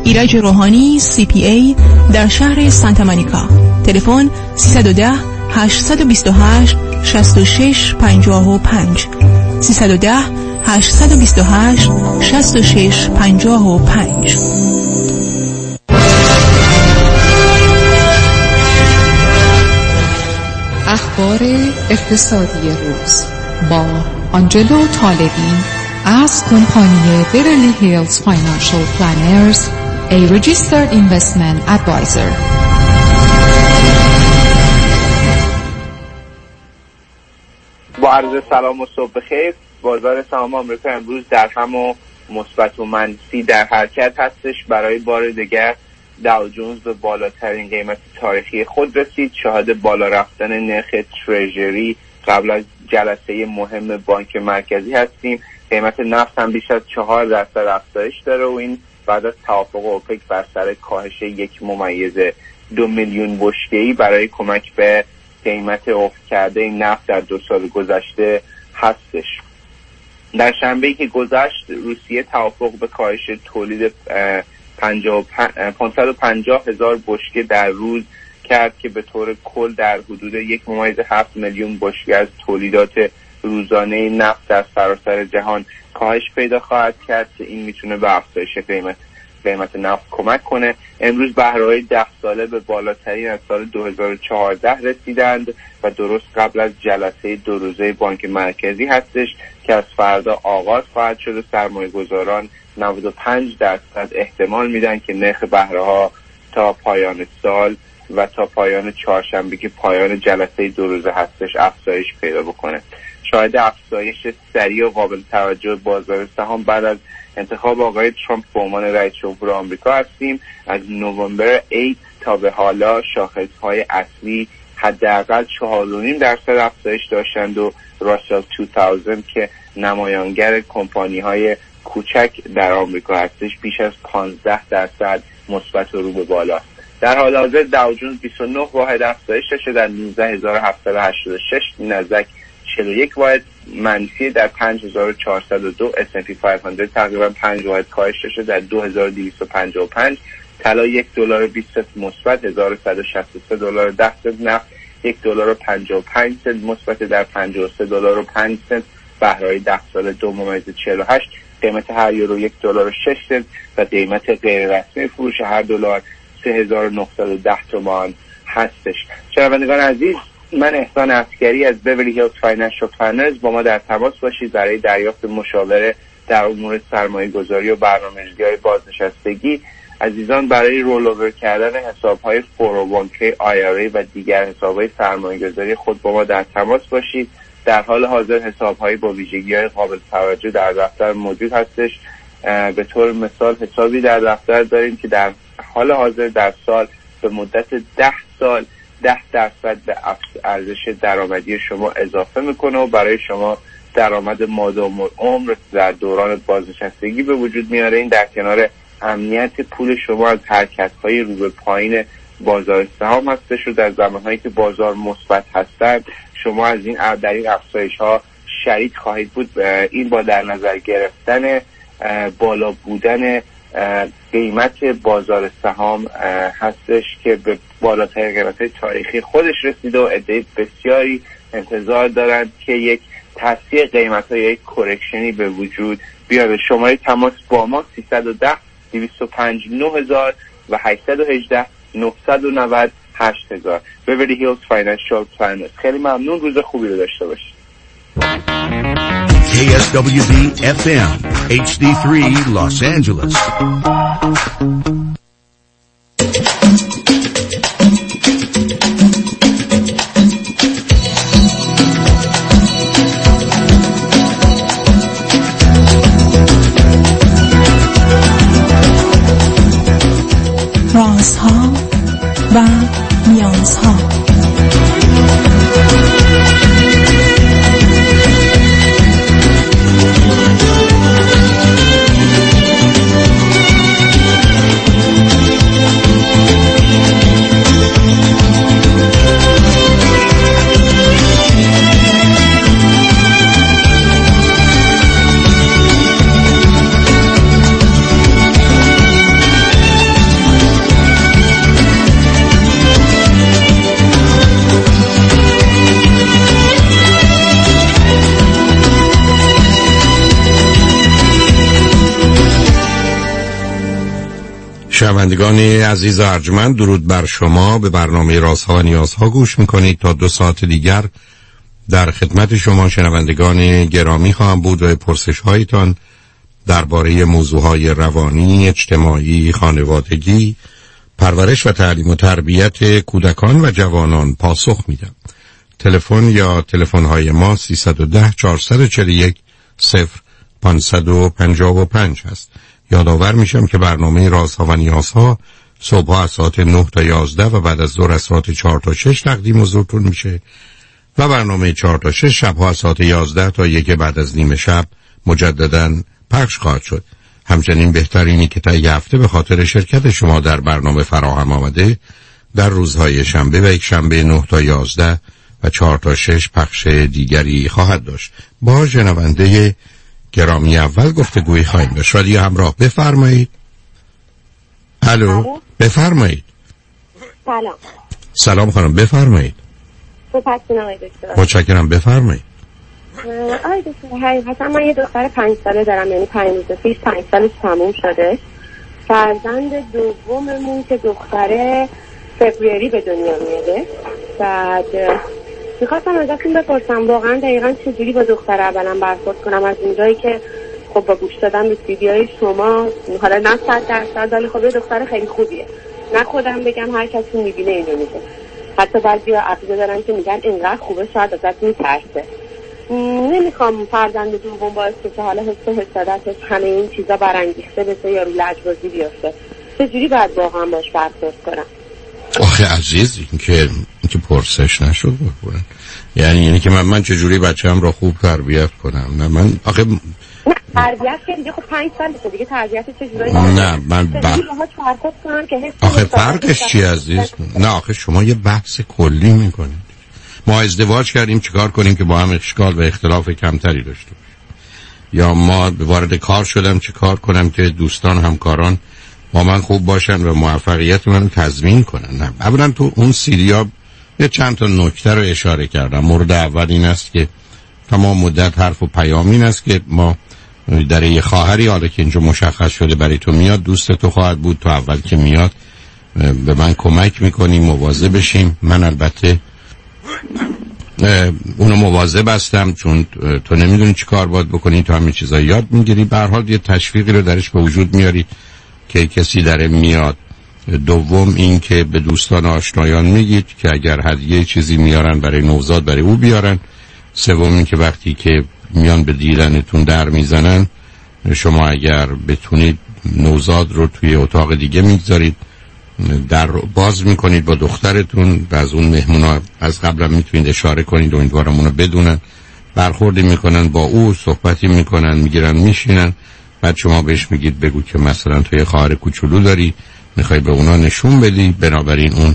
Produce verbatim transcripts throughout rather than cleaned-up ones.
ایرج روحانی سی پی ای در شهر سانتا مونیکا. تلفن سیصد و ده هشتصد و بیست و هشت شصت و شش پنجاه و پنج سیصد و ده هشتصد و بیست و هشت شصت و شش پنجاه و پنج. اخبار اقتصادی روز با آنجلو طالبی از کمپانی بیورلی هیلز فاینانشل پلانرز، a registered investment advisor. با عرض سلام و صبح بخیر. بازار سهام آمریکا امروز در هم و مثبت و منفی در حرکت هستش. برای بار دیگر داو جونز به بالاترین قیمت تاریخی خود رسید. شاهد بالا رفتن نرخ تریجری قبل از جلسه مهم بانک مرکزی هستیم. قیمت نفت هم بیش از چهار درصد افزایش داره و این بعد از توافق اوپک بر سر کاهش یک ممیز دو میلیون بشکه‌ای برای کمک به قیمت افت کرده نفت در دو سال گذشته هستش. در شنبه‌ای که گذشت روسیه توافق به کاهش تولید پانصد و پنجاه هزار بشکه در روز کرد که به طور کل در حدود یک ممیز هفت میلیون بشکه از تولیدات روزانه نفت در سراسر جهان کاهش پیدا خواهد کرد که این میتونه به افزایش قیمت قیمت نفت کمک کنه. امروز بهره‌های ده ساله به بالاترین از سال دو هزار و چهارده رسیدند و درست قبل از جلسه دو روزه بانک مرکزی هستش که از فردا آغاز خواهد شد. سرمایه‌گذاران نود و پنج درصد احتمال میدن که نرخ بهره‌ها تا پایان سال و تا پایان چهارشنبه که پایان جلسه دو روزه هستش افزایش پیدا بکنه. شاهد افزایش سریع و قابل توجه بازار سهام بعد از انتخاب آقای ترامپ به عنوان رئیس جمهور آمریکا هستیم. از نوامبر هشت تا به حالا شاخص‌های اصلی حداقل چهار و نیم درصد افزایش داشتند و راسل دو هزار که نمایانگر کمپانی‌های کوچک در آمریکا هستش بیش از پانزده درصد مثبت رو به بالا. در حال حاضر داو جونز بیست و نه واحد افزایش داشته در نوزده هزار و هفتصد و هشتاد و شش، نزدک چهل و یک واحد منفی در پنج هزار و چهارصد و دو، اس اند پی پانصد تقریبا پنج واحد کاهش داشته در دو هزار و دویست و پنجاه و پنج، طلا یک دلار و بیست سنت مثبت هزار و صد و شصت و سه دلار و ده سنت، نفت یک دلار و پنجاه و پنج سنت مثبت در پنجاه و سه دلار و پنج سنت، بهرهای ده ساله دو ممیز چهل و هشت، قیمت هر یورو یک دلار و شش سنت و قیمت غیر رسمی فروش هر دلار سه هزار و نهصد و ده تومان هستش. شنوندگان عزیز، من احسان عسکری از بیورلی هیلز فاینانشل پلانرز. با ما در تماس باشید برای دریافت مشاوره در امور سرمایه گذاری و برنامه‌ریزی‌های بازنشستگی. عزیزان برای رول اوور کردن حساب‌های فور او وان کی، آی آر ای و دیگر حساب‌های سرمایه‌گذاری خود با ما در تماس باشید. در حال حاضر حساب‌های با ویژگی‌های قابل توجه در دفتر موجود هستش. به طور مثال حسابی در دفتر داریم که در حال حاضر در سال به مدت ده سال ده درصد به ارزش درآمدی شما اضافه میکنه و برای شما درآمد مادام العمر در دوران بازنشستگی به وجود میاره. این در کنار امنیت پول شما از حرکت‌های رو به پایین بازار سهام هستش و در زمانهایی که بازار مثبت هستند شما از این در این افزایش‌ها شریک خواهید بود. این با در نظر گرفتن بالا بودن قیمت بازار سهام هستش که به بالاترین قیمت تاریخی خودش رسیده و عده بسیاری انتظار دارند که یک تاثیر قیمت ها یا یک کرکشنی به وجود بیاد. شماره تماس با ما سیصد و ده دویست و پنج نه هزار و هشتصد و هجده نهصد و نود هشت هزار. بیورلی هیلز فاینانشل پلانرز. خیلی ممنون، روز خوبی رو داشته باشید. K S W D F M H D three Los Angeles. رازها و نیازها. شنوندگان عزیز ارجمند، درود بر شما. به برنامه رازها و نیازها گوش میکنید. تا دو ساعت دیگر در خدمت شما شنوندگان گرامی خواهم بود و پرسش هایتان درباره موضوعهای روانی، اجتماعی، خانوادگی، پرورش و تعلیم و تربیت کودکان و جوانان پاسخ میدم. تلفن یا تلفن های ما سیصد و ده چهارصد و چهل و یک صفر پانصد و پنجاه و پنج هست. یادآور میشم که برنامه رازها و نیازها صبح از ساعت نه تا یازده و بعد از ظهر از ساعت چهار تا شش تقدیم حضورتون میشه و برنامه چهار تا شش شبها از ساعت یازده تا یک بعد از نیمه شب مجدداً پخش خواهد شد. همچنین بهترینی که تا یک هفته به خاطر شرکت شما در برنامه فراهم آمده در روزهای شنبه و یک شنبه نه تا یازده و چهار تا شش پخش دیگری خواهد داشت. با شنونده گرامی اول گفتگوی خواهیم داشت. رادیو همراه، بفرمایید. الو، بفرمایید. سلام. سلام خانم، بفرمایید. خوبتون آقای دکتر؟ متشکرم، بفرمایید. آقای دکتر، حقیقتا من یه دختر پنج ساله دارم، یعنی پنج روز پیش پنج سالش تموم شده. فرزند دوممون که دختره فبروری به دنیا میاده. بعد میخواستم ازتون بپرسم واقعا دقیقا چجوری با دختر اولا برخورد کنم، از اونجایی که خب با گوش دادن به ویدیوهای شما، حالا نه صد درصد ولی خب یه دختر خیلی خوبیه، نه خودم بگم هر کسی میبینه اینو میگه، حتی بعضیا عقیده دارن که میگن اینقدر خوبه شاید ازت میترسه. نمیخوام فرزند دوم باعث بشه حالا حس و حسادتش همه این چیزا برانگیخته بشه یا رو لجبازی بیفته. چجوری باید واقعا باش برخورد کنم؟ آخه عزیز، این که این که پرسش نشد بکنن. یعنی اینه که من من چجوری بچه‌ام رو خوب تربیت کنم؟ نه من آخه نه تربیت که دیگه خب پنج سالشه دیگه، تربیت چجوری؟ نه من ب... که آخه فرقش چی عزیز؟ نه آخه شما یه بحث کلی میکنید. ما ازدواج کردیم چیکار کنیم که با هم اشکال و اختلاف کمتری داشته باشیم؟ یا ما وارد کار شدم چیکار کنم که دوستان همکاران با من خوب باشن و موفقیت منو تضمین کنن؟ نه، اولا تو اون سیدیا یه چند تا نکته رو اشاره کردم. مورد اول این است که تمام مدت حرف و پیام این است که ما در یه خواهری، حالا که اینجا مشخص شده برای تو میاد، دوست تو خواهد بود، تو اول که میاد به من کمک میکنی، مواظب بشیم. من البته اونو مواظب هستم چون تو نمیدونی چی کار باید بکنی، تو همین چیزا یاد میگیری. به هر حال یه تشویقی رو درش به وجود میاری که کسی داره میاد. دوم این که به دوستان آشنایان میگید که اگر هدیه چیزی میارن برای نوزاد برای او بیارن. سوم این که وقتی که میان به دیدنتون در میزنن، شما اگر بتونید نوزاد رو توی اتاق دیگه میگذارید، در باز میکنید با دخترتون و از اون مهمونا از قبل میتونید اشاره کنید و امیدوارم اونو بدونن. برخوردی میکنن با او، صحبتی میکنن، میگیرن میشینن، بعد شما بهش میگید بگو که مثلا توی خواهر کوچولو داری، میخوای به اونا نشون بدی، بنابراین اون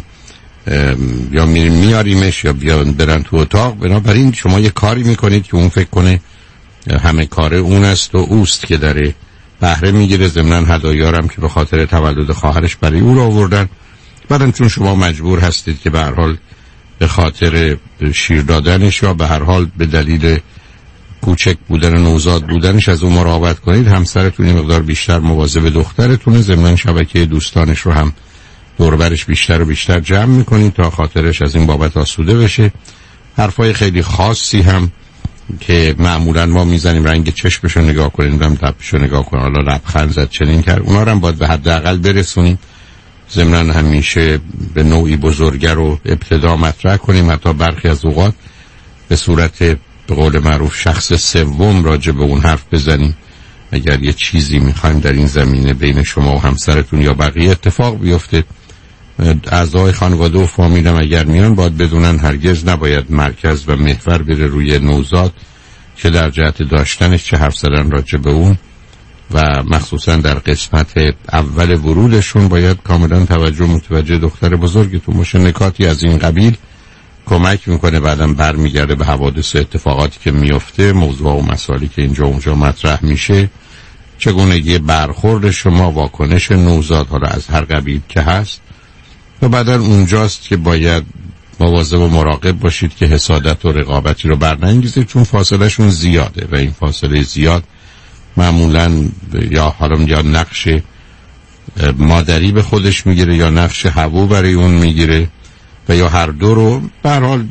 یا میریم میاریمش یا بیان برن تو اتاق. بنابراین شما یه کاری میکنید که اون فکر کنه همه کاره اون است و اوست که داره بهره میگیره. ضمناً هدایارم که به خاطر تولد خواهرش برای او رو آوردن. بعدم چون شما مجبور هستید که به هر حال به خاطر شیر دادنش یا به هر حال به دلیل کوچک بودن و نوزاد بودنش از اون مراقبت کنید، همسرتون این مقدار بیشتر مواظب دخترتونه. ضمناً شبکه دوستانش رو هم دور برش بیشتر و بیشتر جمع میکنید تا خاطرش از این بابت آسوده بشه. حرفای خیلی خاصی هم که معمولا ما میزنیم، رنگ چشمشو نگاه کنیم، هم لبشو نگاه کنیم، حالا لبخند زد چنین کرد، اونا رو هم باید به حداقل برسونیم. ضمناً همیشه به نوعی بزرگر رو ابتدا مطرح کنیم، حتی برخی از اوقات به صورت به قول معروف شخص سوم راجع به اون حرف بزنیم. اگر یه چیزی میخوایم در این زمینه بین شما و همسرتون یا بقیه اتفاق بیفته، اعضای خانواده و فامیلم اگر میان باید بدونن هرگز نباید مرکز و محور بره روی نوزاد، چه در جهت داشتنش چه حرف زدن راجع به اون، و مخصوصا در قسمت اول ورودشون باید کاملا توجه متوجه دختر بزرگتون باشه. نکاتی از این قبیل کمک میکنه، بعدم برمیگرده به حوادث اتفاقاتی که میفته، موضوع و مسائلی که اینجا اونجا مطرح میشه، چگونگی برخورد شما، واکنش نوزاد حالا از هر قبیل که هست. و بعدا اونجاست که باید مواظب و مراقب باشید که حسادت و رقابتی رو برنگیزید، چون فاصله شون زیاده و این فاصله زیاد معمولا یا حالا یا نقش مادری به خودش میگیره یا نقش حبو برای اون میگیره و یا هر دو رو. به هر حال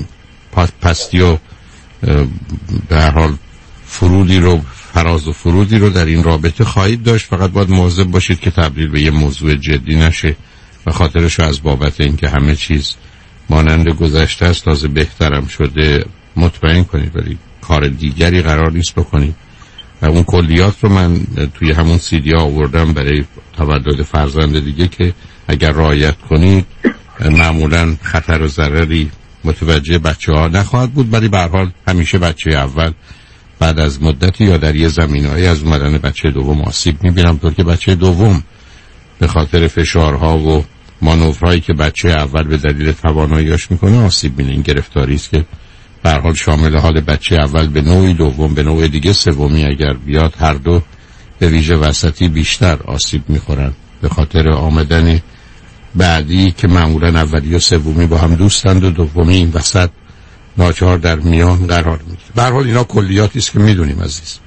پستی و به هر حال فرودی رو فراز و فرودی رو در این رابطه خواهید داشت. فقط باید مواظب باشید که تبدیل به یه موضوع جدی نشه و خاطرش از بابت اینکه همه چیز مانند گذشته است تازه بهترم شده مطمئن کنید، ولی کار دیگری قرار نیست بکنید. و اون کلیات رو من توی همون سیدی ها آوردم برای تولد فرزند دیگه که اگر رعایت کنید معمولا خطر و ضرری متوجه بچه ها نخواهد بود، ولی به هر حال همیشه بچه اول بعد از مدتی یا در یه زمینه‌ای از اومدن بچه دوم آسیب می‌بینم، طور که بچه دوم به خاطر فشارها و مانورهایی که بچه اول به دلیل تواناییاش میکنه آسیب می‌بینه. این گرفتاری است که به هر حال شامل حال بچه اول به نوعی، دوم به نوع دیگه، سومی اگر بیاد هر دو به ویژه وسطی بیشتر آسیب می‌خورن به خاطر آمدن بعدی که معمولا اولی و سومی با هم دوستند و دومی این وسط ناچار در میان قرار میگیره. به هر حال اینا کلیاتی است که میدونیم عزیز.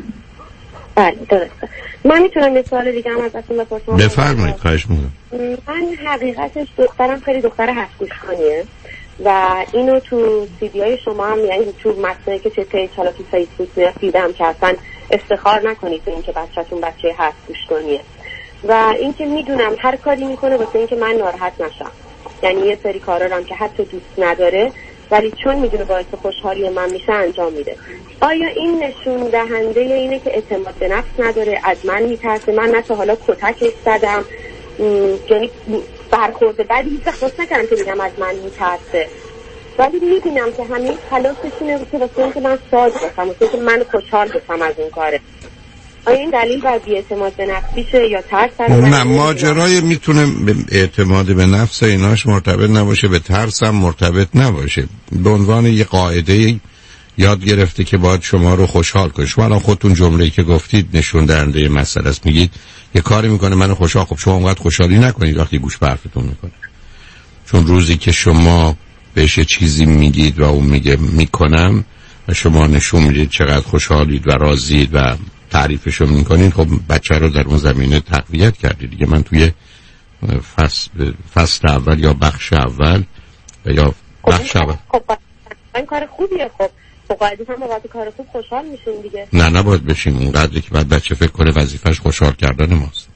بله درسته. من میتونم یه سوال دیگه هم ازتون بپرسم؟ بفرمایید. خواهش می‌کنم. من حقیقتش دخترم خیلی دختر هفت‌گوش‌خوانیه و اینو تو سیدیای شما هم یعنی تو متنی که چه پیج حالا تو فیسبوک میاد دیدم که اصلا افتخار نکنید به اینکه بچه‌تون بچه هفت‌گوش‌خوانیه و اینکه میدونم هر کاری میکنه واسه اینکه من ناراحت نشم. یعنی یه سری کارا رو هم که حتی دوست نداره ولی چون میدونه باعث خوشحالی من میشه انجام میده. آیا این نشون دهنده اینه که اعتماد به نفس نداره، از من میترسه؟ من نه تا حالا کتکش زدم، یعنی برخورده بعدی هیچ وقت نکردم که بگم از من میترسه، ولی میبینم که همین تلاشش اینه که واسه اینکه من شاد باشم، واسه اینکه من خوشحال باشم از اون کاره. آیا این دلیل بر بی‌اعتماد به نفس میشه یا ترس؟ نه، ماجرای میتونه به اعتماد به نفس ایناش مرتبط نباشه، به ترس هم مرتبط نباشه. به عنوان یه قاعده یاد گرفته که باید شما رو خوشحال کنه. شما الان خودتون جمله‌ای که گفتید نشون دهنده مسئله است. میگید یه کاری میکنه منو خوشحال، خب شما اونقدر خوشحالی نکنید وقتی گوش به حرفتون میکنه، چون روزی که شما بهش چیزی میگید و اون میگه میکنم و شما نشون میدید چقدر خوشحالید و راضیید و تعریفشو میکنین، خب بچه رو در اون زمینه تقویت کردید دیگه. من توی فصل, فصل اول یا بخش اول و یا بخش اول خب این کار خوبیه. خب قاعدتا هم وقتی کار خوب خوشحال میشین دیگه. نه نباید بشین اونقدری که بعد بچه فکر کنه وظیفش خوشحال کردن ماست.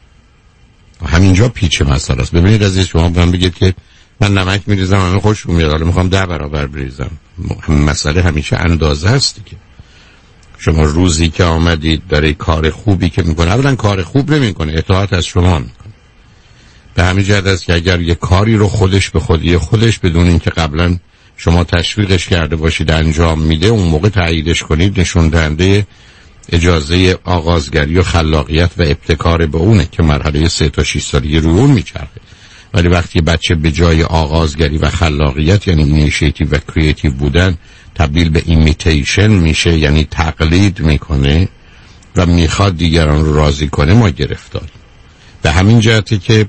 همینجا پیچ مسئله است. ببینید عزیز، شما من بگید که من نمک میریزم من خوشم میاد، حالا میخوام ده برابر بریزم. مسئله همیشه اندازه است دیگه. شما روزی که آمدید برای کار خوبی که میکنه، اولا کار خوب نمیکنه، اطاعت از شما میکنه. به همین جهت است که اگر یه کاری رو خودش به خودی خودش بدون اینکه قبلا شما تشویقش کرده باشید انجام میده، اون موقع تاییدش کنید، نشون دهنده اجازه آغازگری و خلاقیت و ابتکار به اونه که مرحله سه تا شش سالگی روی اون میچرخه. ولی وقتی بچه به جای آغازگری و خلاقیت یعنی اینیشیتیو و کریتیو بودن تبدیل به ایمیتیشن میشه، یعنی تقلید میکنه و میخواد دیگران رو راضی کنه، ما گرفتاریم. به همین جهته که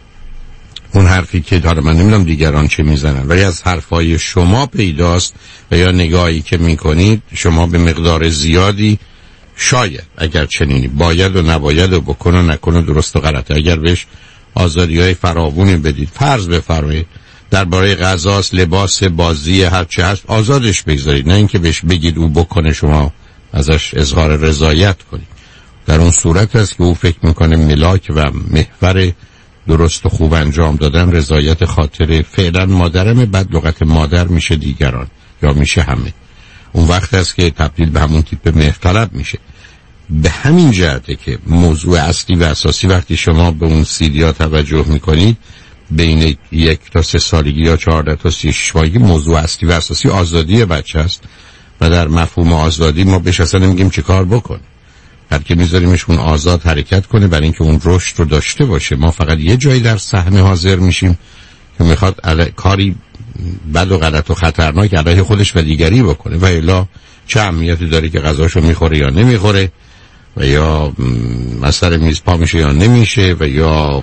اون حرفی که داره، من نمیدونم دیگران چه میزنن، ولی از حرفای شما پیداست و یا نگاهی که میکنید شما به مقدار زیادی شاید اگر چنینی باید و نباید و بکن و نکن و درست و غلطه، اگر بهش آزادی های فراوانی بدید، فرض بفرمایید درباره غذاست، لباس، بازی، هر چه هست آزادش بگذارید، نه اینکه بهش بگید او بکنه شما ازش اظهار رضایت کنید. در اون صورت است که او فکر میکنه ملاک و محور درست و خوب انجام دادن رضایت خاطر فعلا مادرم، بعد لغت مادر میشه دیگران یا میشه همه. اون وقت است که تبدیل به همون تیپ مهرطلب میشه. به همین جهته که موضوع اصلی و اساسی وقتی شما به اون سیدیا توجه میکنید بین یک تا سه سالگی یا چهارده تا سی شش ماهگی، موضوع اصلی و اساسی آزادی بچه است و در مفهوم آزادی ما بهش اصلا نمیگیم چه کار بکن، بلکه میذاریمش اون آزاد حرکت کنه برای اینکه اون رشد رو داشته باشه. ما فقط یه جایی در صحنه حاضر میشیم که میخواد علی... کاری بد و غلط و خطرناک علیه خودش و دیگری بکنه و الا چه اهمیتی داره که غذاشو میخوره یا نمیخوره و یا مسئله میز پا میشه یا نمیشه و یا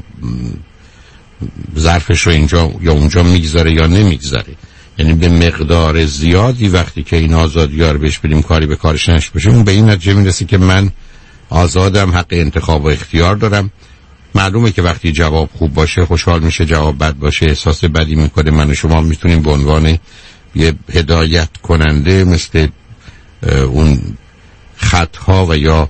ظرفش رو اینجا یا اونجا میگذاره یا نمیگذاره. یعنی به مقدار زیادی وقتی که این آزادی‌ها رو بهش بدیم کاری به کارش نشه بشه، اون به این نتیجه میرسه که من آزادم، حق انتخاب و اختیار دارم. معلومه که وقتی جواب خوب باشه خوشحال میشه، جواب بد باشه احساس بدی میکنه. من و شما میتونیم به عنوان یه هدایت کننده مثل اون خطها و یا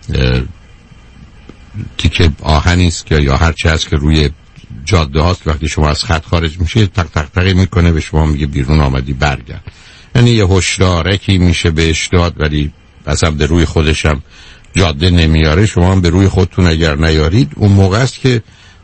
تیکه آهنی است که یا هر چی هست که روی جاده هاست، وقتی شما از خط خارج میشه تق تق تقی میکنه به شما میگه بیرون آمدی برگرد. یعنی یه هشدارکی میشه بهش داد، ولی اصلا به روی خودشم جاده نمیاره. شما هم به روی خودتون اگر نیارید اون موقع است که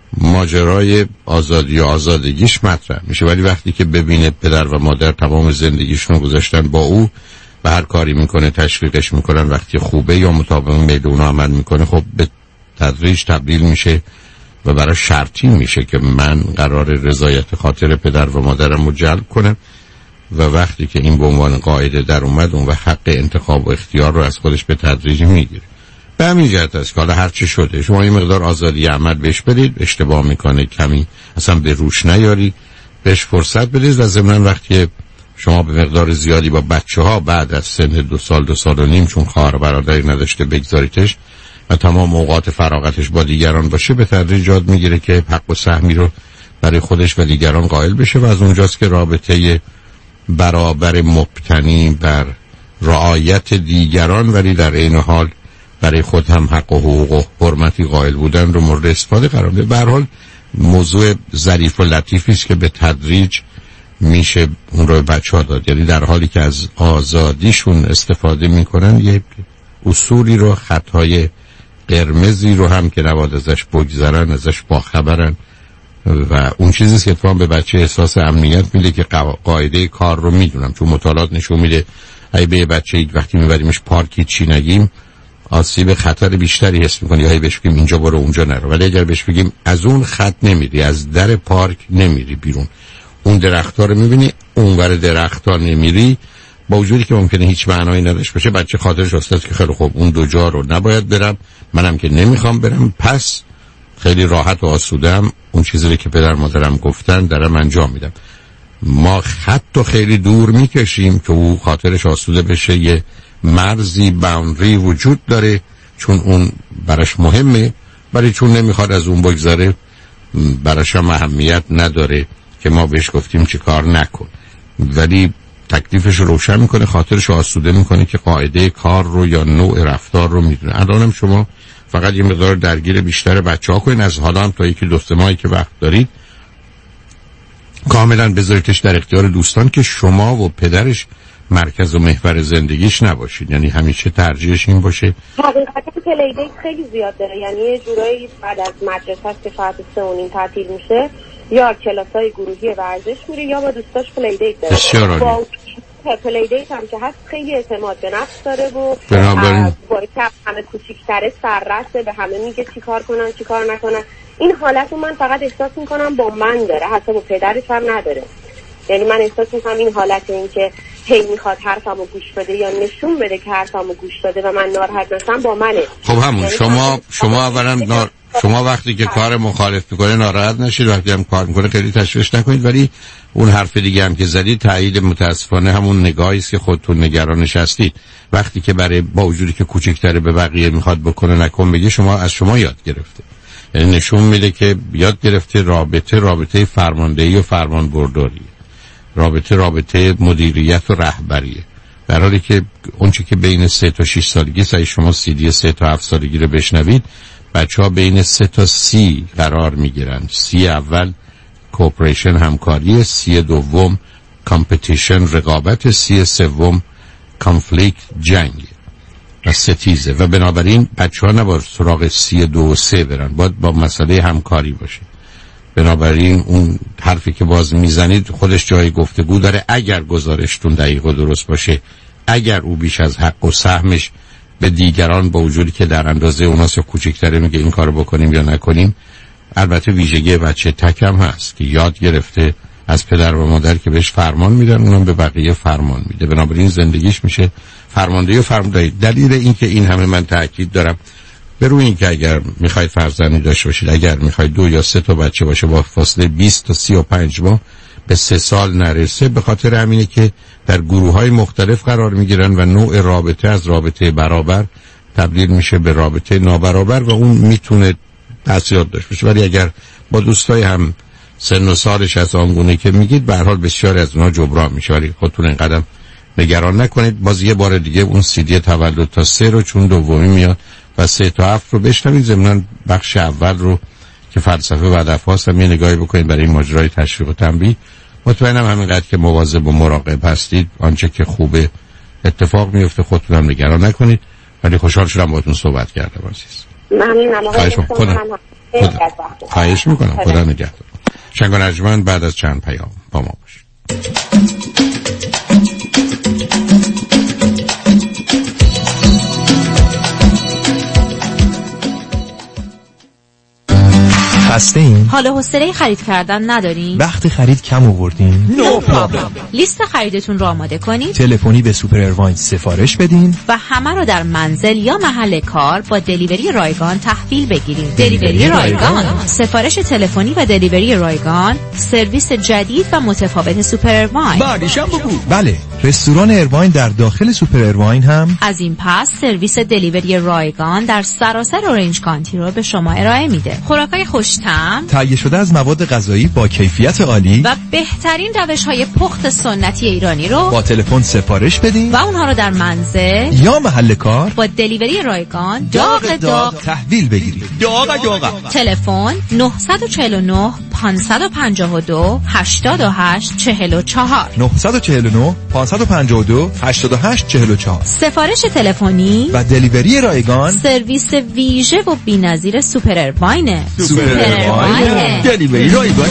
ماجرای آزادی و آزادگیش مطرح میشه. ولی وقتی که ببینه پدر و مادر تمام زندگیشون رو گذاشتن با او و هر کاری میکنه تشویقش میکنن، وقتی خوبه یا مطابق میل اونا عمل میکنه، خب به تدریج تبدیل میشه و برای شرطی میشه که من قرار رضایت خاطر پدر و مادرم رو جلب کنم و وقتی که این به عنوان قاعده در اومد اون و حق انتخاب و اختیار رو از خودش به تدریج میگیره. به همین جهت است که حالا هر چی شده شما یه مقدار آزادی عمل بهش بدید، اشتباه میکنه کمی اصلا به روش نیاری، بهش فرصت بدید. و ضمن وقتی شما به مقدار زیادی با بچه ها بعد از سن دو سال دو سال و نیم چون خواهر برادری نداشته بگذاریدش و تمام اوقات فراغتش با دیگران باشه، به تدریج یاد میگیره که حق و سهمی رو برای خودش و دیگران قائل بشه و از اونجاست که رابطه برابر مبتنی بر رعایت دیگران ولی در این حال برای خود هم حق و حقوق و حرمتی قائل بودن رو مورد استفاده قرار میده. به هر حال موضوع ظریف و لطیفی است که به تدریج میشه اون رو بچه‌ها داد. یعنی در حالی که از آزادیشون استفاده میکنن یه اصولی رو، خطهای قرمزی رو هم که نباید ازش بگذرن ازش باخبرن و اون چیزی که اتفاقا به بچه احساس امنیت میده که قاعده کار رو میدونم. چون مطالعات نشون میده اگه به بچه وقتی میبریمش پارکی چی نگیم آسیب خطر بیشتری حس میکنه، یا بهش بگیم اینجا برو اونجا نرو. ولی اگر بهش بگیم از اون خط نمیری، از در پارک نمیری بیرون، اون درخت‌ها رو میبینی اونور درخت‌ها نمیری، با وجودی که ممکنه هیچ معنایی نداشته باشه بچه خاطرش هست که خیلی خوب اون دو جا رو نباید برم، منم که نمیخوام برم، پس خیلی راحت و آسودم اون چیزی که پدر مادرم گفتن دارم انجام میدم. ما خط رو خیلی دور میکشیم که او خاطرش آسوده بشه، یه مرزی باوندری وجود داره چون اون براش مهمه، ولی چون نمیخواد از اون بگذاره براش هم اهمیت نداره که ما بهش گفتیم چی کار نکن، ولی تکلیفش رو روشن میکنه، خاطرش رو آسوده میکنه که قاعده کار رو یا نوع رفتار رو میدونه. الانم شما فقط یه مقدار درگیر بیشتر بچه ها کنین، از حالا هم تا یکی دو سه ماهی که وقت دارید کاملا بذاریدش در اختیار دوستان که شما و پدرش مرکز و محور زندگیش نباشید. یعنی همیشه ترجیحش این باشه. حقیقتا پلی دیت خیلی زیاد داره، یعنی یه جورایی بعد از مدرسه است که ساعت سه و نیم تعطیل میشه یا کلاسای گروهی ورزش میره یا با دوستاش پلی دیت داره. بسیار عالی. پلی دیت هم که هست خیلی اعتماد به نفس داره و بنابراین با که همه کوچیک‌تره سررسته به همه میگه چی کار کنن چی کار نکنن. این حالت رو من فقط احساس میکنم با من داره، حتی با پدرش هم نداره. یعنی من احساس میکنم این حالت این که هی میخواد حرفمو گوش بده یا نشون بده که حرفمو گوش داده و من ناراحت نشم با منه. خب همون شما شما اولا نار... شما وقتی که کار مخالف میکنه ناراحت نشید، وقتی هم کار میکنه خیلی تشویش نکنید. ولی اون حرف دیگه هم که زدید تایید متاسفانه همون نگاهی است که خودتون نگرانش هستید. وقتی که برای با وجودی که کوچکتره به بقیه میخواد بکنه نکن بگه، شما از شما یاد گرفته، یعنی نشون میده که یاد گرفته رابطه رابطه فرماندهی و فرمانبرداری، رابطه رابطه مدیریت و رهبریه، در حالی که اون چی که بین سه تا شش سالگی سعی شما سیدی سه تا هفت سالگی رو بشنوید، بچه ها بین سه تا سی قرار میگیرن. سی اول کوپریشن همکاری، سی دوم کامپتیشن رقابت، سی سوم کانفلیکت جنگ و ستیزه. و بنابراین بچه ها نباید سراغ سی دو و سه برن، باید با مسئله همکاری باشه. بنابراین اون حرفی که باز میزنید خودش جای گفتگو داره. اگر گزارشتون دقیق و درست باشه، اگر او بیش از حق و سهمش به دیگران با وجودی که در اندازه اوناست یا کوچکتره میگه این کارو بکنیم یا نکنیم، البته ویژگی بچه تکم هست که یاد گرفته از پدر و مادر که بهش فرمان میدن، اونم به بقیه فرمان میده. بنابراین زندگیش میشه فرماندهی و فرماندهی. دلیل این که این همه من تاکید دارم به روی این که اگر میخواید فرزندی داشته باشید، اگر میخواید دو یا سه تا بچه باشه با فاصله بیست تا سی و پنج ماه به سه سال نرسه، به خاطر همینه که در گروه‌های مختلف قرار میگیرن و نوع رابطه از رابطه برابر تبدیل میشه به رابطه نابرابر و اون میتونه تأثیرات داشت باشه. ولی اگر با دوستای هم سن و سالش از آنگونه که میگید به هر حال بسیاری از اونها جبران میشه، ولی خودتون اینقدر نگران نکنید. باز یه بار دیگه اون سی دی تولد تا سه رو چون دومی میاد و سه تا هفت رو بشنوید، ضمناً بخش اول رو که فلسفه و هدف هاست هم یه نگاهی بکنید برای این ماجرای تشویق و تنبیه. مطمئنم همینقدر که مواظب و مراقب هستید آنچه که خوبه اتفاق میفته. خودتون هم نگران نکنید. ولی خوشحال شدم باهاتون صحبت کردم عزیز. ممنونم. خواهش میکنم. خواهش میکنم. خدا نگهدار. شنگ و نجمن بعد از چند پیام با ما باشید. خسته ایم؟ حالا حوصله خرید کردن نداریم؟ وقت خرید کم آوردیم؟ نو پرابلم. لیست خریدتون رو آماده کنید، تلفنی به سوپر اروین سفارش بدین و همه رو در منزل یا محل کار با دلیوری رایگان تحویل بگیرید. دلیوری رایگان، سفارش تلفنی و دلیوری رایگان، سرویس جدید و متفاوت سوپر اروین. بعدشم بگو. بله، رستوران اروین در داخل سوپر اروین هم از این پس سرویس دلیوری رایگان در سراسر اورنج کانتی رو به شما ارائه میده. خوراکای خوش‌طعم، تهیه شده از مواد غذایی با کیفیت عالی و بهترین روش‌های پخت سنتی ایرانی رو با تلفن سفارش بدین و اونها رو در منزل یا محل کار با دلیوری رایگان داغ داغ تحویل بگیرید. داغ داغ. تلفن نه چهار نه پنج پنج دو هشت هشت چهار چهار نه چهار نه پنج پنج دو هشت هشت چهار چهار. سفارش تلفنی و دلیوری رایگان، سرویس ویژه و بی‌نظیر سوپر اروین. سوپر اروین دلیوری رایگان.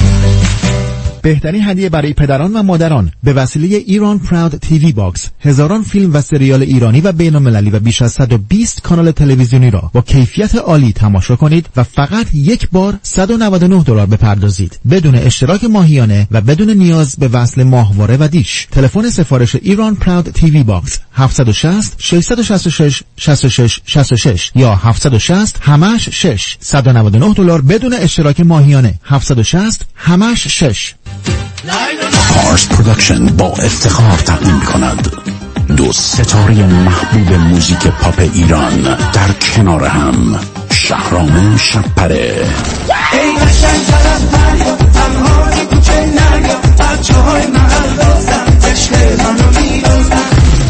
بهترین هدیه برای پدران و مادران به وسیله ایران پراود تیوی باکس، هزاران فیلم و سریال ایرانی و بین‌المللی و بیش از صد و بیست کانال تلویزیونی را با کیفیت عالی تماشا کنید و فقط یک بار صد و نود و نه دلار بپردازید بدون اشتراک ماهیانه و بدون نیاز به وصل ماهواره و دیش. تلفن سفارش ایران پراود تیوی باکس هفت شش صفر شش شش شش شش شش شش شش یا هفت شش صفر همش شش صد و نود و نه دلار بدون اشتراک ماهیانه. هفت شش صفر همش شش. پارس پروداکشن با افتخار تقدیم می‌کند دو ستاره محبوب موزیک پاپ ایران در کنار هم، شهرام شب‌پره. ای قشنگ طرف دریا، تنهای کوچه نریا، بچه‌های محل دازن، عشق منو می‌دازن.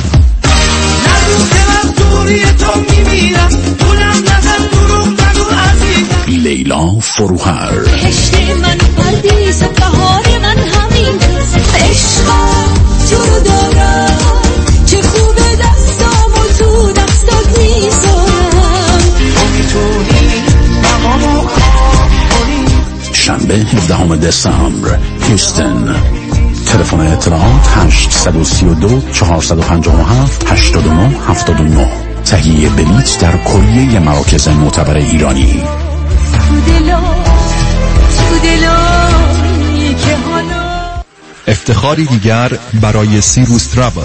نگو که من دوری تو می‌میرم، اونم نزن دروغ نگو عزیزم. لیلا فروهر. عشق من پردیس بهار من همین عشقا تو رو دارم، چه خوبه دستامو تو دستات میذارم، تو میتونی تمامو کنی. شنبه هفدهم دسامبر، هیوستن. تلفن اطلاعات هشت سه دو چهار پنج هفت هشت نه هفت نه. تهیه بلیت در کلیه مراکز معتبر ایرانی. افتخاری دیگر برای سیروس تراول.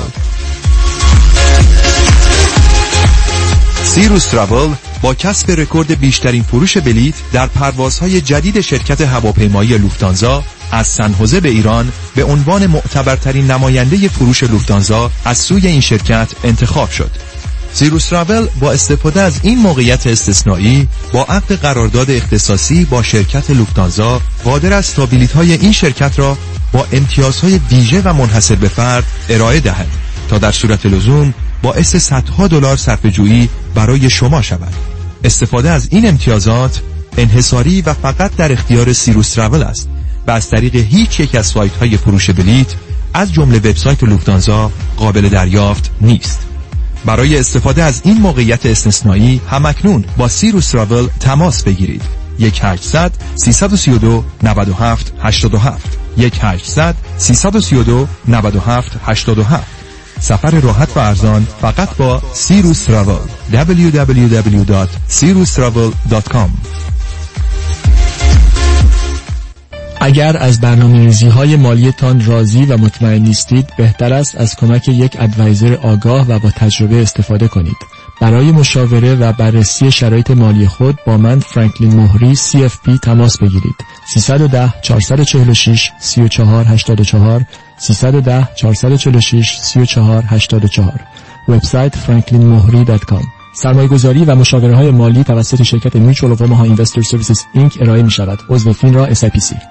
سیروس تراول با کسب رکورد بیشترین فروش بلیت در پروازهای جدید شرکت هواپیمایی لوفتانزا از سن خوزه به ایران به عنوان معتبرترین نماینده فروش لوفتانزا از سوی این شرکت انتخاب شد. سیروس تراول با استفاده از این موقعیت استثنایی با عقد قرارداد اختصاصی با شرکت لوفتانزا قادر است تا بلیط‌های این شرکت را با امتیازهای ویژه و منحصر به فرد ارائه دهد تا در صورت لزوم باعث صدها دلار صرفه‌جویی برای شما شود. استفاده از این امتیازات انحصاری و فقط در اختیار سیروس تراول است و از طریق هیچ یک از سایت‌های فروش بلیط از جمله وبسایت لوفتانزا قابل دریافت نیست. برای استفاده از این موقعیت استثنایی همکنون با سیروس تراول تماس بگیرید. یک هشتصد سیصد و سی و دو نود و هفت هشتاد و هفت یک هشتصد سیصد و سی و دو نود و هفت هشتاد و هفت. سفر راحت و ارزان فقط با سیروس تراول. دبلیو دبلیو دبلیو دات سیروس تراول دات کام. اگر از برنامه‌ریزی‌های مالیتان راضی و مطمئن نیستید، بهتر است از کمک یک ادوایزر آگاه و با تجربه استفاده کنید. برای مشاوره و بررسی شرایط مالی خود با من فرانکلین مهری سی اف پی تماس بگیرید. سیصد و ده چهارصد و چهل و شش سی و چهار هشتاد و چهار سیصد و ده چهارصد و چهل و شش سی و چهار هشتاد و چهار. وبسایت فرانکلین مهری دات کام. سرمایه‌گذاری و مشاوره مالی توسط شرکت میوچوال آف اوماها اینوستر سرویسز اینک ارائه می‌شود. عضو فینرا اس آی پی سی.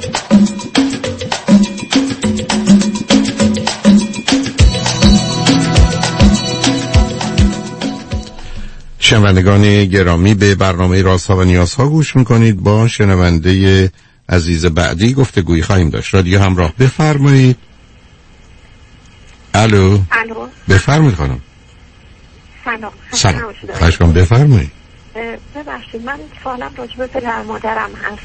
شنوندگان گرامی، به برنامه رازها و نیازها گوش میکنید. با شنونده عزیز بعدی گفتگویی خواهیم داشت. رادیو همراه، بفرمایید. الو. الو. بفرمایید خانم. سلام. سلام. خواهش کنم بفرمایید. ببخشید، من سوالم راجع به پدر مادرم هست.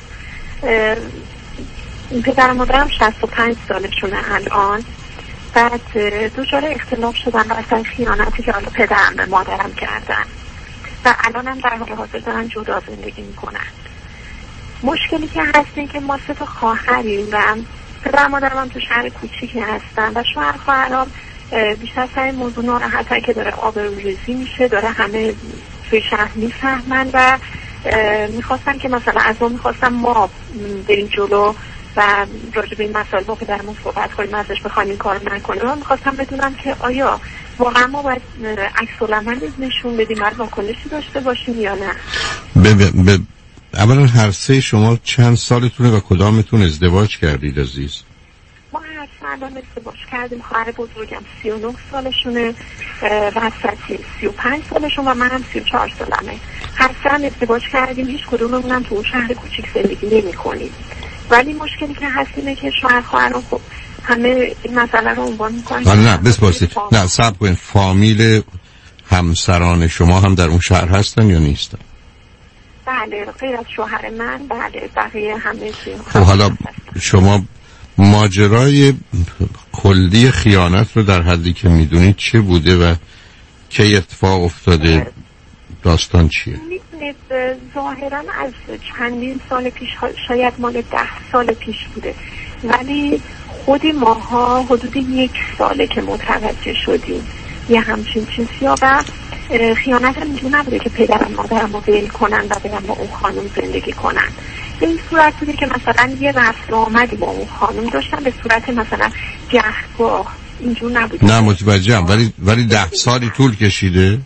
پدر مادرم شصت و پنج سالشونه الان. بعد دچار اختلاف شدن و اصلا خیانتی که حالا پدرم به مادرم کردن و الان هم در حال حاضر دارن جدا زندگی میکنن. مشکلی که هست این که ما سه تا خواهریم و پدر مادرم هم تو شهر کوچیکی هستن و شوهر خواهرام بیشتر سر موضوع ناراحتن که داره آبروریزی میشه، داره همه توی شهر میفهمن و میخواستن که مثلا از ما میخواستن ما بریم جلو و راجع به این مسائل با پدرمون صحبت کنیم، ازش بخوایم این کار نکنه. من میخواستم بدونم که آیا واقعا ما باید عکس العمل نشون بدیم، باید واکنشی داشته باشیم یا نه؟ ب- ب- اولا هر سه شما چند سالتونه و کدامتون ازدواج کردید عزیز؟ ما هر سه الان ازدواج کردیم. خواهر بزرگم سی و نه سالشونه و حسرتی سی و پنج سالشون و منم سی و چهار سالمه. هر سه هم ازدواج کردیم، هیچ کدوممون هم تو اون شهر کوچیک زندگی نمی کنیم. ولی مشکلی که هست اینه که شوهر خواهرام خب همه این مسئله رو عنوان میکنن. نه بسپرسید، نه صبر کنید، فامیل همسران شما هم در اون شهر هستن یا نیستن؟ بله، غیر از شوهر من بله، بقیه همه چی. خب حالا شما ماجرای کلی خیانت رو در حدی که میدونید چه بوده و کی اتفاق افتاده؟ داستان چیه؟ میدونید ظاهرا از چندین سال پیش، شاید مال ده سال پیش بوده، ولی خود ماها حدود یک ساله که متوجه شدیم یه همچین چیزی و خیانت هم اینجور نبوده که پدرم مادرم رو ول کنن و برن با اون خانم زندگی کنن. به این صورت بوده که مثلا یه رفت آمدی با اون خانم داشتن به صورت مثلا گهگاه، اینجور نبوده. نه متوجهم، ولی ولی ده سالی طول کشیده؟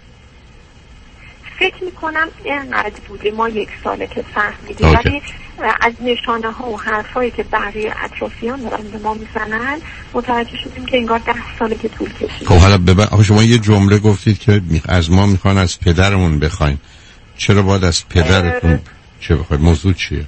فکر میکنم اینقدر بوده، ما یک ساله که فهمیدیم، ولی از نشانه ها و حرفایی که بقیه اطرافیان دارن به ما میزنن متوجه شدیم که انگار ده ساله که طول کشیده. خب حالا ببین، شما یه جمله گفتید که از ما میخوان از پدرمون بخواین. چرا باید از پدرتون چه بخواید؟ موضوع چیه؟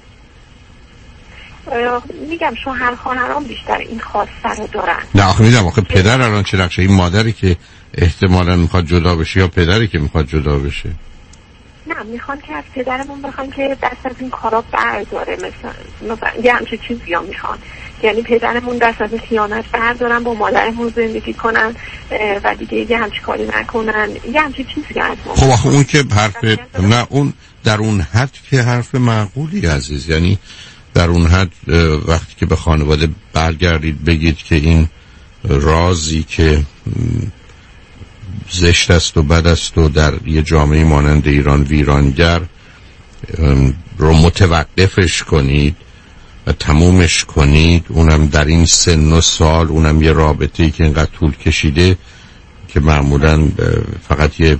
میگم شوهر خواهرام بیشتر این خواسته رو دارن. نه آخه میگم آخه پدر الان چه نقشه؟ این مادری که احتمالاً میخواد جدا بشه یا پدری که میخواد جدا بشه؟ نه، میخوان که از پدرمون بخوان که دست از این کارا برداره، مثلا مثلا یه همچین چیزی ها میخوان، یعنی پدرمون دست از این خیانت بردارن، با مادرمون زندگی کنن و دیگه یه همچین کاری نکنن، یه همچین چیزی از ما. خب آخه اون که حرف، نه اون در اون حد که حرف معقولی عزیز، یعنی در اون حد وقتی که به خانواده برگردید بگید که این رازی که زشت است و بد است و در یه جامعه مانند ایران ویرانگر رو متوقفش کنید و تمومش کنید، اونم در این سن و سال، اونم یه رابطه‌ای که اینقدر طول کشیده که معمولاً فقط یه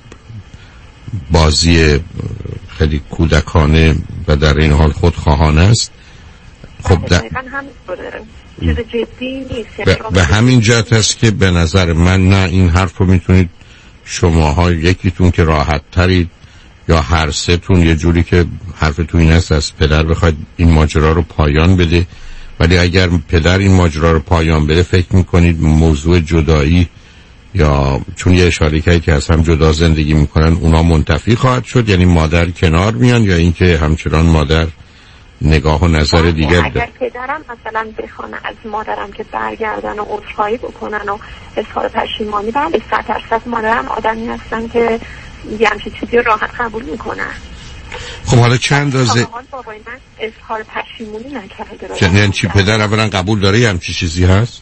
بازی خیلی کودکانه و در این حال خودخواهانه است. خب در چیز جدی نیست. به, به همین جهت است که به نظر من نه این حرف رو میتونید شماها یکیتون که راحت ترید یا هر سه تون یه جوری که حرفتون این است از پدر بخواید این ماجرا رو پایان بده، ولی اگر پدر این ماجرا رو پایان بده فکر میکنید موضوع جدایی یا چون یه اشاره کردی که از هم جدا زندگی میکنن اونا منتفی خواهد شد، یعنی مادر کنار میان یا اینکه همچنان مادر نگاه و نظر دیگر اگر پدرم مثلا بخوان از مادرم که برگردن و عذرخواهی بکنن و اظهار پشیمانی، بله صد درصد مادرم آدمی هستن که یه همچین چیزی راحت قبول میکنن. خب حالا چند اندازه بابای من اظهار پشیمانی نکرده؟ یعنی چی پدر اولا قبول داره یه همچین چیزی هست؟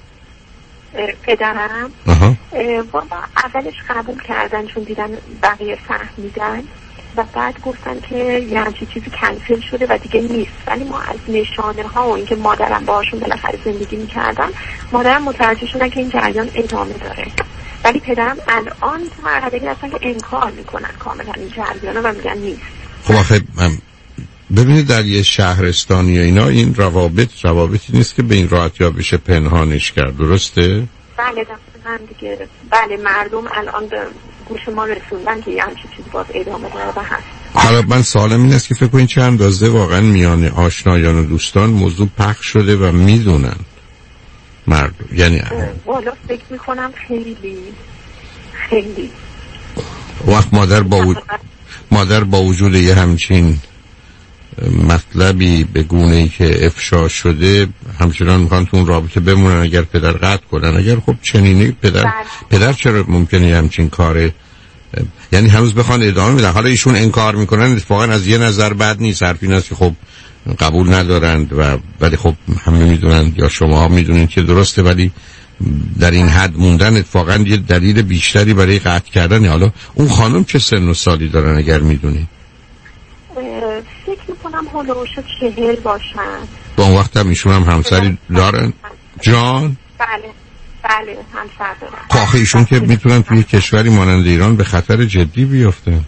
پدرم بابا اولش قبول کردن چون دیدن بقیه فهمیدن و بعد گفتن که یه همچین چیزی کنسل شده و دیگه نیست، ولی ما از نشانه ها و اینکه مادرم باهاشون بالاخره زندگی میکردن، مادرم متوجه شدن که این جریان ادامه داره ولی پدرم الان تو مرحله هستن که انکار میکنن کاملا این جریانا و میگن نیست. خب آخه ببینید در یه شهرستانی یا اینا این روابط روابطی نیست که به این راحتی ها بشه پنهانش کرد، درسته؟ بله دقیقاً دیگه. بله مردم الان به گوش ما رسوندن که یه همچین چیزی باز ادامه داره و هست. حالا من سوالم این است که فکر کنید چه اندازه واقعا میان آشنایان و دوستان موضوع پخش شده و میدونن مردم، یعنی والا فکر میکنم خیلی خیلی وقت مادر با وجود مادر با وجود یه همچین مطلبی به گونه‌ای که افشا شده همچنان میخوان تو اون رابطه بمونن اگر پدر قطع کنن. اگر خب چنینه پدر بله. پدر چرا ممکنه همچین کاره، یعنی هنوز بخوان ادامه بدن؟ حالا ایشون انکار میکنن اتفاقا از یه نظر بد نیست، حرف این است که خب قبول ندارند و ولی خب همه میدونن یا شما میدونین که درسته، ولی در این حد موندن اتفاقا یه دلیل بیشتری برای قطع کردن. حالا اون خانم چه سن و سالی دارن اگر میدونین؟ فکر میکنم هلوش چهل باشن. با اون وقت هم ایشون هم همسری دارن؟ جان؟ بله بله همسر دارن. آخه ایشون که میتونن توی کشوری مانند ایران به خطر جدی بیافتن.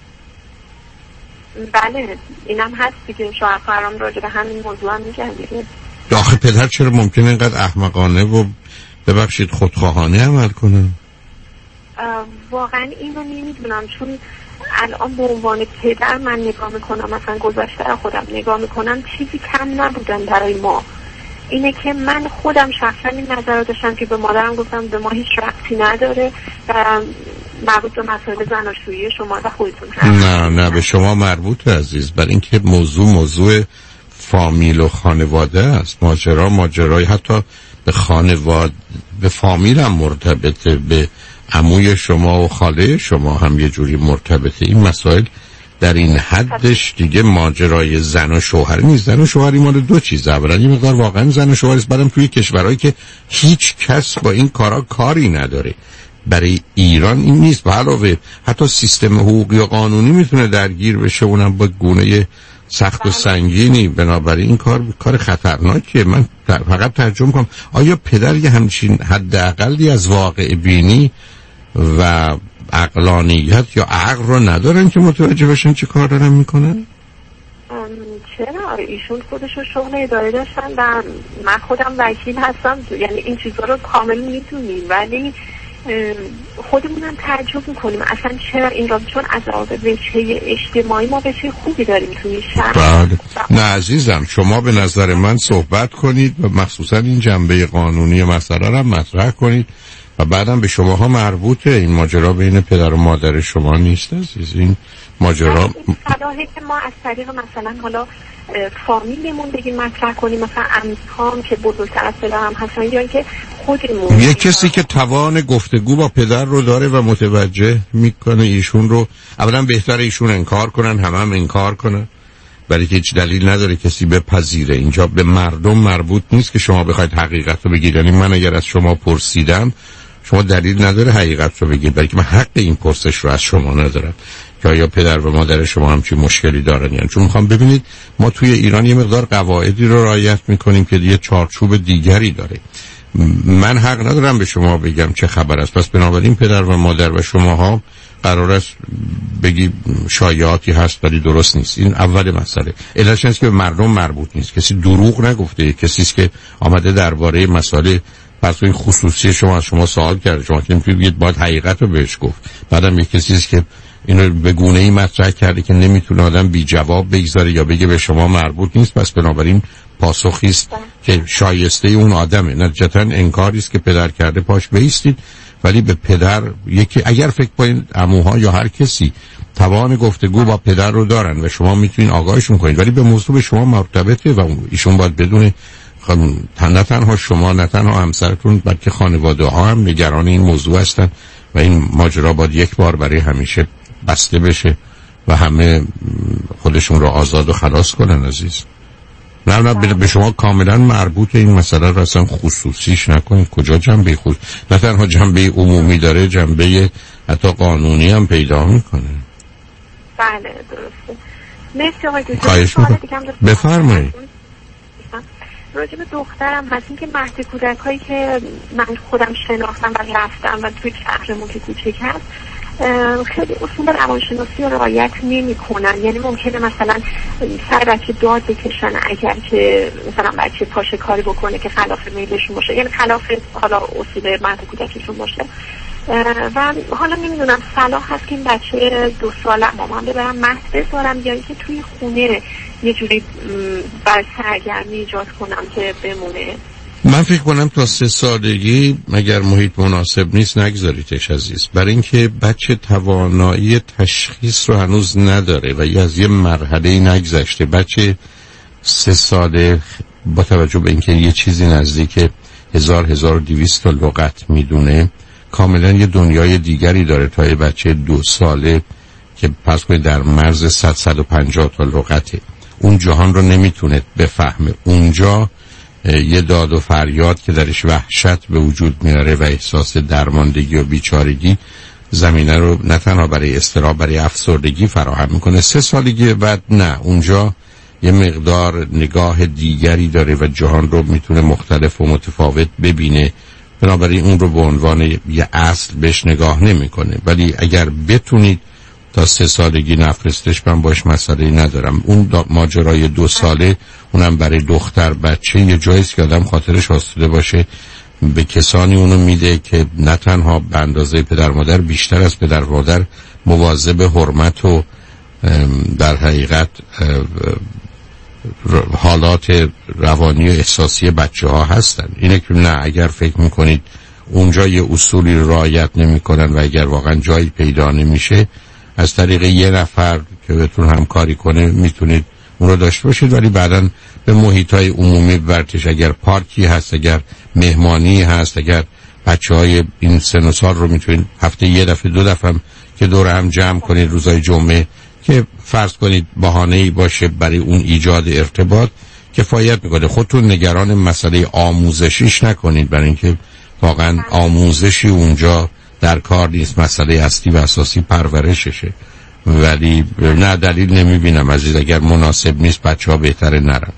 بله اینم هست دیگه، شوهر فرام راجع به همین موضوع هم میگن دیگه. آخه پدر چرا ممکنه اینقدر احمقانه و ببخشید خودخواهانه عمل کنن؟ واقعا اینو نمیدونم، چون الان به عنوان پدر من نگاه میکنم، مثلا گذشته خودم نگاه میکنم، چیزی کم نبودن برای ما. اینه که من خودم شخصا این نظر داشتم که به مادرم گفتم به ما هیچ ربطی نداره و مربوط به مسائل زناشویی شما و خودتون هست. نه نه به شما مربوطه عزیز، برای اینکه موضوع موضوع فامیل و خانواده است. ماجرا ماجرای حتی به خانواده به فامیل هم مرتبطه، به عموی شما و خاله شما هم یه جوری مرتبطه. این مسائل در این حدش دیگه ماجرای زن و شوهر نیست. زن و شوهری مال دو چیز، اولا این مقدار واقعا زن و شوهر است، بعدم توی کشورهایی که هیچ کس با این کارا کاری نداره. برای ایران این نیست. به علاوه حتی سیستم حقوقی و قانونی میتونه درگیر بشه، اونم با گونه سخت و سنگینی. بنابراین این کار کار خطرناکیه. من فقط ترجمه کنم آیا پدر یه همچین حداقلی از واقع بینی و عقلانیت یا عقل رو ندارن که متوجه بشن چه کار دارن میکنن؟ چرا؟ ایشون خودشون شغل اداره داشتن و من خودم وکیل هستم، یعنی این چیزا رو کامل میدونیم، ولی خودمونم تعجب میکنیم اصلا چرا این را، چون از وجه اجتماعی ما وجه خوبی داریم توی شهر. بله. نه عزیزم شما به نظر من صحبت کنید و مخصوصا این جنبه قانونی مسئله را مطرح کنید و بعدم به شماها مربوطه. این ماجرا بین پدر و مادر شما نیست عزیز. این ماجرا صلاحه که ما از طریق مثلا حالا فامیلمون بگیم مطرح کنیم، مثلا عموام که بزرگتر از پدرم هستن یا اینکه خودمون یه کسی که توان گفتگو با پدر رو داره و متوجه میکنه ایشون رو، اولا بهتره ایشون انکار کنن، همه هم انکار کنن، برای که هیچ دلیل نداره کسی بپذیره. اینجا به مردم مربوط نیست که شما بخواید حقیقت رو بگید. یعنی من اگر از شما پرسیدم شما دلیل نداره حقیقت رو بگید، برای که من حق این پرسش رو از شما ندارم که آیا پدر و مادر شما همچین مشکلی دارن. یعنی چون میخوام ببینید ما توی ایران یه مقدار قواعدی رو رعایت میکنیم که یه چارچوب دیگری داره. من حق ندارم به شما بگم چه خبر است. پس بنابراین پدر و مادر و شماها قرار است بگی شایعاتی هست ولی درست نیست. این اول مسئله. علتش است که به مردم مربوط نیست. کسی دروغ نگفته، کسی است که آمده درباره مسائل پس این خصوصی شما از شما سوال کرده، شما که نمیتونید باید حقیقت رو بهش گفت. بعدم یک کسی است که اینو به گونه‌ای مطرح کرده که نمیتونه آدم بی جواب بگذاره یا بگه به شما مربوط نیست. پس بنابراین پاسخی است که شایسته اون آدمه. نتیجتاً انکاری است که پدر کرده پاش بایستید، ولی به پدر یکی اگر فکر کنید عموها یا هر کسی توان گفتگو با پدر رو دارن و شما میتونین آگاهشون کنید، ولی به موضوع به شما مرتبطه و ایشون باید بدونه. نه تنها شما نه تنها همسرتون بلکه خانواده ها هم نگران این موضوع هستن و این ماجرا باید یک بار برای همیشه بسته بشه و همه خودشون رو آزاد و خلاص کنن عزیز. نه نه به شما کاملا مربوط این مسئله رو اصلا خصوصیش نکنید. کجا جنبه خصوص نه تنها جنبه عمومی داره، جنبه حتی قانونی هم پیدا میکنه. بله درسته. مرسی آقای دکتر. بفرمایید. راجع به دخترم هست این که مهد کودک هایی که من خودم شناختم و رفتم و توی شهرمون که کوچک هست خیلی اصول روانشناسی رو رعایت نمی کنن. یعنی ممکنه مثلا سر بچه داد بکشن اگر که مثلا بچه پاشه کاری بکنه که خلاف میلشون باشه، یعنی خلاف حالا اصول مهد کودکشون باشه. و حالا نمیدونم صلاح هست که این بچه دو ساله مامان ببرم مهد بذارم یا اینکه توی خونه یه جوری بر سرگرمی ایجاد کنم که بمونه. من فکر کنم تا سه سالگی مگر محیط مناسب نیست نگذاریدش عزیز، برای اینکه بچه توانایی تشخیص رو هنوز نداره و یا از یه مرحله نگذشته. بچه سه ساله با توجه به اینکه یه چیزی نزدیک هزار هزار و دویست تا لغت میدونه کاملا یه دنیای دیگری داره تا یه بچه دو ساله که پس کنید در مرز صد صد و پنجاه تا لغته. اون جهان رو نمیتونه بفهمه. اونجا یه داد و فریاد که درش وحشت به وجود میاره و احساس درماندگی و بیچارگی زمینه رو نه تنها برای اضطراب برای افسردگی فراهم میکنه. سه سالگی بعد نه، اونجا یه مقدار نگاه دیگری داره و جهان رو میتونه مختلف و متفاوت ببینه، بنابراین اون رو به عنوان یه اصل بهش نگاه نمیکنه. ولی اگر بتونید تا سه سالگی نفرستش من باش مسئله ندارم. اون ماجرای دو ساله اونم برای دختر بچه یه جاییست که آدم خاطرش آسوده باشه، به کسانی اونو میده که نه تنها به اندازه پدر مادر بیشتر از پدر مادر مواظب حرمت و در حقیقت حالات روانی و احساسی بچه ها هستن. اینه که نه، اگر فکر میکنید اونجا یه اصولی رعایت نمیکنن و اگر واقعا جایی پیدا نمیشه از طریق یه نفر که بهتون همکاری کنه میتونید اون رو داشته باشید، ولی بعداً به محیطای عمومی برتش. اگر پارکی هست، اگر مهمانی هست، اگر بچه های این سن و سال رو میتونید هفته یه دفعه دو دفعه هم که دور هم جمع کنید روزای جمعه که فرض کنید بهانه‌ای باشه برای اون ایجاد ارتباط کفایت میکنه. خودتون نگران مسئله آموزشیش نکنید، برای اینکه واقعا آموزشی اونجا در کار نیست. مسئله اصلی و اساسی پرورششه. ولی نه، دلیل نمیبینم عزیز اگر مناسب نیست بچه ها بهتره نرن.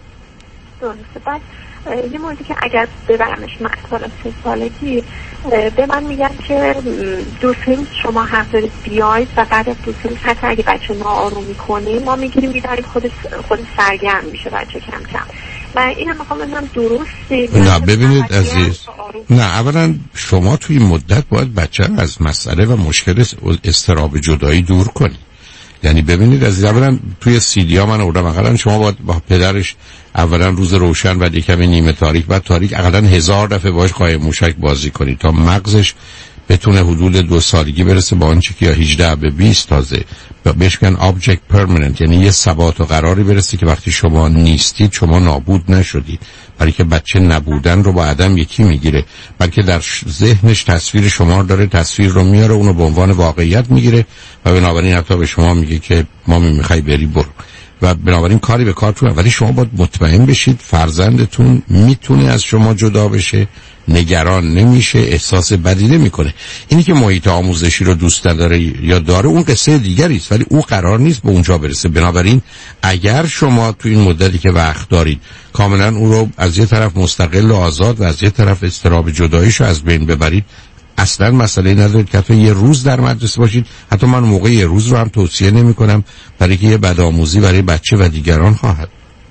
درسته. بعد یه موردی که اگر ببرمش مقصد سه سالگی به من میگن که دو سه روز شما حق دارید بیاید و بعد از دو سه روز حتی اگه بچه ناآروم میکنه ما میگیریم میداریم خود خود سرگرم میشه بچه کم کم. و این هم میخوام بگم درسته. نه ببینید عزیز، نه اولا شما توی مدت باید بچه از مسئله و مشکل اضطراب جدایی دور کنید. یعنی ببینید عزیز، اولا توی سیدی ها من آوردم اقلا شما باید با پدرش اولا روز روشن بعد کمی نیمه تاریک بعد تاریک اقلا هزار دفعه باش قایم موشک بازی کنید تا مغزش بتونه حدود دو سالگی برسه با آنچه که یا هجده به بیست تازه بهش میگن object permanent، یعنی یه ثبات و قراری برسه که وقتی شما نیستید شما نابود نشدید. برای که بچه نبودن رو با عدم یکی میگیره، بلکه در ذهنش تصویر شما داره، تصویر رو میاره اونو به عنوان واقعیت میگیره و بنابراین حتی به شما میگه که مامی میخوای بری برو و بنابراین کاری به کارتون. ولی شما باید مطمئن بشید فرزندتون میتونه از شما جدا بشه، نگران نمیشه، احساس بدی نمیکنه. اینی که محیط آموزشی رو دوست نداره یا داره اون قصه دیگری است، ولی او قرار نیست به اونجا برسه. بنابراین اگر شما تو این مدتی که وقت دارید کاملا اون رو از یه طرف مستقل و آزاد و از یه طرف اضطراب جداییشو از بین ببرید، اصلا مسئله ندارید که حتی یه روز در مدرسه باشید. حتی من موقع یه روز رو هم توصیه نمی کنم برای که یه بدآموزی برای بچه و دیگران خواهد.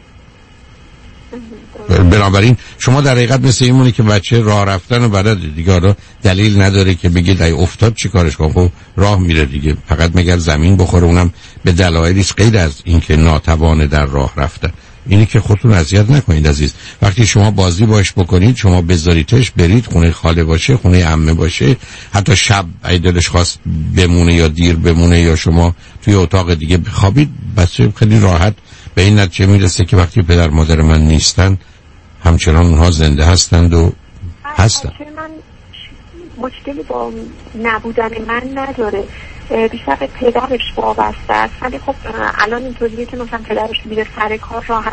بنابراین شما در حقیقت مثل این مونه که بچه راه رفتن و بعد دیگه حالا دلیل نداره که بگید ای افتاد چی کارش کنم، خب راه میره دیگه، فقط مگر زمین بخوره، اونم به دلایلی غیر از اینکه ناتوانه در راه رفتن. اینی که خودتون اذیت نکنید عزیز. وقتی شما بازی باش بکنید، شما بذاریدش برید خونه خاله باشه، خونه عمه باشه، حتی شب اگه دلش خواست بمونه یا دیر بمونه یا شما توی اتاق دیگه بخوابید، بچه خیلی راحت به این نتیجه میرسه که وقتی پدر مادر من نیستن همچنان اونها زنده هستند و هستن. من مشکلی با نبودن من نداره، بیشتر به پدرش وابسته است. ولی خب الان اینطوریه که مثلا پدرش میره سر کار راحت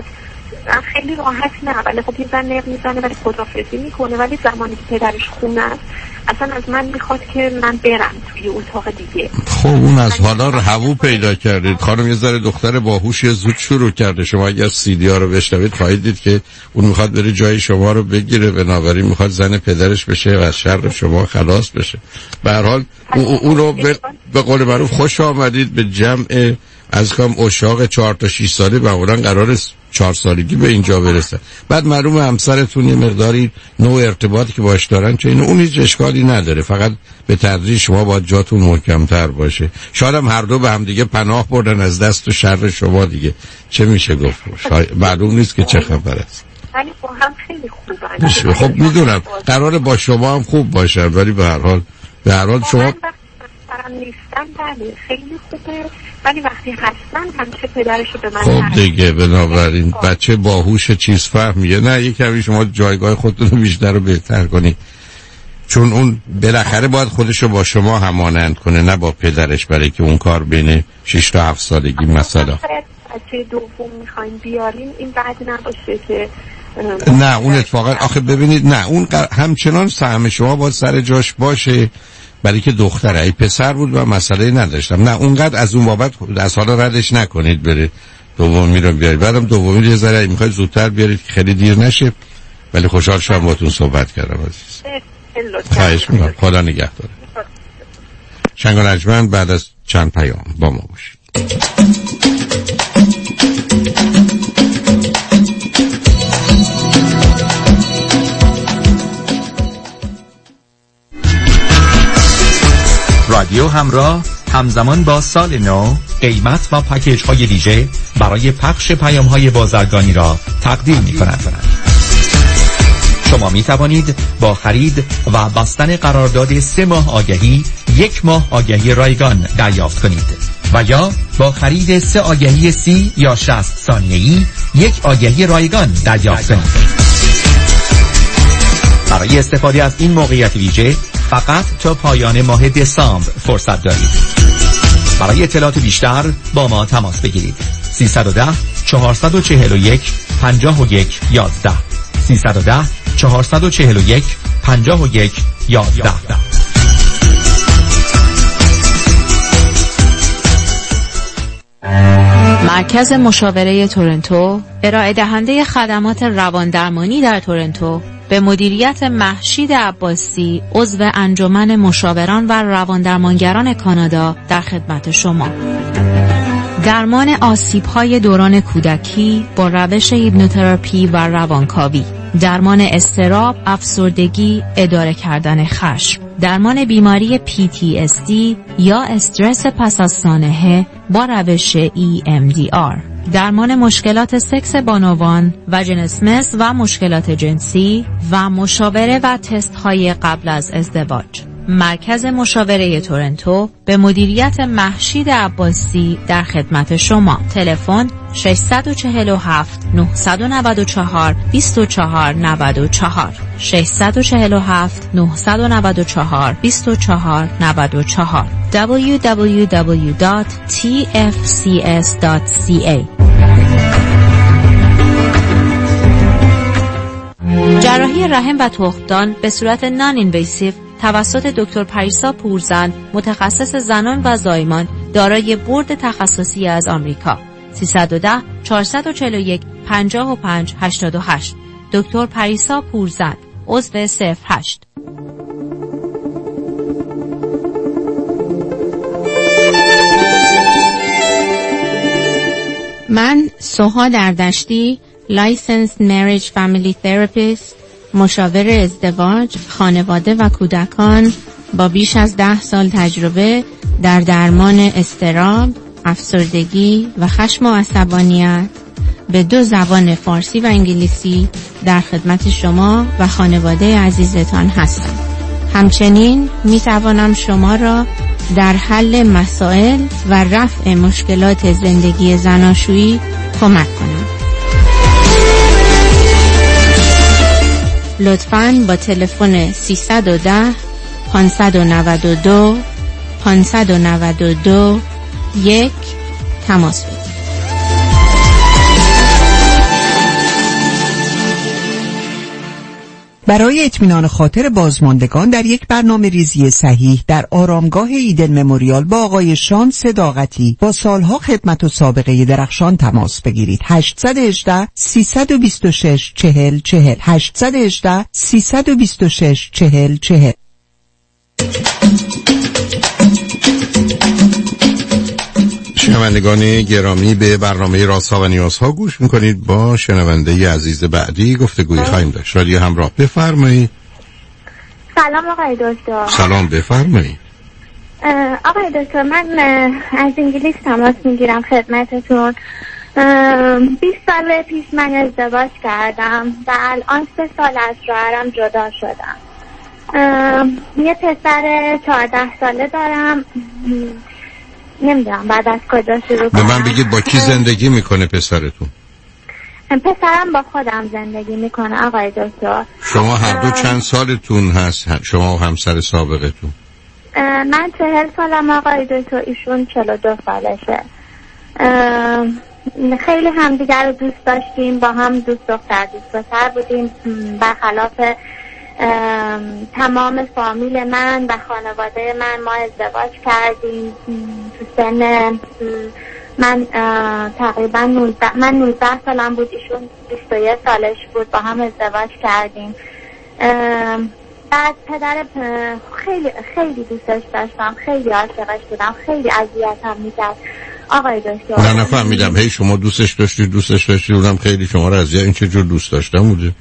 خیلی راحت نه، ولی خب یه زن نق میزنه ولی خدافزی میکنه، ولی زمانی که پدرش خونه است اصلا از من میخواد که من برم توی اتاق دیگه. خب اون از حالا هوو پیدا کردید خانم، یه ذره دختر باهوشی زود شروع کرده. شما اگر سی دی ها رو بشنوید خواهید دید که اون میخواد بره جای شما رو بگیره، بنابراین میخواد زن پدرش بشه و از شر شما خلاص بشه. به هر حال اون رو به قول معروف خوش آمدید به جمع از کام اشاق چهار تا شش ساله، معمولا قرار چهار سالگی به اینجا برسه. بعد معلومه همسرتون یه مقداری نوع ارتباطی که باش دارن چه اینه، اون هیچ اشکالی نداره، فقط به تدریج شما باید جاتون محکم‌تر باشه. شاید هم هر دو به هم دیگه پناه بردن از دست و شر شما دیگه، چه میشه گفت؟ معلوم نیست که چه خبر است. ولی با هم خیلی خوبن. خب میدونم قراره با شما هم خوب باشن، ولی به هر حال به هر حال شما برام نیستن بله خیلی خوبه، ولی وقتی هستن همیشه پدرشو به من خب دیگه بنابراین بچه باهوش چیز فهمیه. نه یک کمی شما جایگاه خودتون رو بیشتر رو بهتر کنید، چون اون بالاخره باید خودشو با شما همانند کنه نه با پدرش، برای که اون کار بین شش تا هفت سالگی مثلا بچه دوم میخواین بیارین این بعد نباشه که نه اون اتفاقا آخه ببینید نه اون همچنان سهم شما باید سر جاش باشه، برای که دختره. ای پسر بود و مسئله نداشتم، نه اونقدر از اون بابت از حالا ردش نکنید بره دومی رو بیارید. بعدم دومی رو یه ذره میخواید زودتر بیارید که خیلی دیر نشه. ولی خوشحال شدم باهاتون صحبت کردم عزیز. خواهش میکنم، خدا نگهدار. شنگ و نجمن بعد از چند پیام با ما باشید. رادیو همراه همزمان با سال نو قیمت و پکیج های ویژه برای پخش پیام های بازرگانی را تقدیم می کند. شما می توانید با خرید و بستن قرارداد سه ماه آگهی یک ماه آگهی رایگان دریافت کنید و یا با خرید سه آگهی سی یا شصت ثانیه‌ای یک آگهی رایگان دریافت کنید. برای استفاده از این موقعیت ویژه فقط تا پایان ماه دسامبر فرصت دارید. برای اطلاعات بیشتر با ما تماس بگیرید. سیصد و ده چهارصد و چهل و یک پنجاه و یک یازده سیصد و ده چهارصد و چهل و یک پنجاه و یک یازده. مرکز مشاوره تورنتو ارائه دهنده خدمات رواندرمانی در تورنتو به مدیریت مهشید عباسی عضو انجمن مشاوران و رواندرمانگران کانادا در خدمت شما. درمان آسیب‌های دوران کودکی با روش هیپنوتراپی و روانکاوی، درمان اضطراب، افسردگی، اداره کردن خشم، درمان بیماری پی تی اس دی یا استرس پس از سانحه با روش ای ام دی آر، درمان مشکلات سکس بانوان، واژینیسمس و مشکلات جنسی و مشاوره و تست های قبل از ازدواج. مرکز مشاوره تورنتو به مدیریت مهشید عباسی در خدمت شما. تلفن شش چهار هفت نه نه چهار دو چهار نه چهار شش چهار هفت نه نه چهار دو چهار نه چهار دبلیو دبلیو دبلیو دات تی اف سی اس دات سی ای. جراحی رحم و تخمدان به صورت نان اینویسیو توسط دکتر پریسا پورزن، متخصص زنان و زایمان، دارای بورد تخصصی از آمریکا. سیصد و ده چهارصد و چهل و یک پنجاه و پنج هشتاد و هشت. دکتر پریسا پورزن، عضو صفر هشت. من سوها دردشتی، Licensed Marriage Family Therapist، مشاور ازدواج، خانواده و کودکان با بیش از ده سال تجربه در درمان اضطراب، افسردگی و خشم و عصبانیت به دو زبان فارسی و انگلیسی در خدمت شما و خانواده عزیزتان هستم. همچنین می توانم شما را در حل مسائل و رفع مشکلات زندگی زناشویی کمک کنم. لطفاً با تلفن سیصد و ده پانصد و نود و دو پانصد و نود و دو یک تماس بگیرید. برای اطمینان خاطر بازماندگان در یک برنامه ریزی صحیح در آرامگاه ایدن مموریال با آقای شان صداقتی با سالها خدمت و سابقه درخشان تماس بگیرید. هشت یک هشت سه دو شش چهل چهل هشت یک هشت سه دو شش چهل چهل. شنوندگان گرامی، به برنامه رازها و نیازها گوش میکنید. با شنونده عزیز بعدی گفتگوی خواهیم داشت. رادیو همراه، بفرمایید. سلام آقای دکتر. سلام، بفرمایید. آقای دکتر، من از انگلیس تماس میگیرم خدمتتون. بیست سال پیش من ازدواج کردم و الان سه سال از شوهرم جدا شدم. یه پسر چهارده ساله دارم. نمیدونم بعد از کجا شروع کنم. به من بگید با کی زندگی میکنه پسرتون؟ پسرم با خودم زندگی میکنه آقای دکتر. شما هر دو چند سالتون هست؟ شما و همسر سابقتون؟ من چهل سالم آقای دکتر، ایشون چهل و دو سالشه. خیلی همدیگر رو دوست داشتیم، با هم دوست دختر دوست پسر بودیم. برخلاف تمام فامیل من و خانواده من ما ازدواج کردیم تو سن من تقریبا نوزده من نوزده سالم بود، ایشون بیست و یک سالش بود. با هم ازدواج کردیم. بعد پدر خیلی خیلی دوستش داشتم، خیلی عاشقش بودم، خیلی اذیتم میکرد آقای دکتر. نه نفهمیدم. هی شما دوستش داشتی دوستش داشتی اونم خیلی شما رو اذیت. این چه جور دوست داشتن بوده؟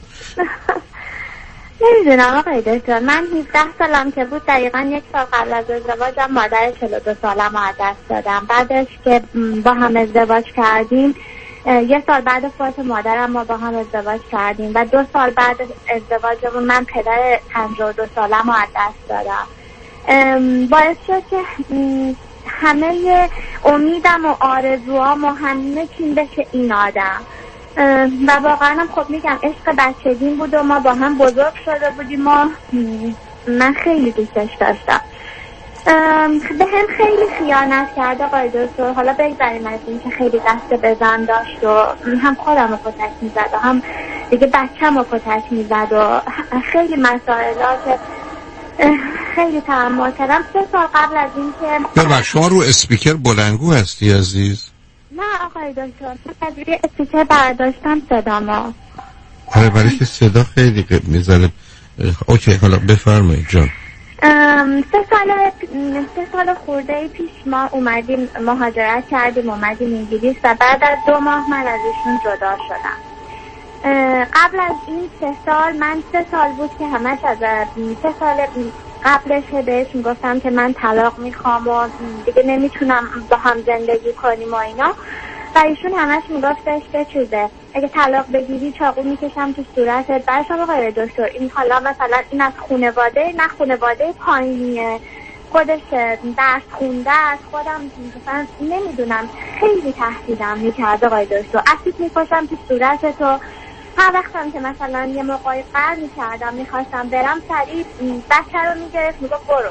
نمیدونم آقای دکتر. من هفده سالم که بود دقیقا یک سال قبل از ازدواجم مادر چهل و دو سالم رو از دست دادم. بعدش که با هم ازدواج کردیم، یک سال بعد فوت مادرم ما با هم ازدواج کردیم و دو سال بعد ازدواجمون من پدر پنجاه و دو سالم رو از دست دادم. باعث شد که همه امیدم و آرزوام و همه چیم بشه این آدم. و واقعا هم خب میگم عشق بچگیم بود و ما با هم بزرگ شده بودیم و من خیلی دوستش داشتم. به هم خیلی خیانت کرده آقای دکتر. حالا بگذاریم از این که خیلی دست بزن داشت و هم خودم رو کتک میزد و هم دیگه بچم رو کتک میزد و خیلی مسائلات خیلی تحمل کردم. سه سال قبل از این که ببخشید شما رو اسپیکر بلندگو هستی عزیز؟ نه آقای دکتر، من از روی اسپیکر برداشتم صدامو. آره برای که صدا خیلی میزنه. اوکی حالا بفرمایید جان. سه سال سه سال خورده پیش ما اومدیم مهاجرت کردیم، اومدیم انگلیس و بعد از دو ماه من از ایشون جدا شدم. قبل از این سه سال من سه سال بود که همش از سه سال قبلش بهش میگفتم که من طلاق میخوام و دیگه نمیتونم با هم زندگی کنیم و اینا و ایشون همش میگفتش که چیزه اگه طلاق بگیری چاقو میکشم تو صورتت. برشم آقای دکتر این حالا مثلا این از خانواده نه خانواده پایینیه، خودش درس خونده است، خودم مثلا نمیدونم خیلی تهدیدم میکرد آقای دکتر. اسید میکشم تو صورتت و هر وقتم که مثلا یه موقعی قرار میکردم میخواستم برم سریع بچه رو میگرفت میگفت برو.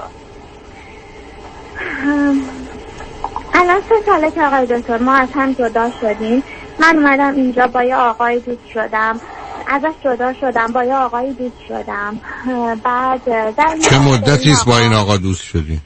الان سه ساله که آقای دکتر ما از هم جدا شدیم. من اومدم اینجا با یه آقای دوست شدم، ازش جدا شدم، با یه آقای دوست شدم. بعد چه مدتی است با این آقا دوست شدی؟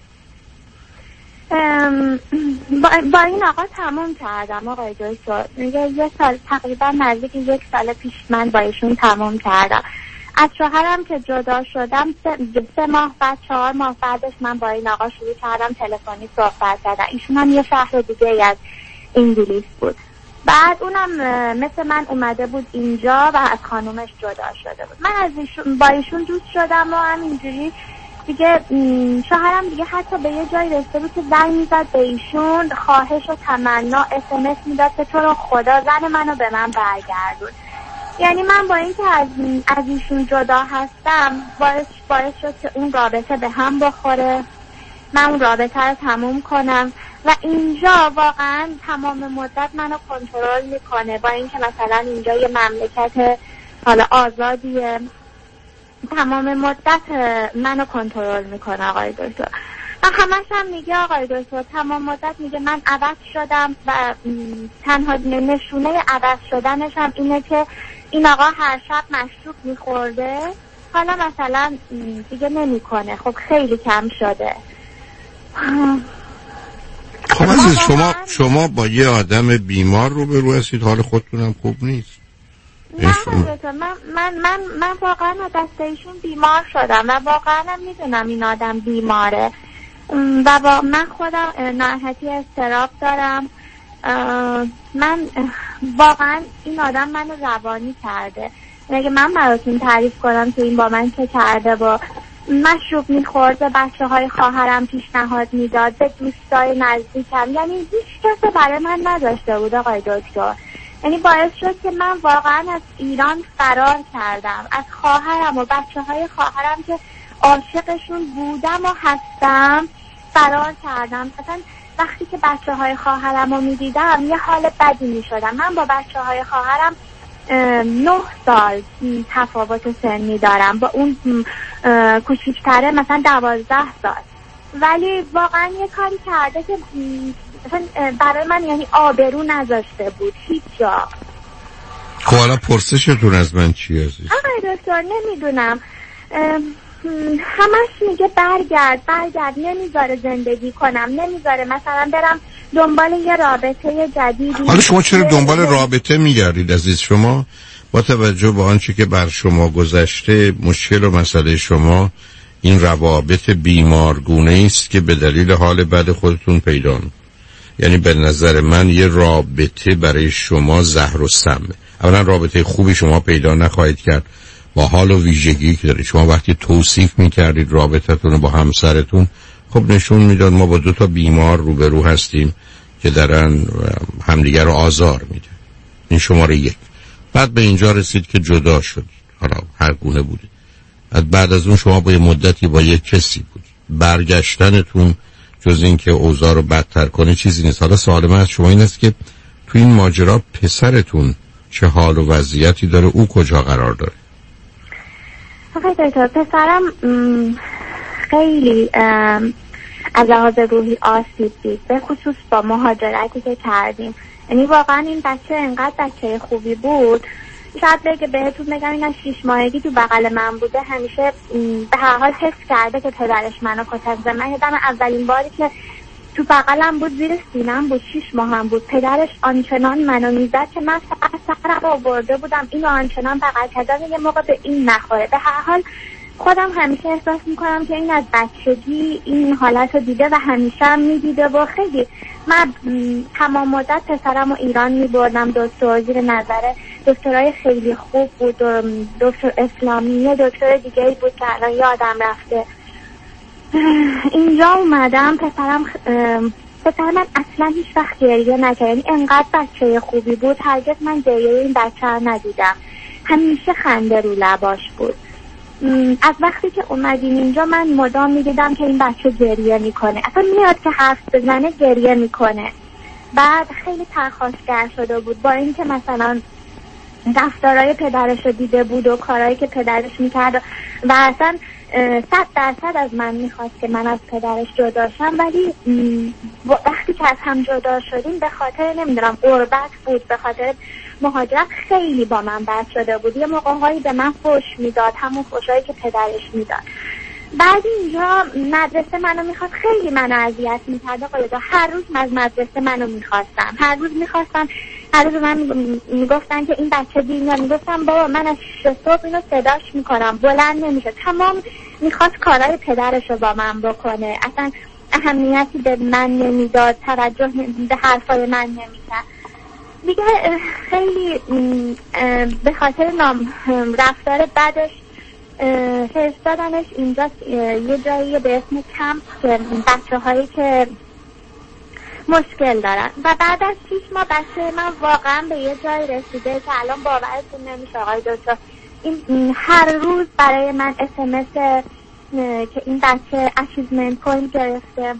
با, با این آقا تمام کردم آقای دکتر. یه سال تقریبا نزدیک یک سال پیش من با ایشون تمام کردم. از شوهرم که جدا شدم سه, سه ماه بعد چهار ماه بعدش من با این آقا شروع کردم تلفنی صحبت کردن. ایشون هم یه شهر دیگه از انگلیس بود. بعد اونم مثل من اومده بود اینجا و از خانومش جدا شده بود. من از ایشون با ایشون دوست شدم و همینجوری دیگه شوهرم دیگه حتی به یه جایی رسیده بود که زنگ میزد به ایشون خواهش و تمنا اس ام اس میداد که تو رو خدا زن منو به من برگردون. یعنی من با اینکه از از ایشون جدا هستم باعث باعث شد که اون رابطه به هم بخوره، من اون رابطه رو تموم کنم و اینجا واقعا تمام مدت منو کنترل میکنه. با اینکه مثلا اینجا یه مملکت حالا آزادیه، تمام مدت منو کنترل میکنه آقای دکتر. و همش هم میگه آقای دکتر تمام مدت میگه من عوض شدم و تنها نشونه عوض شدنش هم اینه که این آقا هر شب مشروب میخورده حالا مثلا دیگه نمیکنه. خب خیلی کم شده. خب عزیز شما شما با یه آدم بیمار رو به رو هستید، حال خودتونم خوب نیست. نه من من من من واقعا دست ایشون بیمار شدم و واقعا میدونم این آدم بیماره و با من خودم ناراحتی اضطراب دارم. من واقعا این آدم منو روانی کرده. اگه من براتون تعریف کنم که این با من چه کرده، با مشروب میخورد، به بچه های خواهرم پیشنهاد میداد، به دوستای نزدیکم، یعنی هیچ کس برای من نداشته بود آقای دکتر. یعنی باعث شد که من واقعا از ایران فرار کردم، از خواهرم و بچه های خواهرم که عاشقشون بودم و هستم فرار کردم. مثلا وقتی که بچه های خواهرم رو میدیدم یه حال بدی میشدم. من با بچه های خواهرم نه سال تفاوت سنی دارم، با اون کوچیکتره مثلا دوازده سال، ولی واقعا یه کاری کرده که برای من یعنی آبرو نذاشته بود هیچ جا. خب حالا پرسشتون از من چی عزیز؟ آقای دکتر نمیدونم، همش میگه برگرد برگرد، نمیذاره زندگی کنم، نمیذاره مثلا برم دنبال یه رابطه جدیدی. حالا شما چرا دنبال رابطه میگردید عزیز؟ شما با توجه به آنچه که بر شما گذشته، مشکل و مسئله شما این روابط بیمارگونه است که به دلیل حال بد خودتون پیدا می‌کنید. یعنی به نظر من یه رابطه برای شما زهر و سمه. اولا رابطه خوبی شما پیدا نخواهید کرد با حال و ویژگی که دارید. شما وقتی توصیف می‌کردید رابطتون با همسرتون، خب نشون میداد ما با دو تا بیمار روبرو هستیم که دارن همدیگر رو آزار میده. این شماره یک. بعد به اینجا رسید که جدا شدید، حالا هر گونه بودید. بعد از اون شما با یه مدتی با یک کسی بودید. برگشتنتون جز این که اوضاع رو بدتر کنه چیزی نیست. حالا سوال من از شما این است که تو این ماجرا پسرتون چه حال و وضعیتی داره؟ او کجا قرار داره؟ آقای دکتر پسرم خیلی از لحاظ روحی آسیب دید، به خصوص با مهاجرتی که کردیم. یعنی واقعا این بچه انقدر بچه خوبی بود، شاید بگه بهتون بگم این از شیش ماهگی تو بغل من بوده، همیشه به هر حال حس کرده که پدرش منو کتک. من یادم اولین باری که تو بغلم بود زیر سینم بود، شیش ماهم بود، پدرش آنچنان منو میزد که من فقط سرم آورده بودم اینو آنچنان بغل کردم یه موقع به این نخوره. به هر حال خودم همیشه احساس میکنم که این از بچگی این حالت رو دیده و همیشه هم میدیده و خیلی من تمام مدت پسرم رو ایران میبردم دکتر، زیر نظر دکترای خیلی خوب بود، دکتر اسلامی، دکتر دیگه بود که الان یادم رفته. اینجا اومدم پسرم پسرم من اصلا هیچ وقت گریه نکرد، یعنی انقدر بچه خوبی بود هرگز من گریه این بچه رو ندیدم، همیشه خنده رو لباش بود. از وقتی که اومدیم اینجا من مدام میدیدم که این بچه گریه میکنه، اصلا میاد که حرف بزنه گریه میکنه. بعد خیلی پرخاشگر شده بود با اینکه مثلا رفتارهای پدرش رو دیده بود و کارهایی که پدرش میکرد و اصلا صد درصد از من میخواست که من از پدرش جدا شم، ولی وقتی که از هم جدا شدیم به خاطر نمیدونم غربت بود، به خاطر مهاجرت خیلی با من بد شده بود. یه موقع‌هایی به من فحش میداد، همون فحشایی که پدرش میداد. بعد اینجا مدرسه منو میخواست، خیلی منو اذیت میکرد آقای دکتر. هر روز از مدرسه منو میخواستم، هر روز میخواستم، هر روز من میگفتن که این بچه دینه، میگفتم بابا من از شش صبح اینو صداش میکنم بلند نمیشه. تمام میخواست کارهای پدرش رو با من بکنه، اصلا اهمیتی به من نمیداد، توجه به حرفای من نمیکرد دیگه. خیلی به خاطر نام رفتار بعدش فرستادنش اینجا یه جایی به اسم کمپ که بچه هایی که مشکل دارن و بعد از شیش ماه بچه من واقعا به یه جایی رسیده که الان باورتون نمیشه آقای دکتر. این هر روز برای من اس ام اس که این بچه اچیومنت پوینت گرفته،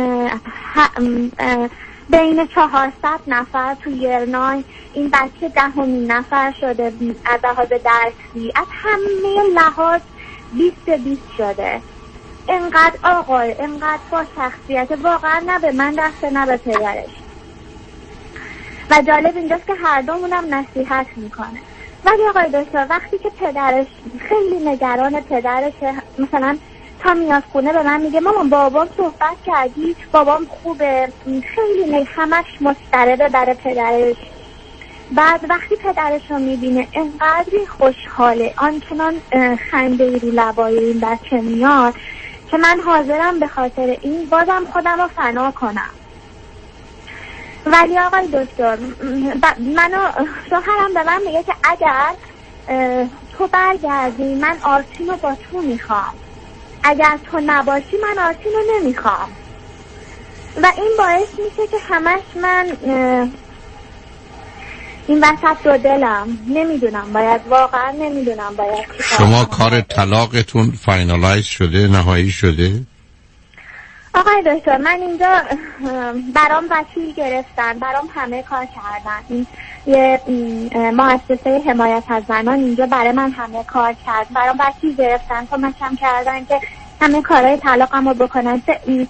بین چهارصد نفر تو یرنای این بچه دهمین نفر شده از لحاظ درسی، از همه لحاظ بیست بیست شده. انقدر آقای انقدر با شخصیت، واقعا نه به من دسته نه به پدرش. و جالب اینجاست که هر دومونم نصیحت میکنه. ولی آقای دکتر وقتی که پدرش خیلی نگران پدرشه، مثلا تا میاد خونه به من میگه مامان بابام صحبت کردی، بابام خوبه، خیلی نه همش مضطربه برای پدرش. بعد وقتی پدرش رو میبینه انقدری خوشحاله، آنچنان خنده رو لبای این بچه میاد که من حاضرم به خاطر این بازم خودم رو فنا کنم. ولی آقای دکتر منو شوهرم به من میگه که اگر تو برگردی من آرتین رو با تو میخوام، اگر تو نباشی من آرتین رو نمیخوام. و این باعث میشه که همش من این وسط دو دلم نمیدونم باید، واقعا نمیدونم باید. شما کار طلاقتون فاینالایز شده، نهایی شده؟ آقای دکتر من اینجا برام وکیل گرفتن، برام همه کار کردن، این یه مؤسسه حمایت از زنان اینجا برای من همه کار کرد، برام وکیل گرفتن، کمکم کردن که همه کارهای طلاقم رو بکنن.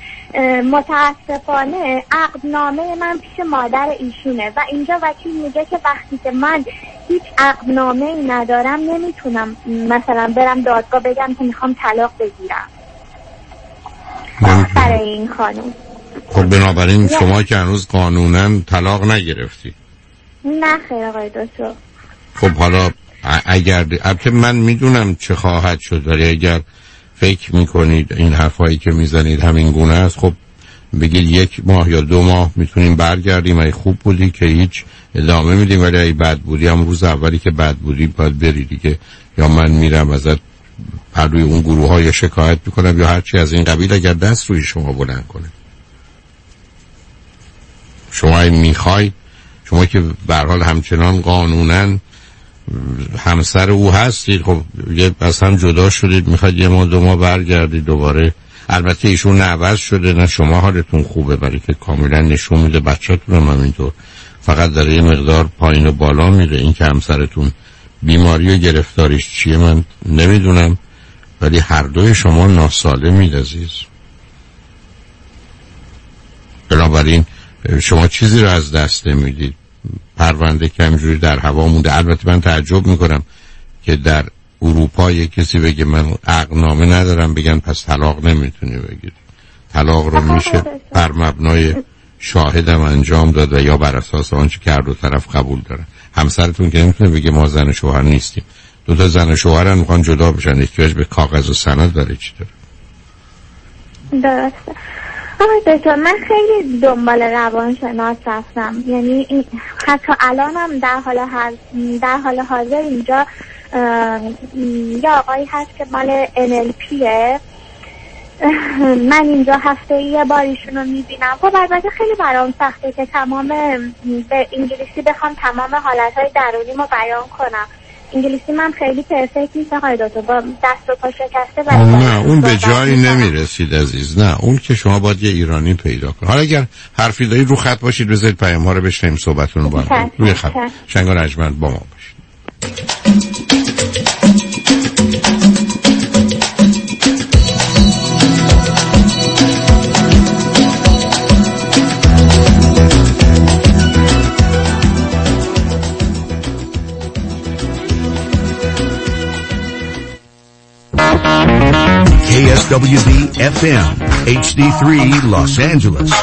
متاسفانه عقدنامه من پیش مادر ایشونه و اینجا وکیل میگه که وقتی که من هیچ عقدنامه ای ندارم نمیتونم مثلا برم دادگاه بگم که میخوام طلاق بگیرم برای این خانم. خب بنابراین شما که هنوز قانونا طلاق نگرفتی؟ نه خیر آقای دکتر. خب حالا اگر البته من میدونم چه خواهد شد، ولی اگر فکر میکنید این حرفایی که میزنید همین گونه است، خب بگید یک ماه یا دو ماه میتونیم برگردیم، اگه خوب بودی که هیچ ادامه میدیم، ولی اگه بد بودی هم روز اولی که بد بودی باید بری دیگه، یا من میرم ازت هر روی اون گروه های شکایت میکنم یا هرچی از این قبیل، اگر دست روی شما بلند کنه. شما این میخوای، شما که به هر حال همچنان قانوناً همسر او هستید، خب یه اصلا جدا شدید، میخواید یه ماه دو ماه برگردید دوباره. البته ایشون نه عوض شده نه شما حالتون خوبه، برای که کاملا نشون میده بچه‌تون هم همینطور، فقط داره یه مقدار پایین و بالا میره. این که همسرتون بیماری و گرفتاریش چیه من نمیدونم، ولی هر دوی شما ناسالمید عزیز. بنابراین شما چیزی رو از دست نمیدید، پرونده که همینجوری در هوا مونده. البته من تعجب میکنم که در اروپا یک کسی بگه من عقدنامه ندارم بگن پس طلاق نمیتونی بگیری. طلاق رو میشه بر مبنای شاهدم انجام داد و یا بر اساس آنچه که هر دو طرف قبول دارن. همسرتون که نمیتونه بگه ما زن و شوهر نیستیم، دو تا زن و شوهرن میخوان جدا بشن، احتیاج به کاغذ و سند داره. چی داره؟ درسته آقای دکتر، من خیلی دنبال روانشناس رفتم، یعنی این حتی الانم در حال حاضر در حال حاضر اینجا یا آقایی هست که مال ان ال پیه، من اینجا هفته یه بار ایشون رو میبینم. خب البته خیلی برام سخته که تمام به انگلیسی بخوام تمام حالتهای درونیمو بیان کنم. انگلیسی من خیلی پرفکت نیست آقای دکتر، با دست و پا شکسته. نه اون به جایی نمیرسید عزیز، نه اون که شما باید یه ایرانی پیدا کنید. حالا اگر حرفی دارید رو خط باشید، بذارید پیام ها رو بشنیم صحبتتون رو با هم روی خط. شنگان رجمند با ما باشید. K S W B F M اچ دی تری Los Angeles.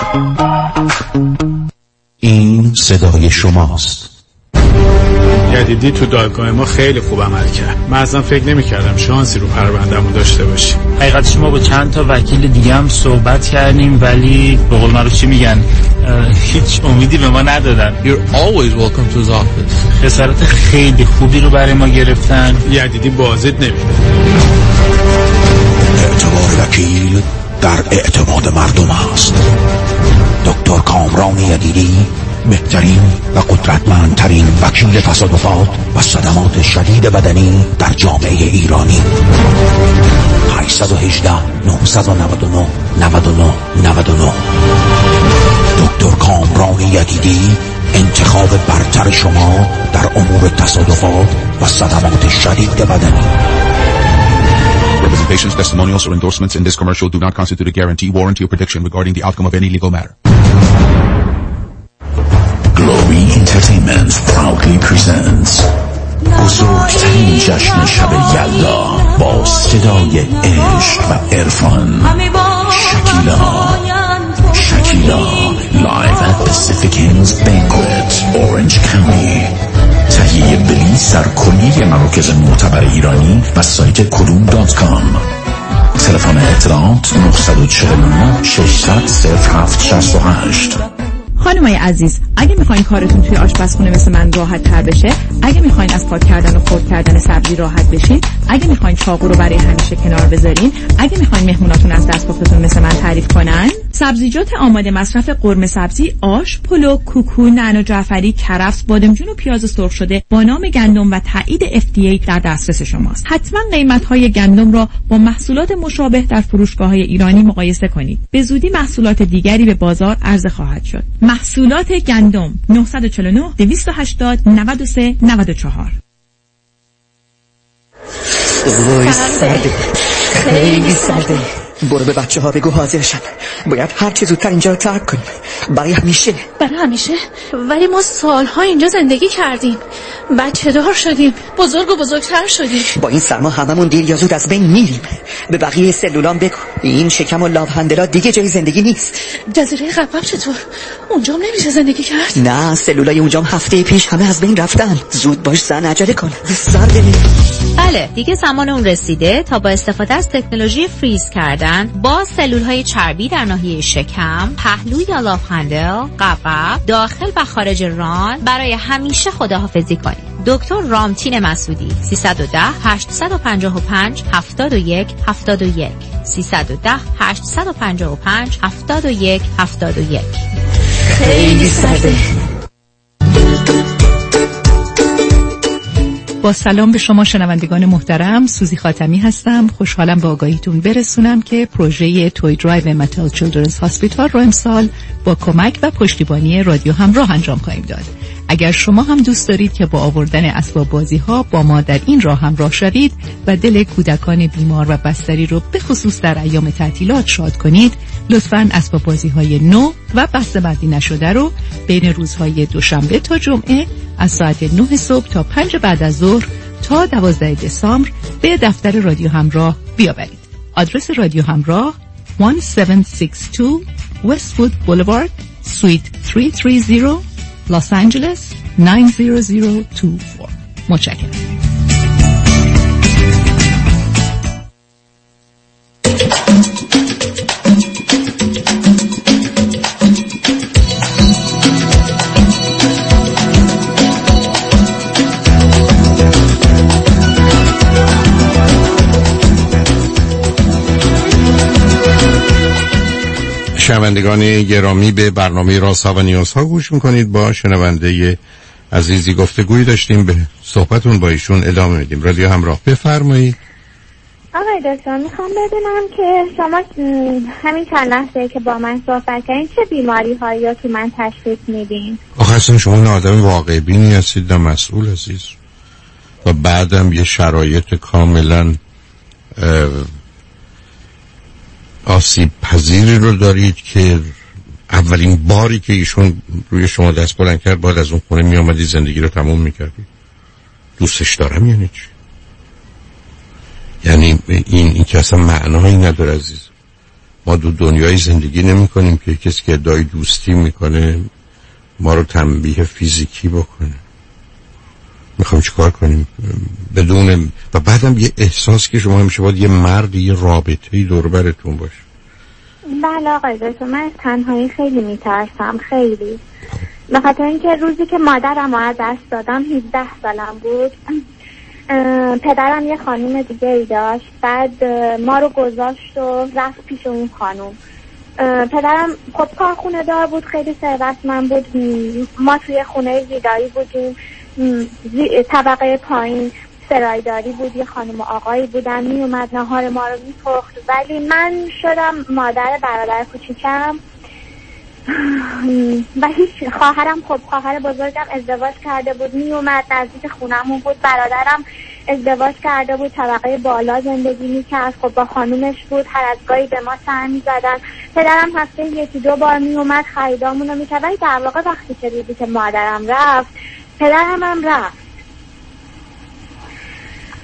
این صدای شماست. یدیدی تو دادگاه ما خیلی خوب عمل کرد. من اصلا فکر نمی‌کردم شانسی رو پرونده‌مو داشته باشیم. حقیقتش ما با چند تا وکیل دیگه هم صحبت کردیم، ولی به قول معروف چی میگن، هیچ امیدی به ما ندادن. You're always welcome to his office. خسارت خیلی خوبی رو برای ما گرفتن. یدیدی بازت نمیده. اعتبار وکیل در اعتماد مردم است. دکتر کامران یدیدی بهترین و قدرتمندترین وکیل تصادفات و صدمات شدید بدنی در جامعه ایرانی. هشت یک هشت نه نه نه نه نه نه نه. دکتر کامران یدیدی، انتخاب برتر شما در امور تصادفات و صدمات شدید بدنی. Representations, testimonials, or endorsements in this commercial do not constitute a guarantee, warranty, or prediction regarding the outcome of any legal matter. Glory Entertainment proudly presents بزرگترین جشن شب یلدا با صدای عشق و عرفان. شکیلا شکیلا لایو at Pacific Hills Banquet Orange County. تهیه بلیط در کلیه مراکز معتبر ایرانی و سایت کلوم دات کام. تلفن اطلاعات نه چهار نه ششصد صفر هفت شصت و هشت. خانمای عزیز، اگه میخواین کارتون توی آشپزخونه مثل من راحت تر بشه، اگه میخواین از پاک کردن و خرد کردن سبزی راحت بشین، اگه میخواین چاقو رو برای همیشه کنار بذارین، اگه میخواین مهموناتون از دستپختون مثل من تعریف کنن، سبزیجات آماده مصرف قرمه سبزی، آش، پلو، کوکو، نعنا جعفری، کرفس، بادمجون و پیاز سرخ شده با نام گندم و تایید اف دی ای در دسترس شماست. حتما قیمت‌های گندم را با محصولات مشابه در فروشگاه‌های ایرانی مقایسه کنید. به زودی محصولات دیگری به بازار عرضه خواهد شد. محصولات گندم نه چهار نه دویست و هشتاد نود و سه نود و چهار. وای سرده، خیلی سرده. برو به بچه ها بگو حاضر شن. باید هر چه زودتر اینجا رو ترک کنیم برای همیشه. برای همیشه؟ ولی ما سالها اینجا زندگی کردیم، بچه دار شدیم، بزرگ و بزرگتر شدیم. با این سرما هممون دیر یا زود از بین میریم. به بقیه سلولان بگو این شکم و لاوهندلا دیگه جای زندگی نیست. جزیره قبقب چطور؟ اونجا هم نمیشه زندگی کرد؟ نه، سلولای اونجا هم هفته پیش همه از بین رفتن. زود باش زن، عجله کن، سرده. بله، دیگه زمان اون رسیده تا با استفاده از تکنولوژی فریز کردن با سلولهای چربی در ناحیه شکم، پهلو یا لاوهندل، قبقب، داخل و خارج ران برای همیشه خداحافظی کنید. دکتر رامتین مسعودی سیصد و ده هشتصد و پنجاه و پنج هفتاد و یک هفتاد و یک سیصد و ده هشتصد و پنجاه و پنج هفتاد و یک هفتاد و یک. خیلی سرده. با سلام به شما شنوندگان محترم، سوزی خاتمی هستم. خوشحالم به آگاهیتون برسونم که پروژه توی درایو متل چیلدرنز هاسپیتال رو امسال با کمک و پشتیبانی رادیو همراه انجام خواهیم داد. اگر شما هم دوست دارید که با آوردن اسباب بازی ها با ما در این راه همراه شوید و دل کودکان بیمار و بستری رو به خصوص در ایام تعطیلات شاد کنید، لطفاً اسباب بازی های نو و بسته‌بندی نشده رو بین روزهای دوشنبه تا جمعه از ساعت نه صبح تا پنج بعد از ظهر تا دوازده دسامبر به دفتر رادیو همراه بیاورید. آدرس رادیو همراه سیزده شصت و دو Westwood Boulevard Suite سیصد و سیصد Los Angeles نه صفر صفر دو چهار. متشکرم. شنوندگان گرامی، به برنامه رازها و نیازها گوش میکنید. با شنونده عزیزی گفتگویی داشتیم، به صحبتون با ایشون ادامه میدیم. رادیو همراه، بفرمایید. آقای دکتر، میخوام بدونم که شما همین چند لحظه که با من صحبت کردین چه بیماری هایی رو تو من تشخیص میدین؟ آخه اصلا شما نه آدم واقع بینی هستید، نه مسئول عزیز، و بعدم یه شرایط کاملا آسیب پذیری رو دارید که اولین باری که ایشون روی شما دست بلند کرد باید از اون خونه می آمدی زندگی رو تموم می کردی. دوستش دارم یعنی چی؟ یعنی این, این که اصلا معنایی نداره عزیز. ما دو دنیای زندگی نمی کنیم که کسی که ادعای دوستی میکنه ما رو تنبیه فیزیکی بکنه. میخوام چیکار کنیم بدون و بعدم یه احساس که شما همیشه باید یه مرد، یه رابطه‌ای دور برتون باشه. بله آقای دکتر، من از تنهایی خیلی میترسم، خیلی. به خاطر اینکه روزی که مادرم رو از دست دادم هفده سالم بود، پدرم یه خانوم دیگه ای داشت، بعد ما رو گذاشت و رفت پیش اون خانوم. پدرم خب کارخونه دار بود، خیلی ثروتمند بود. ما توی خونه زیدایی بودیم، طبقه پایین سرایداری بود، یه خانم و آقایی بودن، می اومد نهار ما رو می پخت. ولی من شدم مادر برادر کوچیکم و هیچ. خواهرم خب خواهر بزرگم ازدواج کرده بود، می اومد نزدیک خونمون بود. برادرم ازدواج کرده بود، طبقه بالا زندگی می کرد، خب با خانومش بود، هر از گاهی به ما سر می زدن. پدرم هفته یکی دو بار می اومد خریدامون رو می کرد. ولی در واقع وقتی که دیدی که مادرم رفت، پدرم هم رفت.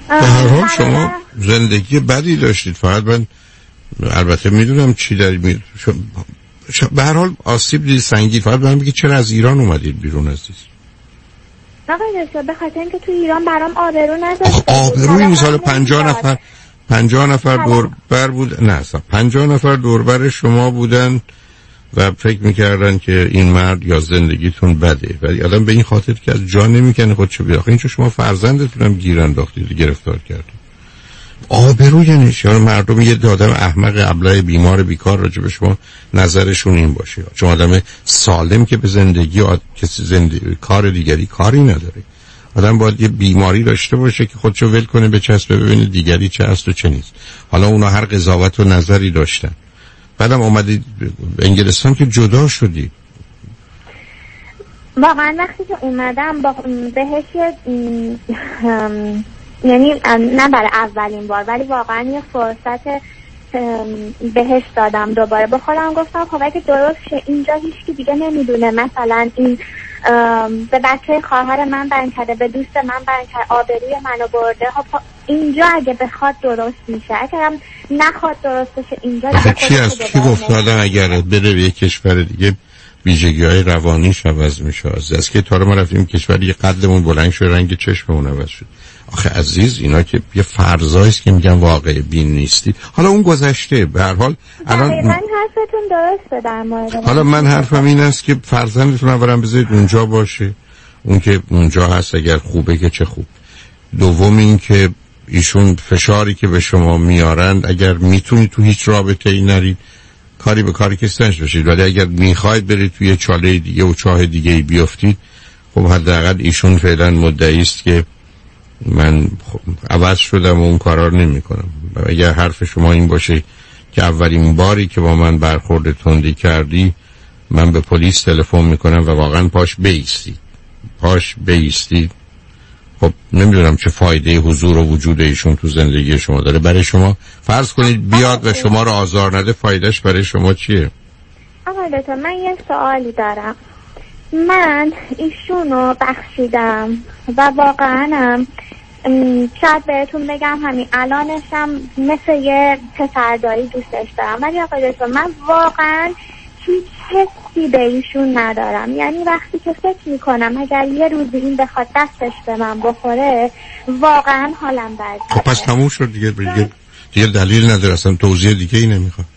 به هر حال شما زندگی بدی داشتید. فقط من البته میدونم چی دارید می... شما... به هر حال آسیب دید سنگین. فقط من بگید چرا از ایران اومدید بیرون عزیز؟ آقای دکتر به خاطر اینکه تو ایران برام آبرو نذاشتید. آبروی مثال پنجاه نفر پنجاه نفر دوربر بود، نه اصلا پنجاه نفر دوربر شما بودن و فکر میکردن که این مرد یا زندگیتون بده، ولی آدم به این خاطر که از جا نمیکنه خودشو بیاخه. این چون شما فرزندتونم گیر انداختید گرفتار کردید. آبرو یعنی چرا مردم یه آدم احمق ابله بیمار بیکار راجع به شما نظرشون این باشه؟ چون آدم سالم که به زندگی آد... کسی زندگی کار دیگری کاری نداره. آدم باید یه بیماری داشته باشه که خودشو ول کنه به چسبه ببینه دیگری چه هست و چه نیست. حالا اونا هر قضاوت و نظری داشتن. بعدم اومدید انگلستان که جدا شدید. واقعا وقتی که اومدم با بهش یعنی نه برای اولین بار ولی واقعا یه فرصت بهش دادم دوباره. با خودم گفتم خب اگه درست شه اینجا هیچکی دیگه نمیدونه مثلا این به بچه خواهر من بند کرده، به دوست من بند کرده، آبروی منو برده. خب اینجا اگه بخواد درست میشه، اگرم نخواد درست بشه اینجا دیگه چی از کی گفت آدم اگر بره به یک کشور دیگه ویژگی‌های روانیش عوض میشه؟ از که تا رو ما رفتیم کشوری قدمون بلند شد رنگ چشممون عوض شد. آخه عزیز اینا که یه فرضایی است که میگن واقع بین نیستی. حالا اون گذشته. به هر حال الان من حرفتون درسته در مورد حالا من حرفم این است که فرزندتون اولم بذارید اونجا باشه. اون که اونجا هست اگر خوبه که چه خوب. دوم این که ایشون فشاری که به شما میارند اگر میتونید تو هیچ رابطه ای نرید کاری به کاری که سنج بشید، ولی اگر میخواید برید توی چاله دیگه و چاه دیگه ای بیافتید خب حداقل ایشون فعلا مدعی است که من عوض شدم و اون کارا رو نمی کنم. اگر حرف شما این باشه که اولین باری که با من برخورد تندی کردی من به پلیس تلفن میکنم و واقعا پاش بیستی پاش بیستی خب نمیدونم چه فایده حضور و وجود ایشون تو زندگی شما داره. برای شما فرض کنید بیاد و شما رو آزار نده، فایدهش برای شما چیه؟ آقای دکتر من یه سوالی دارم. من ایشونو بخشیدم و واقعا شاید بهتون بگم همین الانشم مثل یه پسرداری دوستش دارم، ولی آقای دکتر من واقعا هیچ حسی به ایشون ندارم. یعنی وقتی که فکر میکنم اگر یه روزی این بخواد دستش به من بخوره واقعا حالم بد. خب پس تموم شد دیگه. دیگه, دیگه دلیل نداره، اصلا توضیح دیگه ای نمیخواد.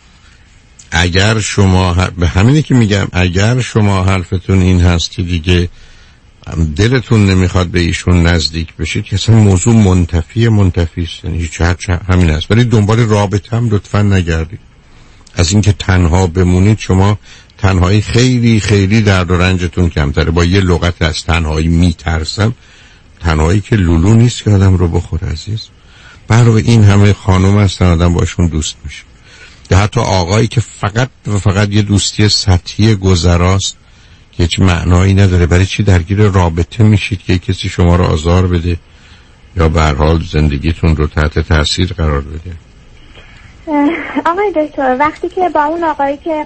اگر شما به همینی که میگم اگر شما حرفتون این هست که دیگه دلتون نمیخواد به ایشون نزدیک بشید که اصلا موضوع منتفی منتفی است، یعنی هیچ همین است. ولی دنبال رابطه هم لطفا نگردید. از اینکه تنها بمونید شما تنهایی خیلی خیلی درد و رنجتون کمتره. با یه لغت از تنهایی میترسم، تنهایی که لولو نیست که آدم رو بخوره عزیز. برای این همه خانم هستن آدم باشون دوست میشه. یا حتی آقایی که فقط و فقط یه دوستی سطحی گذراست که هیچ معنایی نداره. برای چی درگیر رابطه میشید که کسی شما رو آزار بده یا به هر حال زندگیتون رو تحت تاثیر قرار بده؟ آقای دکتر وقتی که با اون آقایی که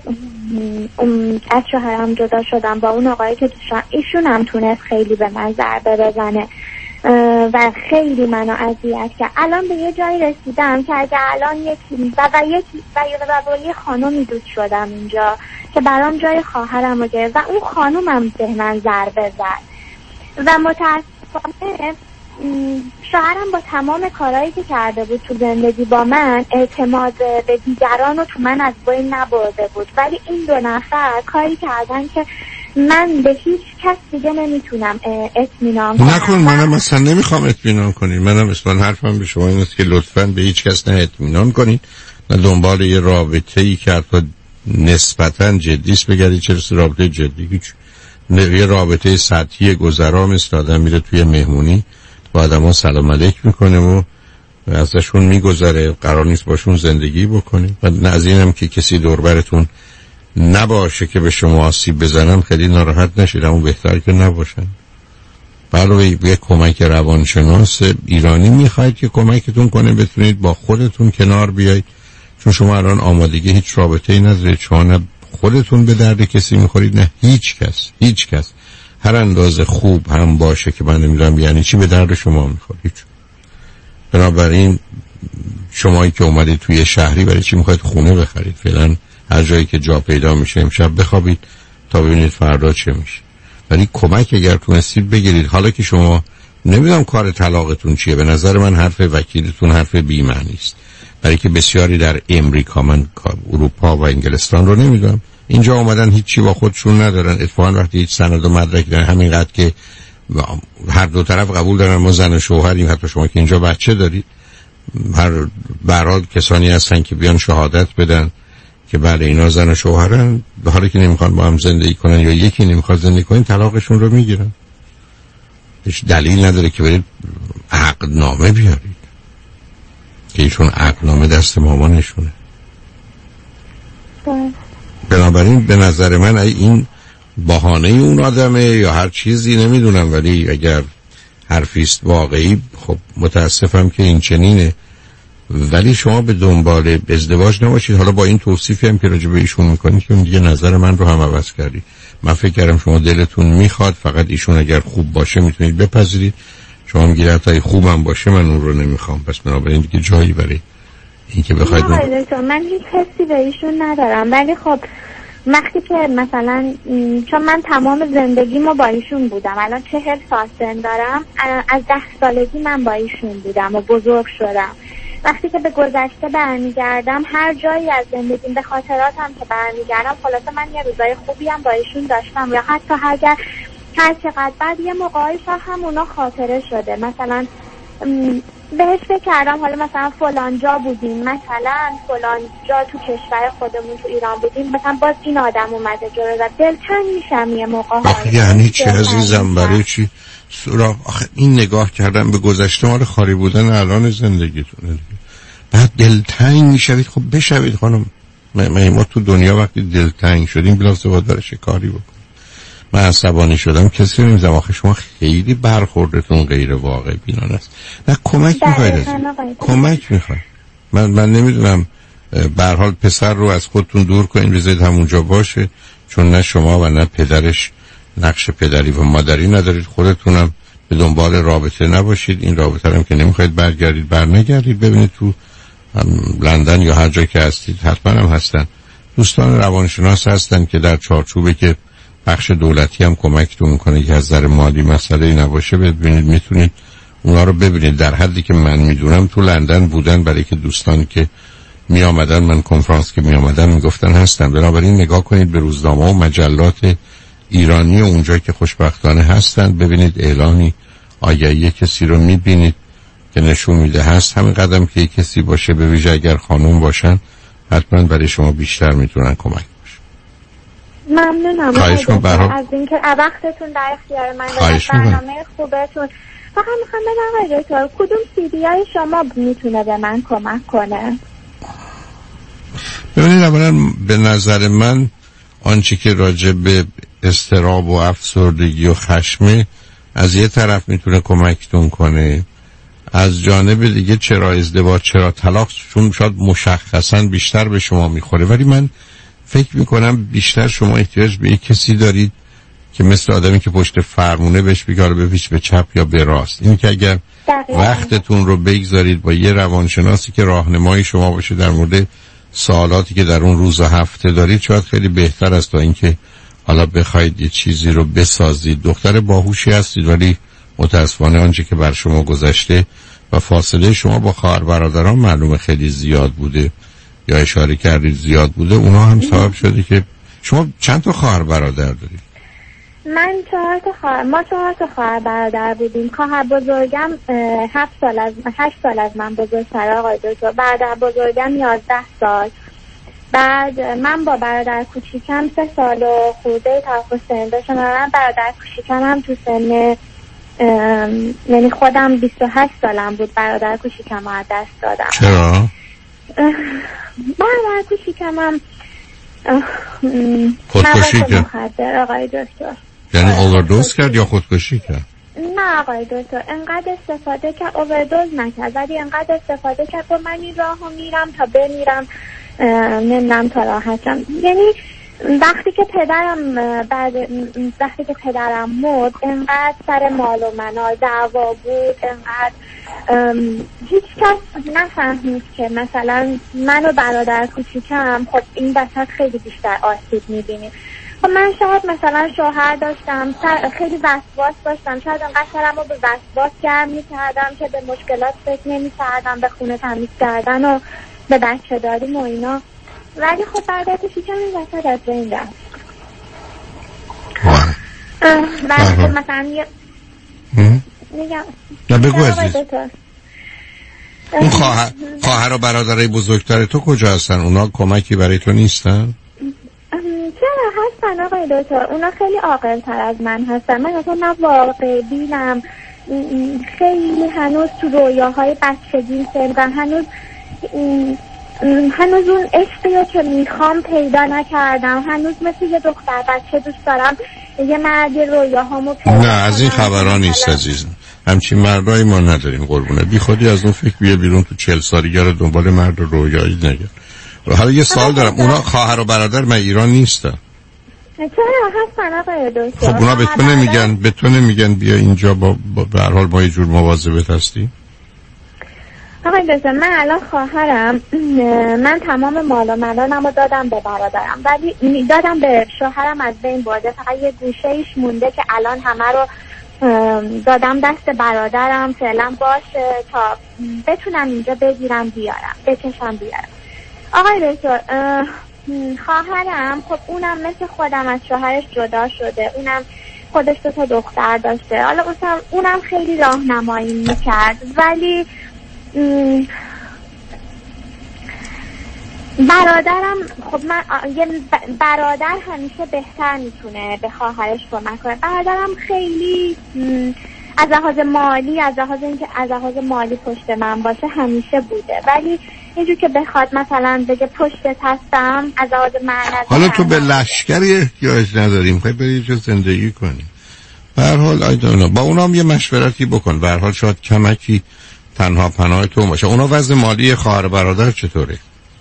از شوهرم جدا شدم، با اون آقایی که ایشون هم تونست خیلی به من ضربه بزنه و خیلی منو اذیت کرد. الان به یه جایی رسیدم که اگه الان یکی و و یکی و یه خانومی دوست شدم اینجا که برام جای خواهرم رو گرفت و اون خانومم به من ضربه زد و متاسفانه شوهرم با تمام کارهایی که کرده بود تو زندگی با من اعتماد به دیگران رو تو من از بین نبرده بود، ولی این دو نفر کاری کردن که من به هیچ کس دیگه نمیتونم اطمینان کنم. نکن، منم اصلا نمیخوام اطمینان کنید. منم اصلا حرفم به شما این است که لطفاً به هیچ کس نه اطمینان کنید نه دنبال یه رابطه‌ای که حتی نسبتاً جدیست بگردید. چه رابطه جدی؟ هیچ. یه رابطه سطحی گذرا مثل آدم میره توی مهمونی با آدم ها سلام علیک میکنه و ازشون میگذره، قرار نیست باشون زندگی بکنه. و نه از اینم که کسی دوربرتون نباشه که به شما آسیب بزنن خیلی ناراحت نشید، اما بهتر که نباشن. علاوه یک کمک روانشناس ایرانی میخواید که کمکتون کنه بتونید با خودتون کنار بیایید، چون شما الان آمادگی هیچ رابطه‌ای ندارید. شما نه خودتون به درد کسی میخورید نه هیچ کس. هیچ کس هر اندازه خوب هم باشه که من نمیدونم یعنی چی به درد شما میخوره. هیچ. بنابراین شمایی که اومدید توی شهری برای چی میخواید خونه بخرید؟ فعلا هر جایی که جا پیدا میشه امشب بخوابید تا ببینید فردا چه میشه. ولی کمک اگر تونستید بگیرید. حالا که شما نمیدونم کار طلاقتون چیه، به نظر من حرف وکیلتون حرف بی‌معنی است، برای که بسیاری در امریکا، من اروپا و انگلستان رو نمیدونم، اینجا اومدن هیچی با خودشون ندارن. اتفاقا وقتی هیچ سند و مدرکی دارن، همینقدر که هر دو طرف قبول دارن ما زن و شوهریم، حتی شما که اینجا بچه دارید، هر براد کسانی هستن که بیان شهادت بدن که بله اینا زن و شوهرن، به حالی که نمیخوان با هم زندگی کنن یا یکی نمیخواد زندگی کنن، طلاقشون رو میگیرن. هیچ دلیل نداره که برید عقدنامه بیارید که ایشون عقدنامه دست مامانشونه. بنابراین به نظر من این بهانه اون آدمه یا هر چیزی نمیدونم، ولی اگر حرفیست واقعی خب متاسفم که این چنینه. ولی شما به دنبال ازدواج نباشید. حالا با این توصیفی هم که راجع به ایشون میکنید که دیگه نظر من رو هم عوض کردید. من فکر کردم شما دلتون میخواد، فقط ایشون اگر خوب باشه میتونید بپذیرید. شما میگید حتی خوبم باشه من اون رو نمیخوام، پس بنابراین دیگه جایی برای این که بخواید من, من هیچ حسی به ایشون ندارم. ولی خب وقتی که مثلا چون من تمام زندگیمو با ایشون بودم، الان چهل سال سن دارم، از ده سالگی من با ایشون بودم و بزرگ شدم. وقتی که به گذشته برمیگردم، هر جایی از زندگیم به خاطراتم که برمیگردم، خلاصه من یه روزای خوبی هم با ایشون داشتم، یا حتی اگر هر چقدر بعد یه موقعی هم اونا خاطره شده. مثلا بهش فکر کردم حالا مثلا فلان جا بودیم، مثلا فلان جا تو کشور خودمون تو ایران بودیم، مثلا باز این آدم اومده جلو و دلتنگ میشم یه موقع. آخه یعنی چی عزیزم؟ برای چی سراغ؟ آخه این نگاه کردم به گذشته مال خالی بودن الان زندگیتونه، بعد دلتنگ میشوید. خب بشوید خانم. ما, ما تو دنیا وقتی دلتنگ شدیم بلافاصله باید برش کاری بکنیم. من عصبانی شدم کسی نمیزم. آخه شما خیلی برخوردتون غیر واقع بینانه است. نه کمک میخواید از کمک میخواید. من من نمیدونم، به هر حال پسر رو از خودتون دور کنین، بذارید همونجا باشه، چون نه شما و نه پدرش نقش پدری و مادری ندارید. خودتونم به دنبال رابطه نباشید. این رابطه هم که نمیخواید برگردید برنگردید. ببینید تو لندن یا هر جا که هستید، حتما هم هستن دوستان روانشناس هستن که در چارچوبه که بخش دولتی هم کمکتون میکنه که از نظر مالی مسئله نباشه. ببینید میتونید اونا رو ببینید. در حدی که من میدونم تو لندن بودن، برای که دوستان که می آمدن، من کنفرانس که می آمدن میگفتن هستن. بنابراین نگاه کنید به روزنامه و مجلات ایرانی و اونجا که خوشبختانه هستن، ببینید اعلانی آگهی کسی رو میبینید که نشون میده هست. همین قدم که کسی باشه، به ویژه اگر خانوم باشن، حتما برای شما بیشتر میتونن کمک. ممنونم خواهش می‌کنم از اینکه وقتتون در اختیار من دادید. برنامه خوبتون. فقط میخوام بدونم آقای دکتر کدوم سیدی های شما میتونه به من کمک کنه؟ ببینید اولا به نظر من آنچه که راجع به اضطراب و افسردگی و خشم از یه طرف میتونه کمکتون کنه، از جانب دیگه چرا ازدواج چرا طلاق چون شاید مشخصا بیشتر به شما میخوره. ولی من فکر میکنم بیشتر شما احتیاج به یک کسی دارید که مثل آدمی که پشت فرمونه بهش بگه رو بپیچ به چپ یا به راست. این که اگر دقیقا وقتتون رو بگذارید با یه روانشناسی که راهنمای شما باشه در مورد سوالاتی که در اون روز و هفته دارید، شاید خیلی بهتر است تا اینکه حالا بخواید یه چیزی رو بسازید. دختر باهوشی هستید، ولی متاسفانه آنچه که بر شما گذشته و فاصله شما با خواهر برادران معلومه خیلی زیاد بوده، یا اشاره کردید زیاد بوده. اونا هم سبب شده که شما چند تا خواهر برادر دارید؟ من چهار تا خواهر، ما چهار تا خواهر برادر بودیم. خواهر بزرگم هفت سال از هشت سال از من بزرگتر آقای دکتر. برادر بزرگم یازده سال. بعد من با برادر کوچیکم سه سال و خورده تفاوت سن داشتم. من برادر کوچیکم هم تو سن یعنی خودم بیست و هشت سالم بود برادر کوچیکم از دست دادم. چرا؟ برادر کوچیکم هم خودکشی کرد آقای دکتر. یعنی اووردوز کرد یا خودکشی کرد؟ نه آقای دکتر، انقدر استفاده کرد، اووردوز نکرد، ولی انقدر استفاده کرد و من این راهو میرم تا بمیرم، نمیدونم تا راحتم. یعنی وقتی که پدرم بعد وقتی که پدرم مرد انقدر سر مال و منال دعوا بود، انقدر هیچ کس نفهمید که مثلا من و برادر کوچیکم خب این وسط خیلی بیشتر آسیب میبینیم. خب من شاید مثلا شوهر داشتم، خیلی وسواس داشتم، شاید انقدر سرم رو به وسواس گرم میکردم که به مشکلات فکر نمیکردم، به خونه تمیز کردن و به بچه داریم و اینا، ولی خب برادر کوچیکم این وسط از بین رفت. و خب مثلا یه میگم نه بگو عزیز، اون خواهر خواهر و برادرای بزرگتر تو کجا هستن؟ اونا کمکی برای تو نیستن؟ چرا هستن آقای دکتر، اونا خیلی عاقل تر از من هستن. من اصلا نه واقع بینم، خیلی هنوز تو رویاهای بچگی سرگم، هنوز هنوز اون عشقی که میخوام پیدا نکردم، هنوز مثل یه دختر بچه دوست دارم یه مرد رویاهامو پیدا. نه از این خبران نیست عزیزم، همچین مردایی ما نداریم قربونه. بی خودی از اون فکر بیا بیرون، تو چهل سالگی رو دنبال مرد رویایی نگرد. و حالا یه سوال دارم، اونا خواهر و برادر من ایران نیستن؟ چرا هستن آقای دکتر؟ خب اونا به تو نمیگن به تو نمیگن بیا اینجا با به هر حال ما یه جور مواظبت هستی؟ آقای دکتر من الان خواهرم، من تمام مال و منالمو دادم به برادرم، ولی دادم به شوهرم از بین برده، فقط یه گوشه ایش مونده که الان همه رو دادم دست برادرم فعلا باشه تا بتونم اینجا بگیرم بیارم بکشم بیارم. آقای دکتر خواهرم خب اونم مثل خودم از شوهرش جدا شده، اونم خودش دو تا دختر داشته، حالا اونم خیلی راهنمایی میکرد، ولی برادرم خب من یه برادر همیشه بهتر میتونه به خواهرش کمک کنه. برادرم خیلی از لحاظ مالی از لحاظ اینکه از لحاظ مالی پشت من باشه همیشه بوده، ولی اینجور که بخواد مثلا بگه پشتت هستم از لحاظ معنوی. حالا تو به لشکری احتیاج نداریم، خیلی بری چه زندگی کنی. به هر حال آیدانا با اونام یه مشورتی بکن، به هر حال شاید کمکی تنها پناه تو باشه. اونا وضع مالی خواهر برادر چطوره؟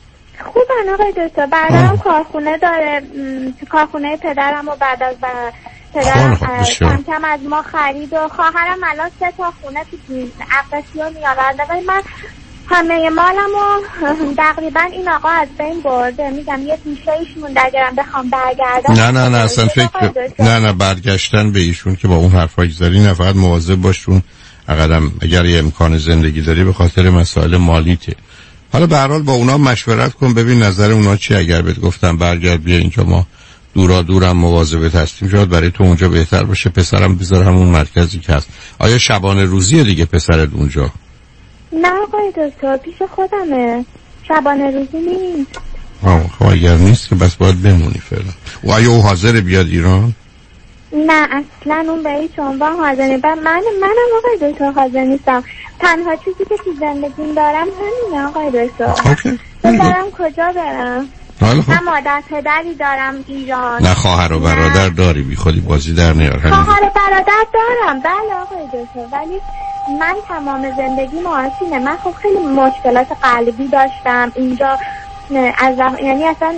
خوبن آقای دکتر، برادرم کارخونه داره، کارخونه پدرم و بعد از پدرم کم کم از ما خرید و خواهرم الان سه تا خونه تو عقدسیو میآورده، ولی من همه مالمو تقریبا این آقا از بین برده. میگم یه گوشه ایش مونده، اگرم بخوام برگردم. نه نه نه اصلا فکر نه نه برگشتن به ایشون که با اون حرفایی زدی نه، فقط مواظب باش چون اقدم اگر یه امکان زندگی داری به خاطر مسائل مالیته. حالا به هر حال با اونا مشورت کن ببین نظر اونا چی. اگر بهت گفتم برگرد بیا اینجا ما دورا دورم مواظبت هستیم، شاید برای تو اونجا بهتر باشه. پسرم بذار همون مرکزی که هست. آیا شبانه روزیه دیگه پسرت اونجا؟ نه آقای دکتر پیش خودمه، شبانه روزی نیست. آه خب اگر نیست که بس باید بمونی فعلا. و آیا او حاضر بیاد ایران؟ نه اصلا اون به هیچ عنوان حاضر نیست. من منم آقای دکتر حاضر نیستم. تنها چیزی که تو زندگیم دارم همینه آقای دکتر. دارم کجا برم؟ نه مادر پدری دارم ایران. نه خواهر و برادر داری؟ بی خودی بازی در نیار. خواهر و برادر دارم بله آقای دکتر، ولی من تمام زندگی معاشینه. من خب خیلی مشکلات قلبی داشتم اینجا، از یعنی اصلا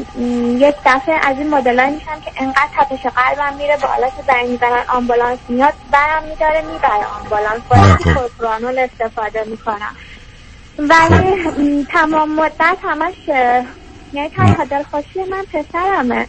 یک دفعه از این مدلای میشم که انقدر تپش قلبم میره بالا که زنگ میزنن آمبولانس میاد، برم میداره میبره آمبولانس، باید کوپرانول استفاده میکنم، ولی تمام مدت همش یعنی تنها دلخوشی من پسرمه.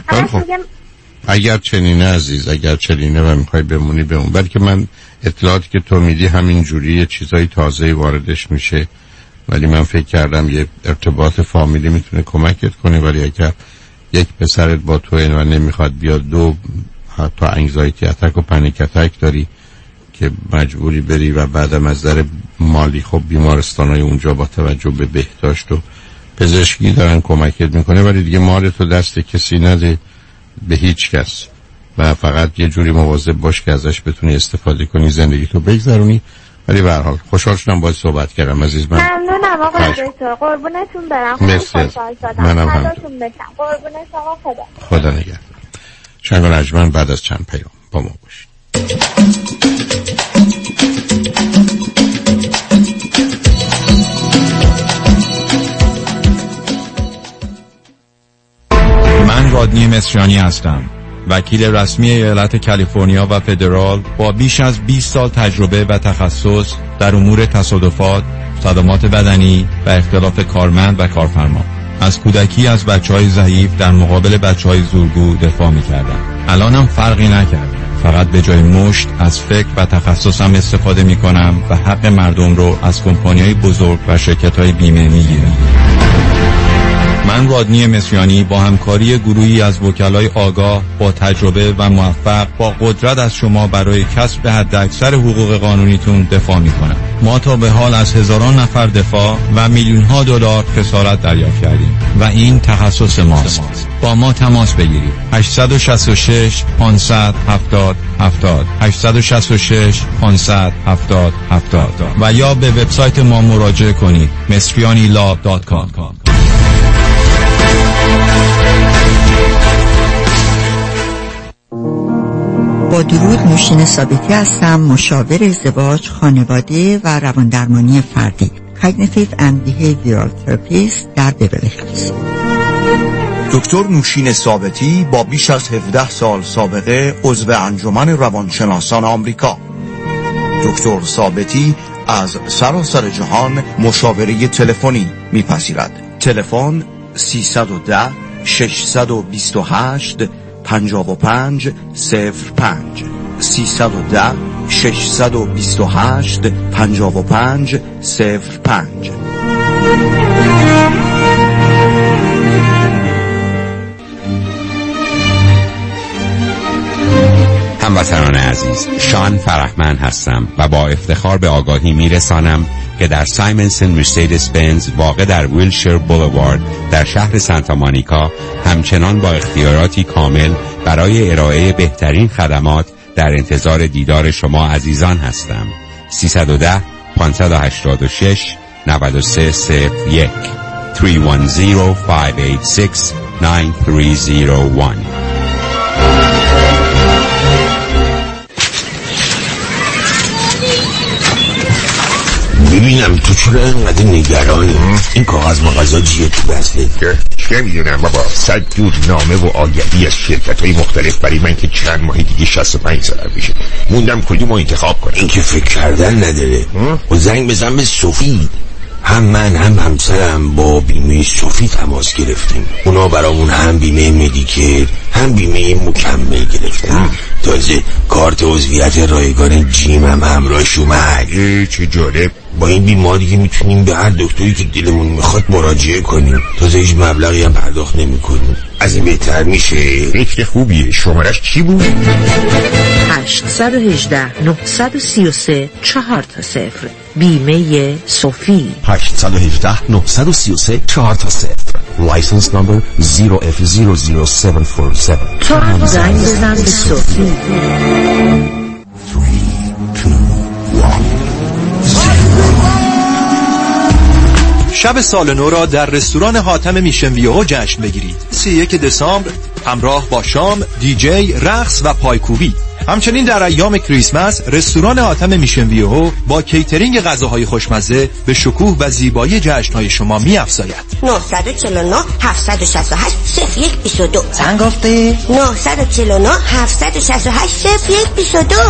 اگر چنینه عزیز، اگر چنینه و میخوای بمونی بمون، بلکه من اطلاعاتی که تو میدی همین جوری چیزای تازه‌ای واردش میشه، ولی من فکر کردم یه ارتباط فامیلی میتونه کمکت کنه. ولی اگر یک پسرت با تو و نمیخواد بیاد، دو حتی انگزایتی اتک و پنیک اتک داری که مجبوری بری و بعدم از در مالی خب بیمارستانای اونجا با توجه به بهداشت و پزشکی دارن کمکت میکنه، ولی دیگه مال تو دست کسی نده به هیچ کس و فقط یه جوری مواظب باش که ازش بتونی استفاده کنی زندگی تو بگذرونی. ولی به هر حال خوشحال شدم باهات صحبت کردم عزیز من. ممنونم آقا دکتر، قربونتون برم. خوشحال شدم. منم هم. قربون شما، خدا. خدا نگهدار. شنگ و نجمن بعد از چند پیام با ما باشید. من رادیو رادنی مصریانی هستم، وکیل رسمی ایالت کالیفرنیا و فدرال با بیش از بیست سال تجربه و تخصص در امور تصادفات، صدمات بدنی و اختلاف کارمند و کارفرما. از کودکی از بچهای ضعیف در مقابل بچهای زورگو دفاع می‌کردم. الانم فرقی نکرد. فقط به جای مشت از فکر و تخصصم استفاده می‌کنم و حق مردم رو از کمپانی‌های بزرگ و شرکت‌های بیمه می‌گیرم. من رادنی مصریانی با همکاری گروهی از وکلای آگاه با تجربه و موفق با قدرت از شما برای کسب حداکثر حقوق قانونیتون دفاع می‌کنم. ما تا به حال از هزاران نفر دفاع و میلیون‌ها دلار خسارت دریافت کردیم و این تخصص ماست. با ما تماس بگیرید. هشت شش شش پانصد هفتاد هفتاد هشت شش شش پانصد هفتاد هفتاد و یا به وبسایت ما مراجعه کنید مصریانی لا دات کام. با درود، نوشین ثابتی هستم، مشاور ازدواج، خانواده و رواندرمانی فردی، Cognitive and Behavioral Therapist در بیورلی هیلز. دکتر نوشین ثابتی با بیش از هفده سال سابقه عضو انجمن روانشناسان آمریکا. دکتر ثابتی از سراسر جهان مشاوره تلفنی میپذیرد. تلفن سیصد و ده ششصد و بیست و هشت پنجاه و پنج صفر پنج سیصد و ده ششصد و بیست و هشت پنجاه و پنج صفر پنج. هموطنان عزیز، شان فرحمند هستم و با افتخار به آگاهی میرسانم که در سایمنسن مرسدس بنز واقع در ویلشیر بولوارد در شهر سانتا مونیکا همچنان با اختیاراتی کامل برای ارائه بهترین خدمات در انتظار دیدار شما عزیزان هستم. سیصد و ده پانصد و هشتاد و شش نود و سه صفر یک سه یک صفر پنج هشت شش نه سه صفر یک. ببینم تو چرا اینقدر نگرانی؟ این کاغذ مغازه جیه تو بسته؟ چه میدونم بابا، صد جور نامه و آگهی از شرکت های مختلف برای من که چند ماه دیگه شصت و پنج سال میشه. موندم کدوم رو انتخاب کنم. این که فکر کردن نداره. و زنگ بزن به صوفی. هم من هم همسرم با بیمه صوفی تماس گرفتیم. اونا برامون هم بیمه مدیکر هم بیمه مکمل گرفتن. تازه کارت عضویت رایگان جیم هم همراهش اومد. چه جالب. با این بیمه دیگه میتونیم به هر دکتری که دلمون میخواد مراجعه کنیم. تازه هیچ مبلغی هم پرداخت نمیکنیم. از این بهتر میشه. فکر خوبیه. شمارش چی بود؟ هشت یک هشت نه سه سه چهار تا صفر. بیمه صوفی. هشت یک هشت نه سه سه چهار تا صفر. License number zero F zero zero seven four seven. تو هم زنگ بزن به صوفی. شب سال نو را در رستوران حاتم میشن ویو جشن بگیرید. سی و یکم دسامبر همراه با شام، دیجی، رقص و پایکوبی. همچنین در ایام کریسمس رستوران حاتم میشن ویو با کیترینگ غذاهای خوشمزه به شکوه و زیبایی جشن‌های شما می‌افزاید. نه چهار نه هفت شش هشت صفر یک دو دو. چند گفتی؟ نه چهار نه هفت شش هشت صفر یک دو دو.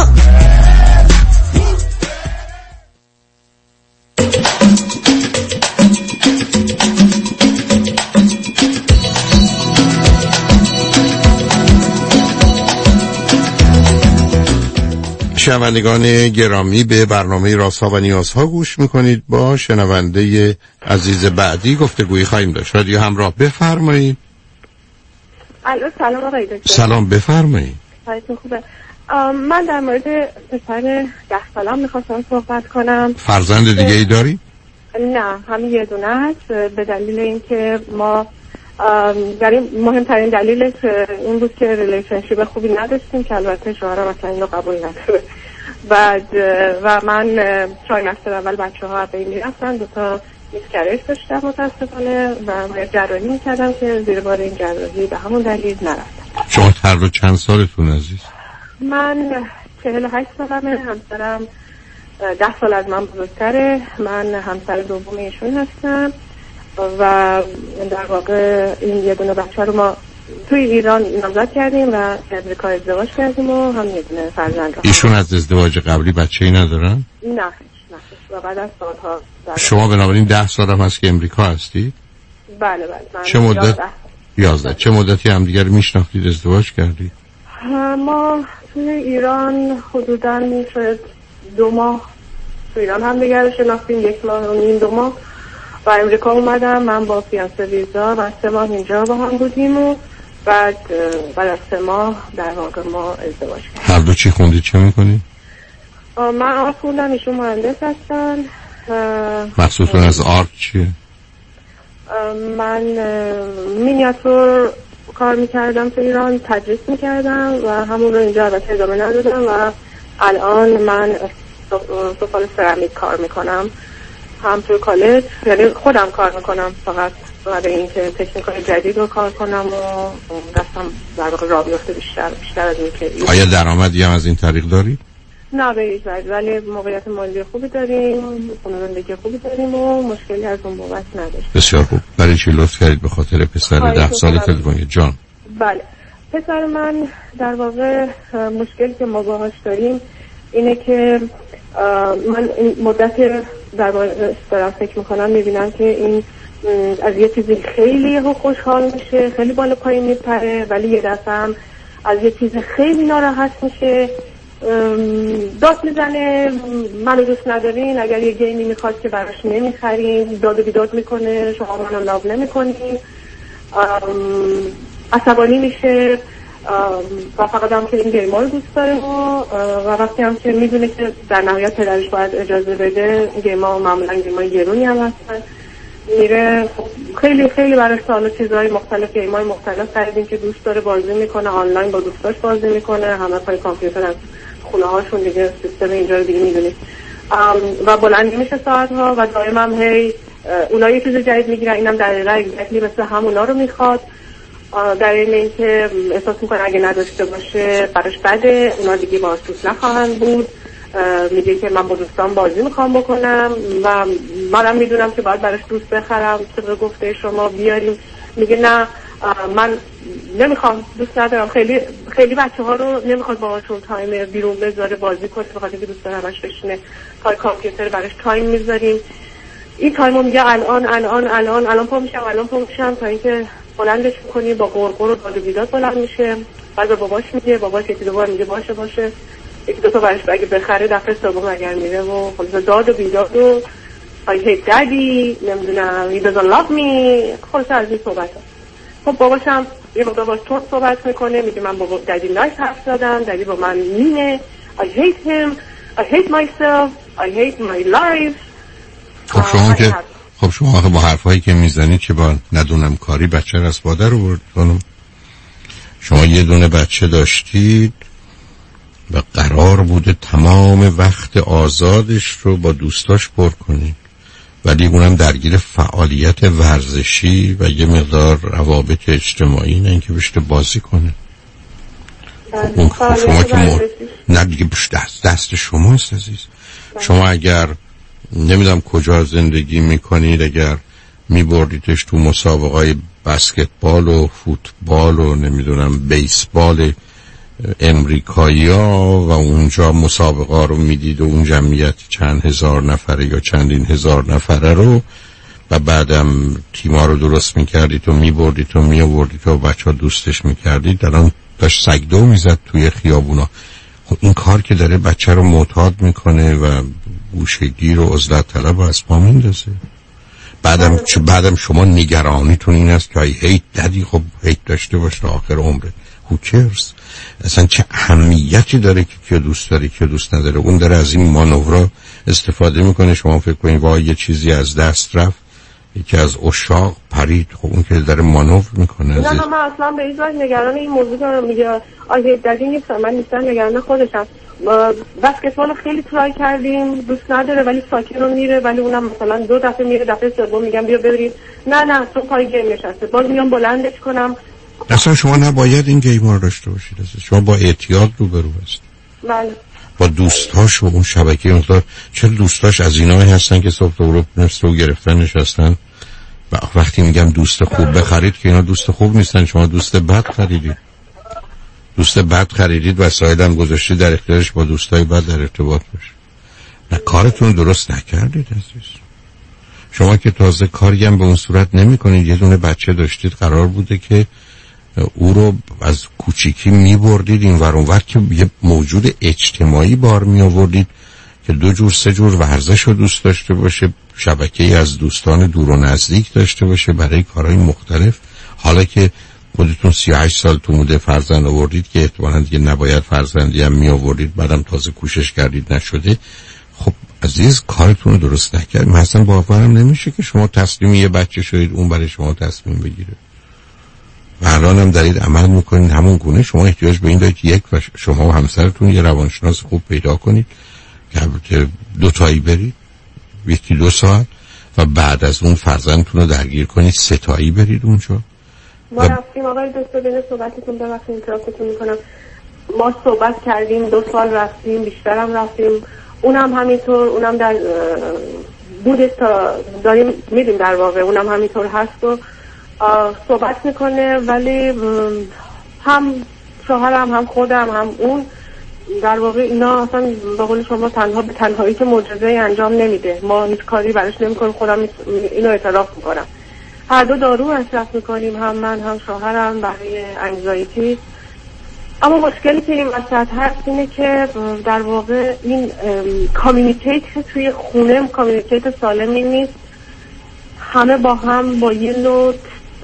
شنوندگان گرامی، به برنامه رازها و نیازها گوش میکنید. با شنونده عزیز بعدی گفتگویی خواهیم داشت. رادیو همراه، بفرمایید. الو، سلام آقای دکتر. سلام، بفرمایید. حالتون خوبه؟ من در مورد پسر ده سالم میخواستم صحبت کنم. فرزند دیگه ای داری؟ نه، همین یه دونه است. به دلیل اینکه ما در این مهمترین دلیلش این بود که ریلیشنشیپ خوبی نداشتیم که البته شوهرم اصلا اینو قبول نداره. بعد و من ترایمستر اول بچه ها به این میرفتن، دوتا میسکرش داشتم متاسفانه و باید جراحی میکردم که زیر بار این جراحی به همون دلیل نرفتم. شما هر دو چند سالتون عزیز؟ من چهل و هشت سالمه، همسرم ده سال از من بزرگتره. من همسر دوم ایشون هستم و در واقع این یه دونه بچه رو ما توی ایران نامزد کردیم و امریکا ازدواج کردیم و هم یه دونه فرزند. ایشون از ازدواج قبلی بچه‌ای ندارن؟ نه نه. و بعد از سالها. شما بنابراین ده سال هم هست که امریکا هستی؟ بله بله. چه مدت؟ یازده. چه مدتی هم دیگر میشناختید ازدواج کردید؟ ما توی ایران حدوداً میشه دو ماه توی ایران هم دیگر رو شناختیم، یک ماه و نیم دو ماه. و امریکا اومدم، من با فیانسه ویزا و سه ماه اینجا با هم بودیم و بعد بعد از سه ماه در واقع ما ازدواج کردیم. هر دو چی خوندید؟ چه میکنید؟ من آرت خوندم، ایشون مهندس هستن. مخصوصا از آرت چیه؟ من مینیاتور کار میکردم تو ایران، تدریس میکردم و همون رو اینجا البته ادامه ندادم و الان من سفال سرامیک کار میکنم، هم توی کالج، یعنی خودم کار میکنم فقط برای اینکه تکنیک‌های جدید رو کار کنم و دستم در واقع راه بیفته بیشتر بیشتر از اینکه. آیا درآمدی هم از این طریق داری؟ نه به هیچ وجه، ولی موقعیت مالی خوبی داریم، خونه زندگی خوبی داریم و مشکلی از اون بابت نداشتیم. بسیار خوب. برای چی لطف کردید به خاطر پسر ده ساله تلفن جان؟ بله پسر من در واقع مشکلی که ما باهاش داریم اینه که من این مدت در واقع دارم فکر میکنم میبینم که این از یه چیزی خیلی خوشحال میشه، خیلی بالا پایین میپره، ولی یه دفعه هم از یه چیز خیلی ناراحت میشه، داد میزنه منو دوست ندارین، اگر یه گیمی میخواد که براش نمیخرین، داد و بیداد میکنه شما منو لاو نمیکنین، عصبانی میشه و فقط هم که این گیما رو دوست داره و, و وقتی هم که میدونه که در نهایت پدرش باید اجازه بده، گیما معمولا گیمای گرونی هم هستن، میره خیلی خیلی براش سوال چیزهای مختلف گیمای مختلف خریدیم که دوست داره بازی میکنه، آنلاین با دوستاش بازی میکنه، همه پای کامپیوتر از خونه هاشون دیگه سیستم اینجا رو دیگه میدونید و بلند میشه ساعتها و دائما هم هی اونا یه چیز جدید میگیرن، اینم دقیقاً اگزکتلی مثل همونا رو میخواد، در این اینکه احساس میکنه اگه نداشته باشه براش بده، اونا دیگه باهاش دوست نخواهند بود، میگه که من با دوستان بازی میخوام بکنم و منم میدونم که باید براش دوست بخرم طبق گفته شما بیاریم، میگه نه من نمیخوام، دوست ندارم، خیلی خیلی بچه ها رو نمیخواد باهاشون تایم بیرون بذاره بازی کنه، بخاطر اینکه دوست داره همش بشینه پای کامپیوتر براش تایم میذاریم. این تایمو میگه الان الان الان الان پا میشم الان پا میشم تا اینکه بلندش میکنی با قرقر و داد و بیداد بلند میشه، بعد باباش میگه، باباش یکی دو بار میگه باشه باشه، یکی دو تا براش اگه بخره دفعه سوم اگر میره و خلاص داد و بیداد و I hate daddy نمیدونم he doesn't love me، خلاص از این صحبت ها. خب باباش هم یه مقدار باش ترد صحبت میکنه، میگه من با دادی نایس حرف زدم، دادی با من مینه، I hate him I hate myself I hate my life. خب شما که خب شما با حرفایی که میزنید که با ندونم کاری بچه رو از مادر رو برد، شما یه دونه بچه داشتید و قرار بوده تمام وقت آزادش رو با دوستاش پر کنید، ولی اونم درگیر فعالیت ورزشی و یه مقدار روابط اجتماعی، نه اینکه بشته بازی کنه. اون شما که مر... نه دیگه دست دست شماست عزیز. شما اگر نمیدونم کجا زندگی میکنید، اگر میبردیدش تو مسابقای بسکتبال و فوتبال و نمیدونم بیسبال امریکایی ها و اونجا مسابقه رو میدید و اون جمعیت چند هزار نفره یا چندین هزار نفره رو و بعدم تیما رو درست میکردید و میبردید و میآوردید و بچه ها دوستش میکردید، الان داشت سگدو میزد توی خیابونا. خب این کار که داره بچه رو معتاد میکنه و گوشگیر و عزلت طلب از پا میندازه. بعدم چه بعدم شما نگرانیتون این است که ای هیت دادی، خب هیت داشته باشه آخر عمره، who cares؟ اصلا چه اهمیتی داره که کیو دوست داره کیو دوست نداره؟ اون داره از این مانورا استفاده میکنه، شما فکر کنید وای یه چیزی از دست رفت، یکی از عشاق پرید، خب اون که داره مانور میکنه. نه نه من اصلا به هیچ وجه نگران این موضوع دارم، میگه آیه دادی نیستم، من نیستم نگران خودشم. بسکتبال خیلی ترای کردیم، دوست نداره ولی ساکن رو میره، ولی اونم مثلا دو دفعه میره، دفعه سوم میگم بیا ببرید، نه نه تو پای گیم نشسته، باز میام بلندش کنم. اصلا شما نباید این گیم رو داشته باشید، اصلا شما با اعتیاد روبرو هستید. بله. با دوستاش و اون شبکه مقدار، چرا دوستاش از اینایی هستن که صبح تو رو نصف رو گرفتن نشستن و وقتی میگم دوست خوب بخرید که اینا دوست خوب نیستن، شما دوست بد خریدید. دوست بد خریدید و سایدم گذاشتید در اختیارش با دوستای بد در ارتباط باشه. نه، کارتون درست نکردید عزیز. شما که تازه کاری هم به اون صورت نمی کنید. یه دونه بچه داشتید، قرار بوده که او رو از کوچیکی می بردید این ور اون ور که یه موجود اجتماعی بار می آوردید که دو جور سه جور ورزش رو دوست داشته باشه، شبکه‌ای از دوستان دور و نزدیک داشته باشه برای کارهای مختلف. حالا که خودتون سی و هشت سال تو موده فرزند آوردید که احتمالاً دیگه نباید فرزندی هم می آوردید، بعدم تازه کوشش کردید نشده. خب عزیز، کارتون رو درست نکردید. من اصلا باورم نمیشه که شما تصمیم یه بچه شدید اون برای شما تصمیم بگیره و الان هم دارید عمل میکنید همون گونه. شما احتیاج به این دارید که یک و شما و همسرتون یه روانشناس خوب پیدا کنید که دو تایی برید، یکی دو ساعت، و بعد از اون فرزندتون رو درگیر کنید سه تایی برید اونجا. ما رفتیم آقای دکتر، بین صحبتتون ببخشید اینتراپتون میکنم، ما صحبت کردیم، دو سال رفتیم، بیشترم رفتیم، اونم همینطور، اونم در بودش تا داریم میدیم در واقع، اونم همینطور هست و صحبت میکنه، ولی هم شوهرم هم خودم هم اون در واقع اینا اصلا به قول شما تنها به تنهایی که معجزه انجام نمیده. ما هیچ کاری براش نمیکنیم، خودم اینو اعتراف میکنم. هر دو دارو مصرف میکنیم، هم من هم شوهرم، برای انگزایتی. اما مشکلی که این وسط هست اینه که در واقع این کامیونیکیت توی خونه کامیونیکیت سالمی نیست. همه با هم با یه نوع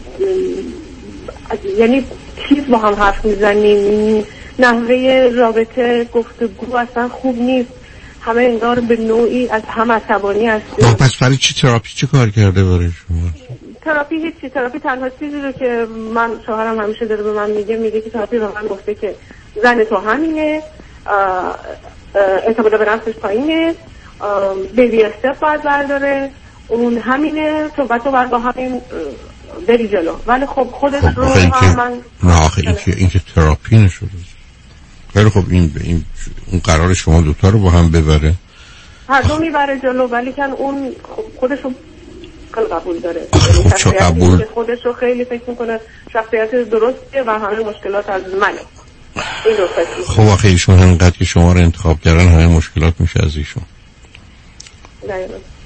یعنی چیز با هم حرف میزنیم، نحوه رابطه گفتگو اصلا خوب نیست، همه انگار به نوعی از هم عصبانی هستیم. پس برای چی تراپی چه کار کرده برای شما؟ تراپی هیچی. تراپی تنها چیزی رو که من شوهرم همیشه داره به من میگه، میگه که تراپی به من گفته که زن تو همینه، اعتماد به نفسش پایینه، بیبی استپ باید برداره، اون همینه، تو باید تو باید با همین بری جلو. ولی خب خودش خب رو هم من نه آخه این که, این که تراپی نشده. ولی خب این, این اون قرار شما دوتا رو با هم ببره، هر دو میبره جلو، ولی کن اون خودش رو قبول داره. خب چه قبول؟ خودش رو خیلی فکر میکنه شخصیت درسته و همه مشکلات از منه. این رو فکر. خب آخه ایشون همینقدر که شما رو انتخاب کردن همه مشکلات میشه از ایشون. نه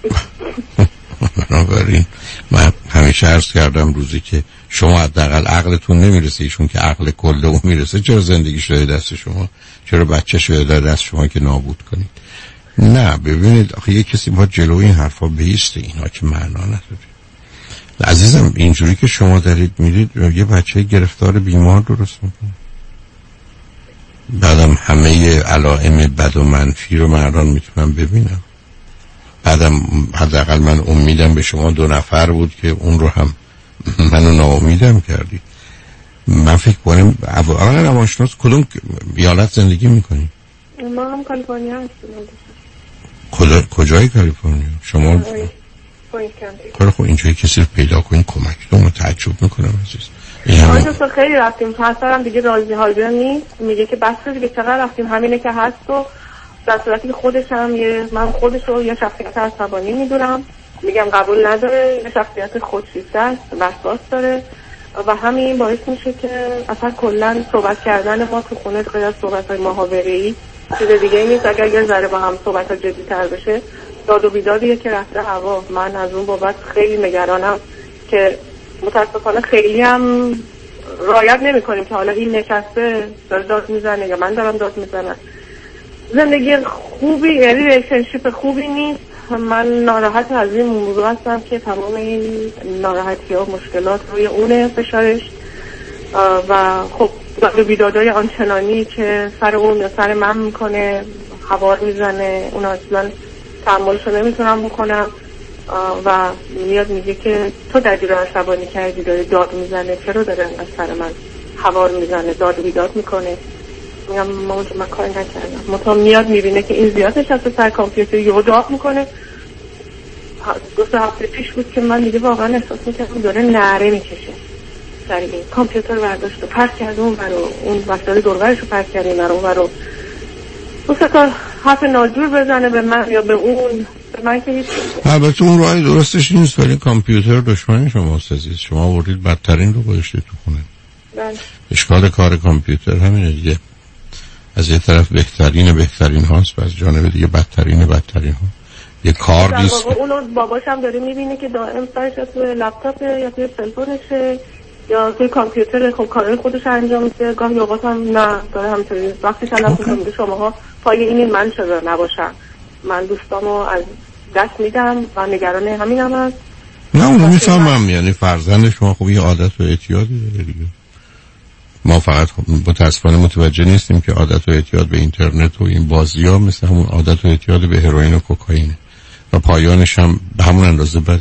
بنابراین من همیشه عرض کردم روزی که شما حداقل عقلتون نمیرسه، ایشون که عقل کل اون میرسه، چرا زندگی شده دست شما؟ چرا بچه شده دست شما که نابود کنید؟ نه ببینید آخه یه کسی باید جلوی این حرفا بیسته، اینا که معنا نداره. عزیزم اینجوری که شما دارید میرید یه بچه گرفتار بیمار درست میکنه. بعدم همه علائم بد و منفی رو من الان میتونم ببینم. بعدم حداقل من امیدم به شما دو نفر بود که اون رو هم منو ناامیدم کردید. من فکر کنم اولا روانشناس کدوم ایالت زندگی میکنی؟ ما هم کالیفرنیا هستیم. کجا کجای کالیفرنیا؟ شما کار خب اینجایی کسی رو پیدا کنید کمک کنم. تعجب میکنم عزیز. ما تو خیلی رفتیم، پسرم دیگه راضی حال نیست، میگه که بس دیگه چقدر رفتیم همینه که هست و در صورتی که خودش هم یه من خودش رو یه شخصیت عصبانی میدونم، میگم قبول نداره، یه شخصیت خودشیفته است، وسواس داره و همین باعث میشه که اصلا کلا صحبت کردن ما تو خونه غیر از صحبت‌های محاوره‌ای چیز دیگه نیست. اگر یه ذره با هم صحبت‌ها جدی‌تر بشه، داد و بیدادیه که رفته هوا. من از اون بابت خیلی نگرانم که متاسفانه خیلی هم رعایت نمی‌کنیم که حالا این نشسته داره داد میزنه یا من دارم داد میزنم. زندگی خوبی یعنی ریلیشنشیپ خوبی نیست. من ناراحت از این موضوع هستم که تمام این ناراحتی ها و مشکلات روی اونه فشارش و خب داد و بیدادای آنچنانی که سر اون یا سر من میکنه، خوار میزنه، اون اصلا تحملشو نمیتونم بکنم و میاد میگه که تو دردی رو عصبانی کردی، داره داد میزنه، چرا داره از سر من خوار میزنه، داد و بیداد میکنه. میگم ما اونجا من کاری نکردم. مطمئن میاد میبینه که این زیاد نشسته سر کامپیوتر یهو داد میکنه. دو سه هفته پیش بود که من دیگه واقعا احساس میکردم داره نعره میکشه سر این کامپیوتر، برداشت و پرت کرد اون برو اون وسایل دورورش رو پرت کرد این برو برو دو سه تا حرف ناجور بزنه به من یا به اون من که هیچ. البته اون راه درستش نیست، ولی کامپیوتر دشمن شماست عزیز. شما آوردید بدترین رو گذاشتید تو خونه. بله. اشکال کار کامپیوتر همینه دیگه. از یه طرف بهترین بهترین هاست و از جانب دیگه بدترین بدترین ها. یه کار نیست. اونو باباش هم داره میبینه که دائم سرش توی لپتاپ یا توی تلفنشه یا توی کامپیوتر، خب کارهای خودش انجام میده. گاهی اوقات هم نه داره همینطوری وقتی شلم میگه شماها پای این من شده نباشم، من دوستامو از دست میدم و نگران همینم هست. نه اونو میفهمم، یعنی فرزند شما خب یه عادت و اعتیادی داره دیگه. ما فقط متاسفانه متوجه نیستیم که عادت و اعتیاد به اینترنت و این بازی ها مثل همون عادت و اعتیاد به هروئین و کوکائین و پایانش هم به همون اندازه بده.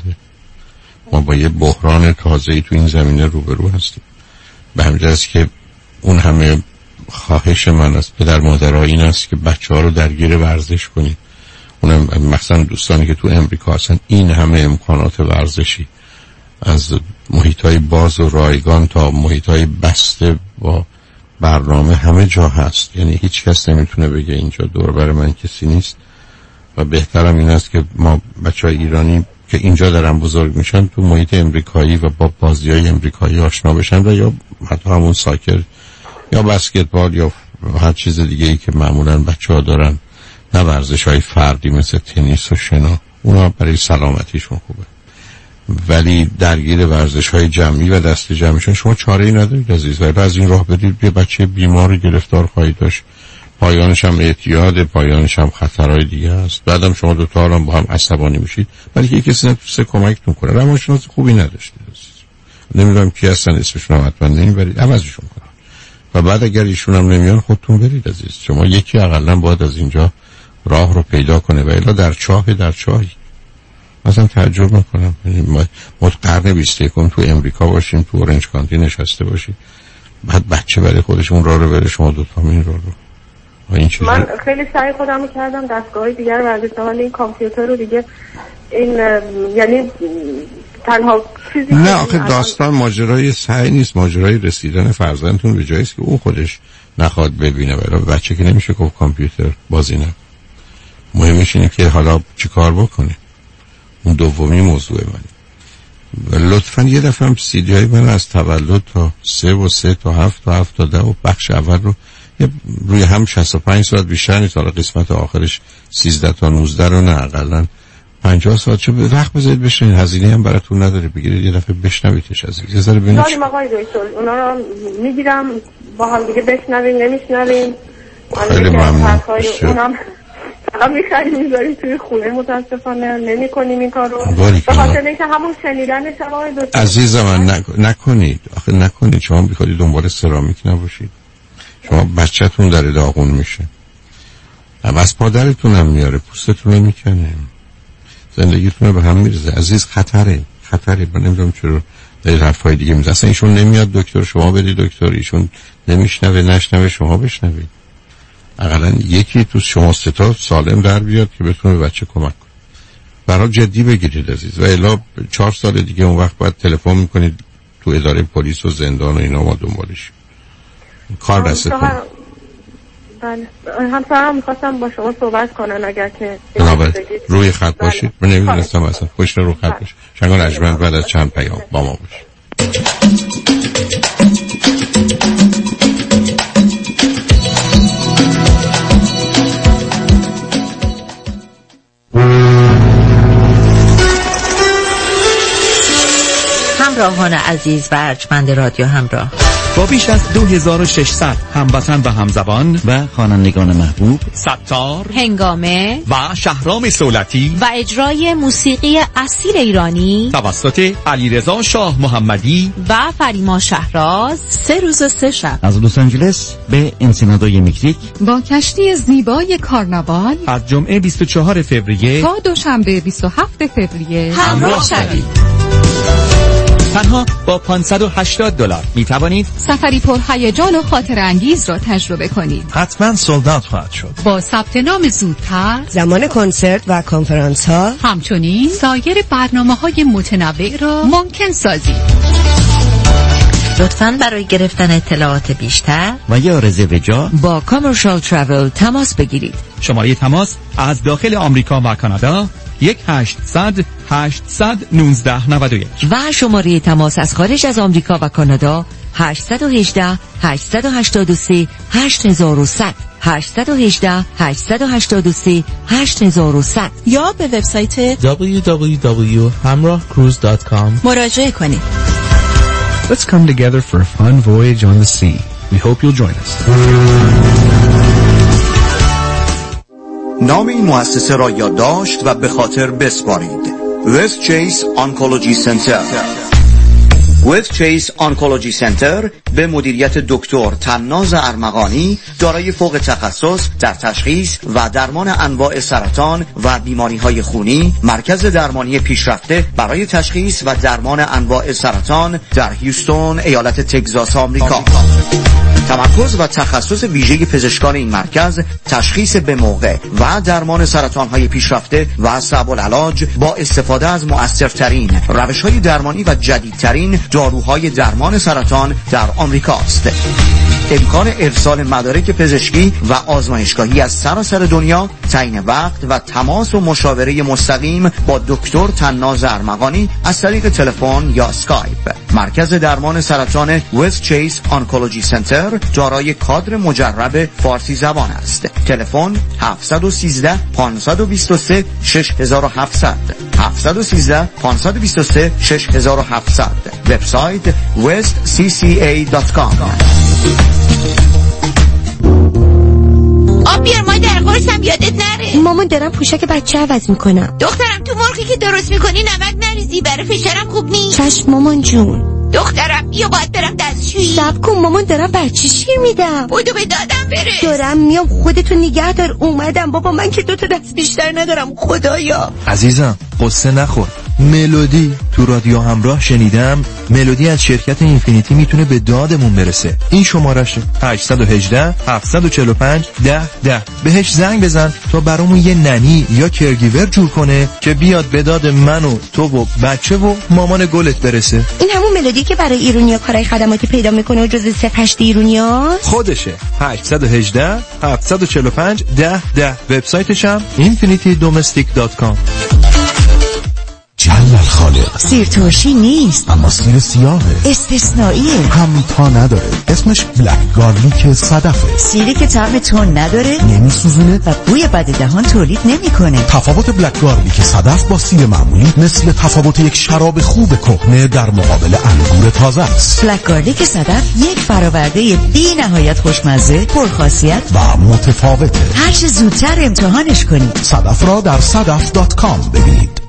ما با یه بحران تازه‌ای تو این زمینه روبرو هستیم. به همین جهت که اون همه خواهش من از پدر مادرها این است که بچه‌ها رو درگیر ورزش کنید. اونم مثلا دوستانی که تو امریکا هستن، این همه امکانات ورزشی از محیطای باز و رایگان تا محیطای بسته با برنامه همه جا هست. یعنی هیچ کس نمیتونه بگه اینجا دور بر من کسی نیست. و بهترم این است که ما بچهای ایرانی که اینجا دارن بزرگ میشن تو محیط امریکایی و با بازی‌های امریکایی آشنا بشن و یا حتی همون ساکر یا بسکتبال یا هر چیز دیگه ای که معمولا بچه‌ها دارن، نه ورزش‌های فردی مثل تنیس و شنا، اونا برای سلامتیشون خوبه. ولی درگیر ورزش‌های جمعی و دست جمعیشون شما چاره‌ای ندارید عزیز. ولی از این راه بدید یه بچه بیمار گرفتار خواهید داشت، پایانش هم اعتیاد، پایانش هم خطرهای دیگه است. بعدم شما دو تا هم با هم عصبانی میشید ولی که کسی نتونسته کمکتون کنه. روانشناس خوبی نداشتید. نمیدونم کی هستن، اسمشون هم حتما نمیبرید، عوضشون کنید. و بعد اگر ایشون هم نمیان خودتون برید عزیز. شما یکی حداقل باید از اینجا راه رو پیدا کنه و الا در چاه در چاهی. مثلا تعجب میکنم ما قرن بیست و یکم تو امریکا باشیم، تو اورنج کانتی نشسته باشیم، بعد بچه برای خودش اون راه رو بره، شما دو تا این راه رو. این من خیلی سعی خودم میکردم دستگاه دیگر ورزش، ولی این کامپیوتر رو دیگه این یعنی تنها چیزی نه آخه داستان ماجرای سعی نیست، ماجرای رسیدن فرزندتون به جایی است که اون خودش نخواد ببینه. ولی بچه که نمیشه گفت کامپیوتر بازی نه، مهمش اینه که حالا چی کار بکنه. اون دومی موضوع من. لطفاً یه دفعه هم سی دی های من از تولد تا سه و سه تا هفت تا هفت تا ده و بخش اول رو روی هم شصت و پنج ساعت بیشتر نیست، حالا قسمت آخرش سیزده تا نوزده رو نه اقلن پنجاه ساعت چه وقت بذارید بشنید، هزینه هم براتون نداره، بگیرید یه دفعه بشنویدش عزیز. یه ذره ببینید سلام آقای دکتر، اونا رو میگیرم با هم دیگه بشنویم نمیشنویم. خیلی ممنون. اونم فقط میخوایم میذاریم توی خونه، متاسفانه نمی کنیم این کار رو به خاطر اینکه همون شنیدنش هم آقای دکتر عزیز من نک... نکنید آخه نکنید. شما بخواید دنبال سرامیک نباشید، شما بچه‌تون داره داغون میشه، از پادرتون هم میاره، پوستتون رو میکنه، زندگیتون رو به هم میرزه عزیز. خطره خطره. من نمیدونم چرا در حرفای دیگه میزنه. اصلا ایشون نمیاد دکتر شما بدید دکتر، ایشون نمیشنوه نشنوه شما بشنوید. اقلا یکی تو شما سه تا سالم در بیاد که بتونه به بچه کمک کنه. برای جدی بگیرید عزیز. و الا چهار سال دیگه اون وقت باید تلفن میکنید تو اداره پلیس و زندان و اینا، ما دنبالش کار دستتون. بله همسرم میخواستم با شما صحبت کنن اگر که روی خط باشید. من نمیدونستم اصلا پشت رو خط باشید. شنگان اجمند بعد از چند پیام با ما باشید. همراهان عزیز و ارجمند رادیو همراه، با بیش از دو هزار و ششصد هموطن و همزبان و خوانندگان محبوب، ستار، هنگامه و شهرام سولتی و اجرای موسیقی اصیل ایرانی توسط علیرضا شاه محمدی و فریما شهراز، سه روز و سه شب از لس آنجلس به انسینادوی مکزیک با کشتی زیبای کارناوال از جمعه بیست و چهارم فوریه تا دوشنبه بیست و هفتم فوریه همراه شوید. تنها با پانصد و هشتاد دلار می توانید سفری پر هیجان و خاطر انگیز را تجربه کنید. حتما سولد اوت خواهد شد. با ثبت نام زودتر زمان کنسرت و کنفرانس ها، همچنین سایر برنامه‌های متنوع را ممکن سازید. لطفاً برای گرفتن اطلاعات بیشتر و یا رزرو جا با کامرشال ترافل تماس بگیرید. شماره تماس از داخل آمریکا و کانادا یک هشتصد هشتصد نوزده نود و یک و شماره تماس از خارج از آمریکا و کانادا هشت یک هشت هشت هشت سه هشت صفر صفر صفر هشت یک هشت هشت هشت سه هشت صفر صفر صفر یا به وبسایت دبلیو دبلیو دبلیو دات همراه کروز دات کام مراجعه کنید. Let's come together for a fun voyage on the sea. We hope you'll join us. نام این مؤسسه را یادداشت و به خاطر بسپارید. وست چیس آنکولوژی سنتر. وست چیس آنکولوژی سنتر به مدیریت دکتر طناز ارمغانی دارای فوق تخصص در تشخیص و درمان انواع سرطان و بیماری‌های خونی، مرکز درمانی پیشرفته برای تشخیص و درمان انواع سرطان در هیوستون، ایالت تگزاس، آمریکا. تمرکز و تخصص ویژه پزشکان این مرکز تشخیص به موقع و درمان سرطان‌های پیشرفته و صعب العلاج با استفاده از مؤثرترین روش‌های درمانی و جدیدترین داروهای درمان سرطان در آمریکا است. امکان ارسال مدارک پزشکی و آزمایشگاهی از سراسر دنیا، تعیین وقت و تماس و مشاوره مستقیم با دکتر طناز ارمغانی از طریق تلفن یا اسکایپ. مرکز درمان سرطان وست چیس آنکولوژی سنتر دارای کادر مجرب فارسی زبان است. تلفن هفت یک سه پنج دو سه شش هفت صفر صفر هفت یک سه پنج دو سه شش هفت صفر صفر. وبسایت وست سی سی ای دات کام. آب بیار مادر، قرصم یادت نره. مامان دارم پوشک بچه عوض میکنم. دخترم تو مرغی که درست میکنی نمک نریزی، برای فشارم خوب نیست. چشم مامان جون. دخترم بیا باید برم دستشویی. صبر کن مامان دارم بچه شیر میدم. بودو به دادم برس. دارم میام خودتو نگه دار. اومدم بابا من که دوتا دست بیشتر ندارم خدایا. عزیزم قصه نخور. ملودی تو رادیو همراه شنیدم. ملودی از شرکت اینفینیتی میتونه به دادمون برسه. این شمارش هشت یک هشت هفت چهار پنج ده ده. بهش زنگ بزن تا برامون یه ننی یا کرگیور جور کنه که بیاد به داد من و تو و بچه و مامان گلت برسه. این همون ملودی که برای ایرونیا کارهای خدماتی پیدا میکنه و جزء صفر هشت ایرونیا خودشه. هشت یک هشت هفت چهار پنج ده ده. وبسایتش هم اینفینیتی دومستیک دات کام. جل الخالق سیر ترشی نیست اما سیر سیاهه، استثنائیه، هم تا نداره. اسمش بلک گارلیک صدفه. سیری که طعم تون نداره، نمیسوزونه و بوی بد دهان تولید نمیکنه. تفاوت بلک گارلیک صدف با سیر معمولی مثل تفاوت یک شراب خوب کهنه در مقابل انگور تازه است. بلک گارلیک صدف یک فراورده بی نهایت خوشمزه، پرخاصیت و متفاوته. هر چه زودتر امتحانش کنید. صدف را در صدف دات کام ببینید.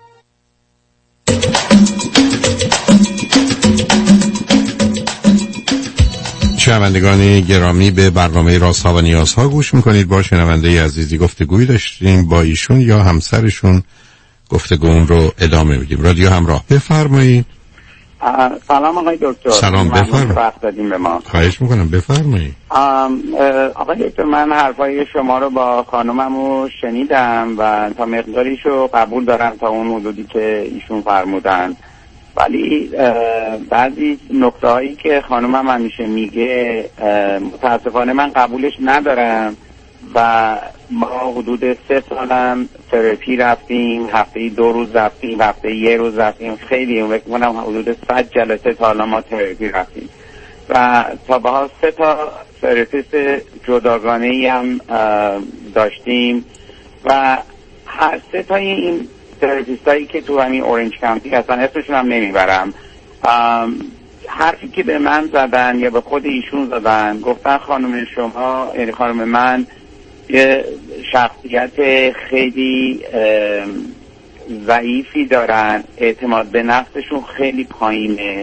شنوندگان گرامی، به برنامه رازها و نیازها گوش میکنید. با شنونده عزیزی گفتگویی داشتیم، با ایشون یا همسرشون گفتگوم رو ادامه میدیم. رادیو همراه، بفرمایید. سلام آقای دکتر. سلام، بفرمایید. وقت دادیم به ما. خواهش میکنم، بفرمایید. آقای دکتر، من حرفای شما رو با خانومم رو شنیدم و تا مقداریش رو قبول دارم تا اون حدودی که ایشون فرمودن، ولی بعضی نکته هایی که خانومم همیشه میگه متاسفانه من قبولش ندارم و ما حدود سه سالم تراپی رفتیم، هفته دو روز رفتیم، هفته یه روز رفتیم، خیلی اون فکر کنم حدود صد جلسه تا حالا ما تراپی رفتیم و تا به حال سه تا تراپیست جداگانه‌ای هم داشتیم و هر سه تا این تراپیست هایی که تو همین اورنج کانتی هستن اسمشون هم نمیبرم، حرفی که به من زدن یا به خود ایشون زدن، گفتن خانم شما، یعنی خانم من یه شخصیت خیلی ضعیفی دارن، اعتماد به نفسشون خیلی پایینه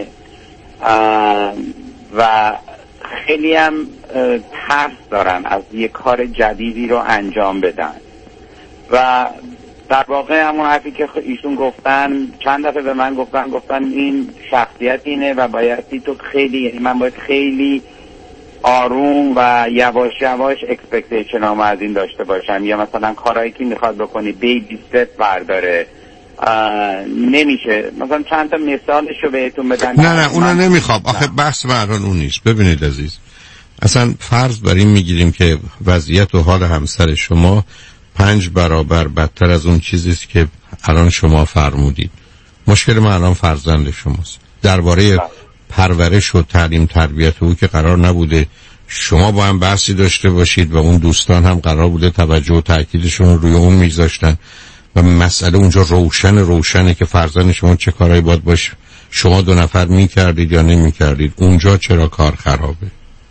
و خیلی هم ترس دارن از یه کار جدیدی رو انجام بدن و در واقع همون حرفی که ایشون گفتن چند دفعه به من گفتن گفتن این شخصیت اینه و بایستی تو خیلی، یعنی من باید خیلی آروم و یواش یواش اکسپکتیشن هم از این داشته باشم، یا مثلا کارهایی که میخواد بکنی بیبی استپ برداره نمیشه. مثلا چند تا مثالشو بهتون بدم. نه نه اونو نمیخوام، آخه بحث بران اون نیست. ببینید عزیز، اصلا فرض بر این میگیریم که وضعیت و حال همسر شما پنج برابر بدتر از اون چیزی است که الان شما فرمودید. مشکل من الان فرزند شماست. درباره پرورش و تعلیم تربیت او که قرار نبوده شما با هم بحثی داشته باشید و اون دوستان هم قرار بوده توجه و تأکیدشون روی اون میذاشتن و مسئله اونجا روشن روشنه که فرزند شما چه کارایی باید باش شما دو نفر میکردید یا نمیکردید. اونجا چرا کار خرابه؟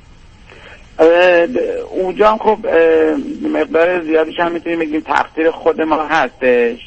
اونجا هم خب مقدار زیادیش هم میتونیم بگیم تقصیر خود ما هستش.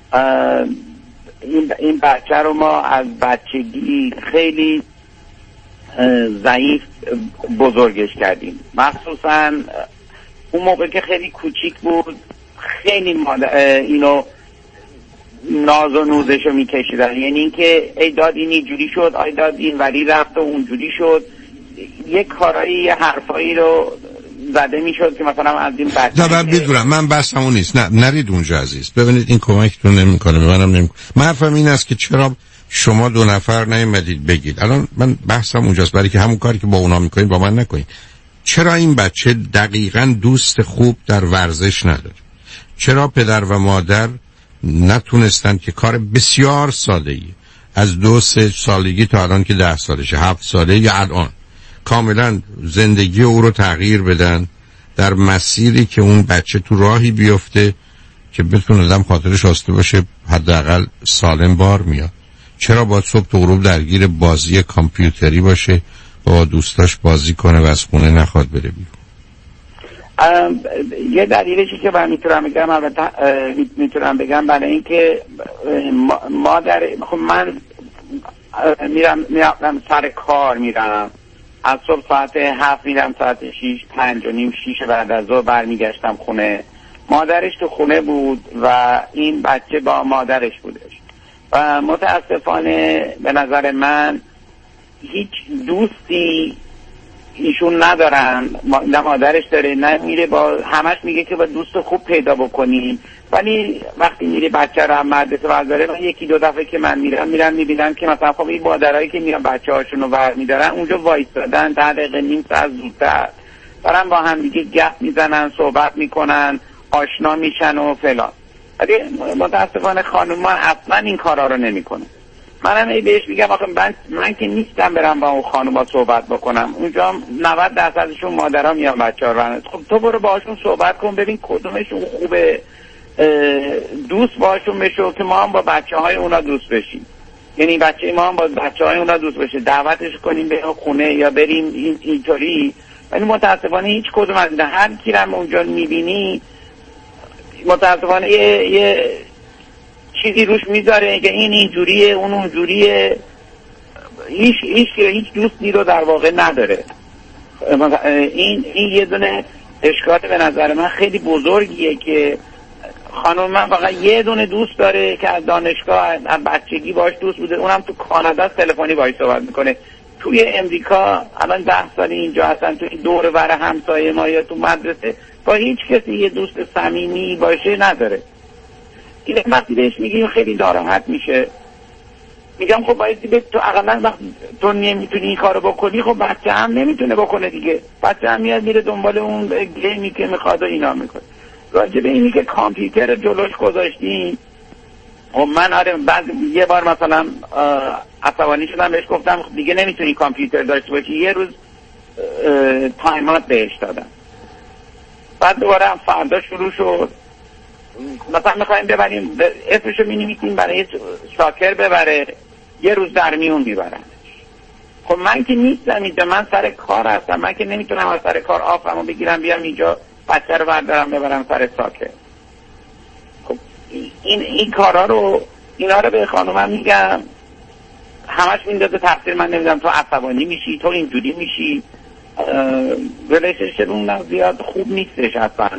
این این بچه رو ما از بچگی خیلی ضعیف بزرگش کردیم، مخصوصا اون موقع که خیلی کوچیک بود خیلی اینو ناز و نوزشو میکشیدن، یعنی اینکه ای داد این اینجوری شد، ای داد این ولی رفت و اونجوری شد، یک کارایی یه حرفایی رو زده میشد که مثلا از این بچه نه من بدونم، من بحثم اون نیست. نه نرید اونجا عزیز، ببینید این کمکتون نمیکنه، منم نمیکنه. من حرفم این است که چرا شما دو نفر نیومدید بگید. الان من بحثم اونجاست، برای که همون کاری که با اونا میکنید با من نکنید. چرا این بچه دقیقاً دوست خوب در ورزش نداره؟ چرا پدر و مادر نتونستن که کار بسیار ساده‌ای از دو سه سالگی تا الان که ده سالشه، هفت ساله یا الان کاملا زندگی او رو تغییر بدن در مسیری که اون بچه تو راهی بیفته که بتونه آدم خاطرش آسوده باشه، حداقل سالم بار میاد؟ چرا باید صبح تا غروب درگیر بازی کامپیوتری باشه، با دوستاش بازی کنه و از خونه نخواد بره بیرون؟ یه دلیلشی که من میتونم بگم، البته میتونم بگم برای اینکه مادر خب من میرم میرم سر کار، میرم از صبح ساعت هفت میرم ساعت شیش پنج و نیم شیش بعد از ظهر برمیگشتم خونه. مادرش تو خونه بود و این بچه با مادرش بودش و متاسفانه به نظر من هیچ دوستی ایشون ندارن، نه مادرش داره نه میره با همش میگه که با دوست خوب پیدا بکنیم، ولی وقتی میره بچه رو هم مدرسه برداره، من یکی دو دفعه که من میرم میرم میبینم که مثلا خب این مادرایی که میرن بچه هاشون رو برمیدارن اونجا وایستادن ده دقیقه نیم ساعت زودتر دارن با هم دیگه گپ میزنن، صحبت میکنن، آشنا میشن و فلان. ولی متاسفانه خانوما اصلا این کارا رو نمیکنه. منم ای بهش میگم آخه من, من که نیستم برم با اون خانوما صحبت بکنم، اونجا نود درصدشون مادرها میان بچه‌ها رو. خب تو برو باهاشون صحبت کن ببین کدومشون خوبه، دوست باهاشون بشو که ما هم با بچه‌های اونا دوست بشیم، یعنی بچه ما هم با بچه‌های اونا دوست بشه، دعوتش کنیم به خونه یا بریم این اینطوری. ولی متاسفانه هیچ کدوم از اینا، هر کی رو اونجا میبینی متاسفانه یه, یه چیزی روش میذاره که این اینجوریه اون اونجوریه، هیچ هیچ هیچ دوستی رو در واقع نداره. این این یه دونه اشکال به نظر من خیلی بزرگیه که خانم من فقط یه دونه دوست داره که از دانشگاه از بچگی باش دوست بوده، اونم تو کانادا تلفنی باهاش صحبت میکنه. توی امریکا الان ده سال اینجا هستن، توی دور و بر همسایه ما یا تو مدرسه با هیچ کسی یه دوست صمیمی باشه نداره. این وقتی بهش میگیم خیلی ناراحت میشه، میگم خب باید به تو اقلا وقت تو نمیتونی این کارو بکنی، خب بچه هم نمیتونه بکنه دیگه، بچه هم میاد میره دنبال اون گیمی که میخواد و اینا میکنه. راجع به اینی که کامپیوتر جلوش گذاشتیم، خب من آره بعد یه بار مثلا عصبانی شدم بهش گفتم دیگه نمیتونی کامپیوتر داشته باشی، یه روز تایمات بهش دادم. بعد دوباره هم فردا شروع شد مثلا میخوایم ببریم اسمشو مینویسیم برای شاکر ببره، یه روز در میون میبرن. خب من که نیستم اینجا، من سر کار هستم، من که نمیتونم از سر کار آفمو بگیرم بیام اینجا بچه رو بردارم ببرم سر شاکر. خب این این کارا رو اینا رو به خانومم میگم، همش میندازه تقصیر من، نمیدونم تو عصبانی میشی، تو اینجوری میشی. ریلیشنشیپ اون زیاد خوب نیستش اصلا،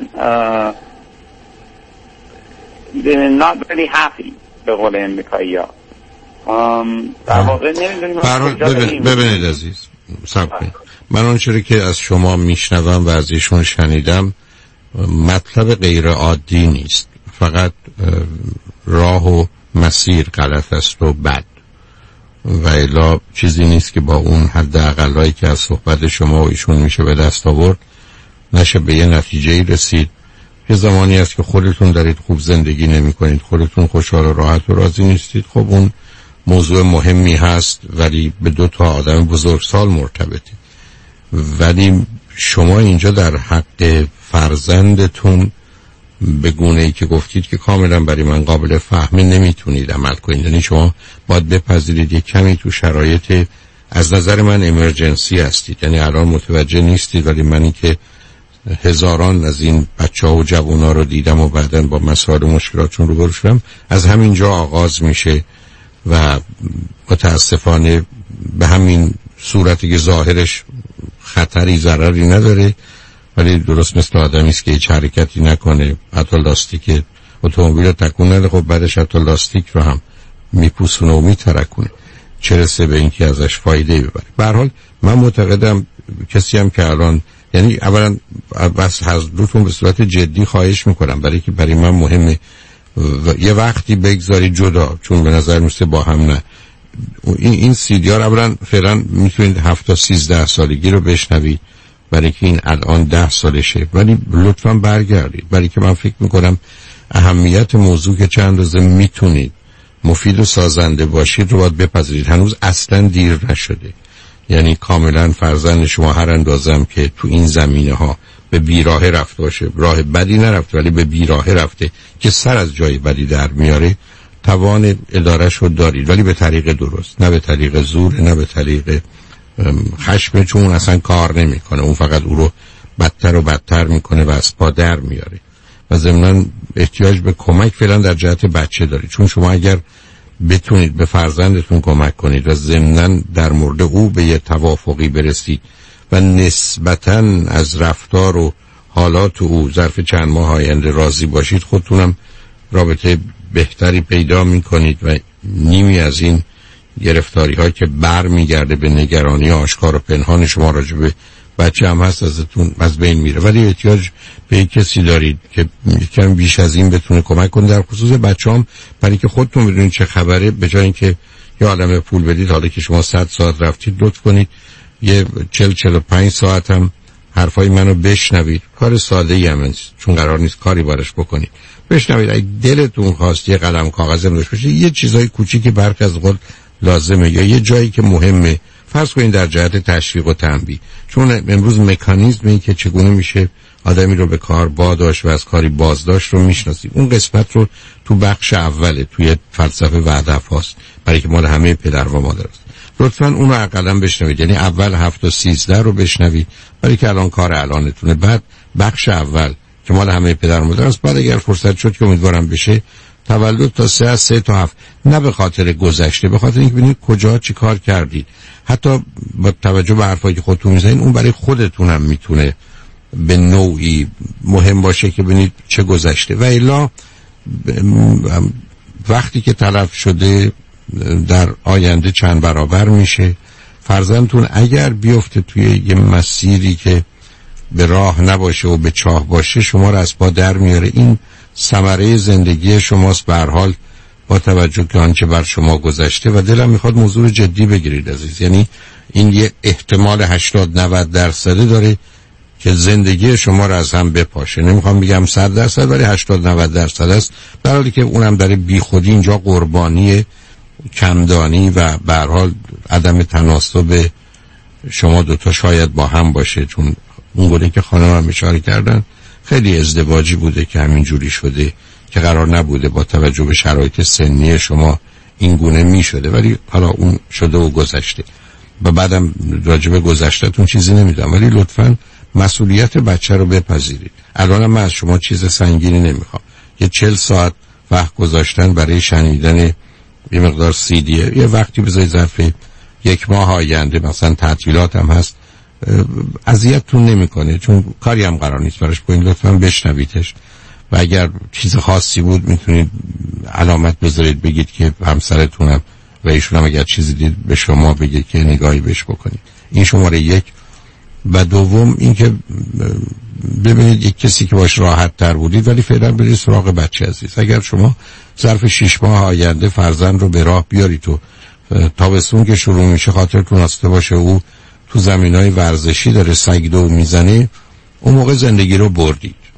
not really happy به قول امریکایی ها. در واقع نمیدونیم. ببینید عزیز صبر کنید، من اون چیزی که از شما میشنوم و از ایشون شنیدم مطلب غیر عادی نیست، فقط راه و مسیر غلط است و بد و الا چیزی نیست که با اون حد اقلایی که از صحبت شما و ایشون میشه به دست آورد نشه به یه نتیجه‌ای رسید یه زمانی هست که خودتون دارید خوب زندگی نمی کنید، خودتون خوشحال و راحت و راضی نیستید، خب اون موضوع مهمی هست ولی به دو تا آدم بزرگسال مرتبطه. ولی شما اینجا در حق فرزندتون به گونه ای که گفتید که کاملا برای من قابل فهمه نمیتونید عمل کنید. یعنی شما باید بپذیرید یک کمی تو شرایط از نظر من امرجنسی هستید، یعنی الان متوجه نیستید، ولی من این که هزاران از این بچه ها و جوان ها رو دیدم و بعداً با مسائل و مشکلاتشون روبرو شدم، از همینجا آغاز میشه و متاسفانه به همین صورتی که ظاهرش خطری ضرری نداره ولی درست مثل آدمی است که هیچ حرکتی نکنه، حتی لاستیک اتومبیل رو تکون نده، خب بعدش حتی لاستیک رو هم میپوسونه و میترکونه، چه رسه به اینکه ازش فایده ببره. به هر حال من معتقدم کسی هم که الان، یعنی اولا بس حضرتون به صورت جدی خواهش میکنم برای که برای من مهمه و یه وقتی بگذاری جدا، چون به نظر میسته با هم نه. این این سیدی ها رو اولا فعلا میتونید هفت تا سیزده سالگی رو بشنوید برای که این الان ده سالشه، ولی لطفا برگردید برای که من فکر میکنم اهمیت موضوع که چند روزه میتونید مفید و سازنده باشید رو باید بپذیرید. هنوز اصلا دیر نشده، یعنی کاملا فرزند شما هر اندازم که تو این زمینه ها به بیراهه رفته باشه، راه بدی نرفته ولی به بیراهه رفته که سر از جای بدی در میاره، توان ادارش رو دارید، ولی به طریق درست، نه به طریق زور، نه به طریق خشم، چون اون اصلا کار نمیکنه، اون فقط او رو بدتر و بدتر میکنه و از پا در میاره و ضمناً احتیاج به کمک فعلا در جهت بچه دارید. چون شما اگر بتونید به فرزندتون کمک کنید و ضمناً در مورد او به یه توافقی برسید و نسبتاً از رفتار و حالات او ظرف چند ماه آینده راضی باشید، خودتونم رابطه بهتری پیدا میکنید و نیمی از این گرفتاری های که بر میگرده به نگرانی آشکار و پنهان شما راجع به بچه هم هست ازتون از بین میره. ولی احتیاج به کسی دارید که یکم بیش از این بتونه کمک کنه، در خصوص بچه هم، برای که خودتون بدونید چه خبره. به جای اینکه یه عالمه پول بدید، حالا که شما صد ساعت رفتید، لطف کنید یه چل چل و پنج ساعت هم حرفای منو بشنوید. کار ساده ای هم نیست، چون قرار نیست کاری بارش بکنید. بشنوید، اگه دلتون خواست یه قلم کاغذ هم داشته باشید، یه چیزای کوچیکی برک از قول لازمه، یا یه جایی که مهمه، فرض کنید در جهت تشویق و تنبیه. چون امروز مکانیزمی که چگونه میشه آدمی رو به کار واداشت و از کاری بازداشت رو میشناسید. اون قسمت رو تو بخش اوله توی فلسفه و هدف هاست، برای که مال همه پدر و مادر است. لطفاً اون رو اقلا بشنوید، یعنی اول هفت و سیزده رو بشنوید، برای که الان کار الانتونه. بعد بخش اول که مال همه پدر و مادر است، بعد اگر فرصت شد که امیدوارم بشه، تولد تا سه از سه تا هفت، نه به خاطر گذشته، به خاطر اینکه ببینید کجا چی کار کردید. حتی با توجه به حرفایی که خودتون میزنید، اون برای خودتون هم میتونه به نوعی مهم باشه که ببینید چه گذشته. و الا وقتی که تلف شده در آینده چند برابر میشه. فرزندتون اگر بیفته توی یه مسیری که به راه نباشه و به چاه باشه، شما رو از پا در میاره. این ثمره زندگی شماست به هر حال، با توجه که آنچه بر شما گذشته. و دلم میخواد موضوع جدی بگیرید عزیز، یعنی این یه احتمال هشتاد نود درصده داره که زندگی شما رو از هم بپاشه. نمیخوام بگم صد درصد، ولی هشتاد نود درصد است، در حالی که اونم داره بی خودی اینجا قربانی کمدانی و به هر حال عدم تناسب شما دوتا شاید با هم باشه. چون اون گونه که خانم هم اشاره کردن خیلی ازدواجی بوده که همین جوری شده که قرار نبوده با توجه به شرایط سنی شما این گونه می شده، ولی حالا اون شده و گذشته و بعدم راجع به گذشته‌تون چیزی نمیدونم. ولی لطفاً مسئولیت بچه رو بپذیرید. الان من از شما چیز سنگینی نمیخوام. یه چل ساعت وقت گذاشتن برای شنیدن یه مقدار سیدیه، یه وقتی بذارید ظرف یک ماه آینده، مثلا تعطیلات هم هست، اذیتتون نمیکنه، چون کاری هم قرار نیست براش بکنید. لطفاً بشنویدش و اگر چیز خاصی بود میتونید علامت بذارید، بگید که همسرتونم و ایشون هم اگر چیزی دید به شما بگید که نگاهی بهش بکنید. این شماره یک. و دوم اینکه ببینید یک کسی که باش راحت تر بودید، ولی فعلا برید سراغ بچه عزیز. اگر شما ظرف شش ماه آینده فرزند رو به راه بیارید و تابستون که شروع میشه خاطرتون آسته باشه او تو زمینای ورزشی داره سگدو میزنه، اون موقع زندگی رو بردید.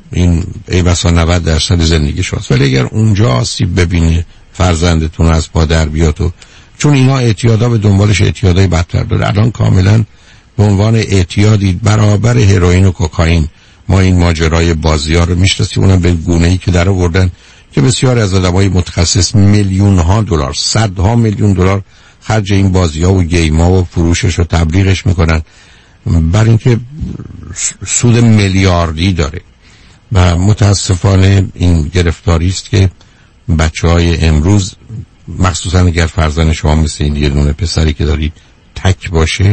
این ای بسا نود درصد زندگی شماست. ولی اگر اونجا آسیب ببینی فرزندتون از پا در بیاد و چون اینا اعتیادا به دنبالش اعتیادای بدتر داره. الان کاملا به عنوان اعتیادی برابر هروئین و کوکائین ما این ماجرای بازی‌ها رو میشناسیم، اونم به گونه‌ای که در آوردن که بسیار از آدمای متخصص میلیون ها دلار، صدها میلیون دلار خرج این بازی‌ها و گیم‌ها و فروشش و تبلیغش میکنن، برای اینکه سود میلیاردی داره. و متاسفانه این گرفتاری است که بچه‌های امروز، مخصوصا اگر فرزند شما مثل این یه دونه پسری که دارید تک باشه،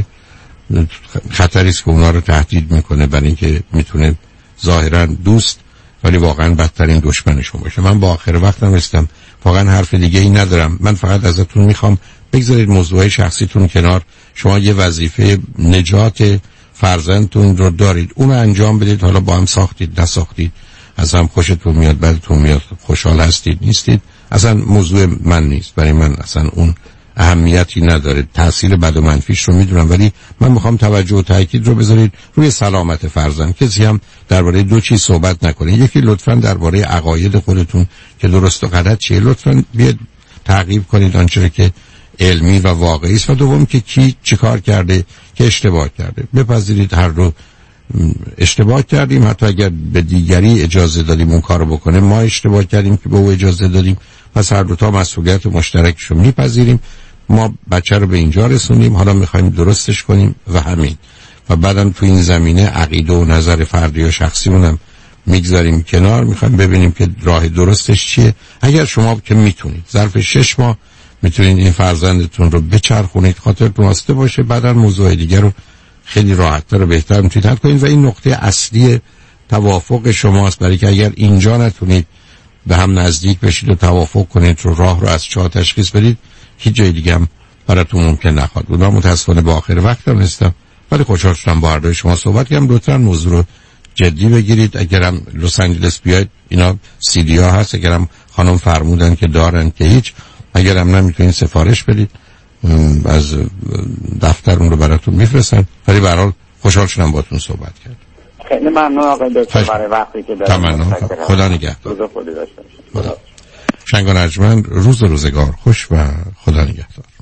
خطری است که اونا رو تهدید میکنه، برای اینکه میتونه ظاهرا دوست ولی واقعا بدترین دشمنشون باشه. من با آخر وقتم رسیدم، واقعا حرف دیگه ای ندارم. من فقط ازتون میخوام بگذارید موضوع شخصیتون کنار، شما یه وظیفه نجات فرزندتون رو دارید، اون رو انجام بدید. حالا با هم ساختید نساختید، از هم خوشتون میاد بدتون میاد، خوشحال هستید نیستید، اصلا موضوع من نیست. برای من اصلا اون اهمیتی نداره. تاثیر بد و منفیش رو میدونم، ولی من میخوام توجه و تاکید رو بذارید روی سلامت فرزند. کسی هم درباره دو چیز صحبت نکنه. یکی لطفاً درباره عقاید خودتون که درست و غلط چیه لطفاً بیاد تعقیب کنید آنچه که علمی و واقعی است، و دوم که کی چیکار کرده که اشتباه کرده. بپذیرید هر دو اشتباه کردیم، حتی اگر به دیگری اجازه دادیم اون کارو بکنه، ما اشتباه کردیم که به او اجازه دادیم، پس هر دو تا مسئولیت مشترکشو میپذیریم. ما بچه رو به اینجا رسونیم، حالا میخوایم درستش کنیم و همین. و بعدم تو این زمینه عقیده و نظر فردی و شخصیمونم میگذاریم کنار، میخوایم ببینیم که راه درستش چیه. اگر شما که میتونید ظرف شش ماه میتونید این فرزندتون رو بچرخونید، خاطرتون واسطه باشه، بعدن موضوع دیگر رو خیلی راحت‌تر و بهتر میتونید حل کنید. و این نقطه اصلی توافق شماست، برای که اگر اینجا نتونید به هم نزدیک بشید و توافق کنید رو راه رو از چهار تشخیص بدید، هیچ جای دیگه هم براتون ممکن نخواهد بود. من متاسفانه با آخر وقتم هستم، ولی خوشحال شدم با هر دوی شما صحبت کردم. لطفاً موضوع رو جدی بگیرید. اگرم لس آنجلس بیاید اینا سی دی ها هست، اگرم خانم فرمودن که دارن که هیچ، اگرم نمیتونید سفارش بدید از دفتر اون رو براتون میفرستن. ولی به هر حال خوشحال شدم باهاتون صحبت کردم. خیلی ممنون آقای دکتر برای وقتی که دارید. خدا نگهدار. روز خوبی داشته باشید. شنگ و نجمن، روز و روزگار خوش و خدا نگهدار.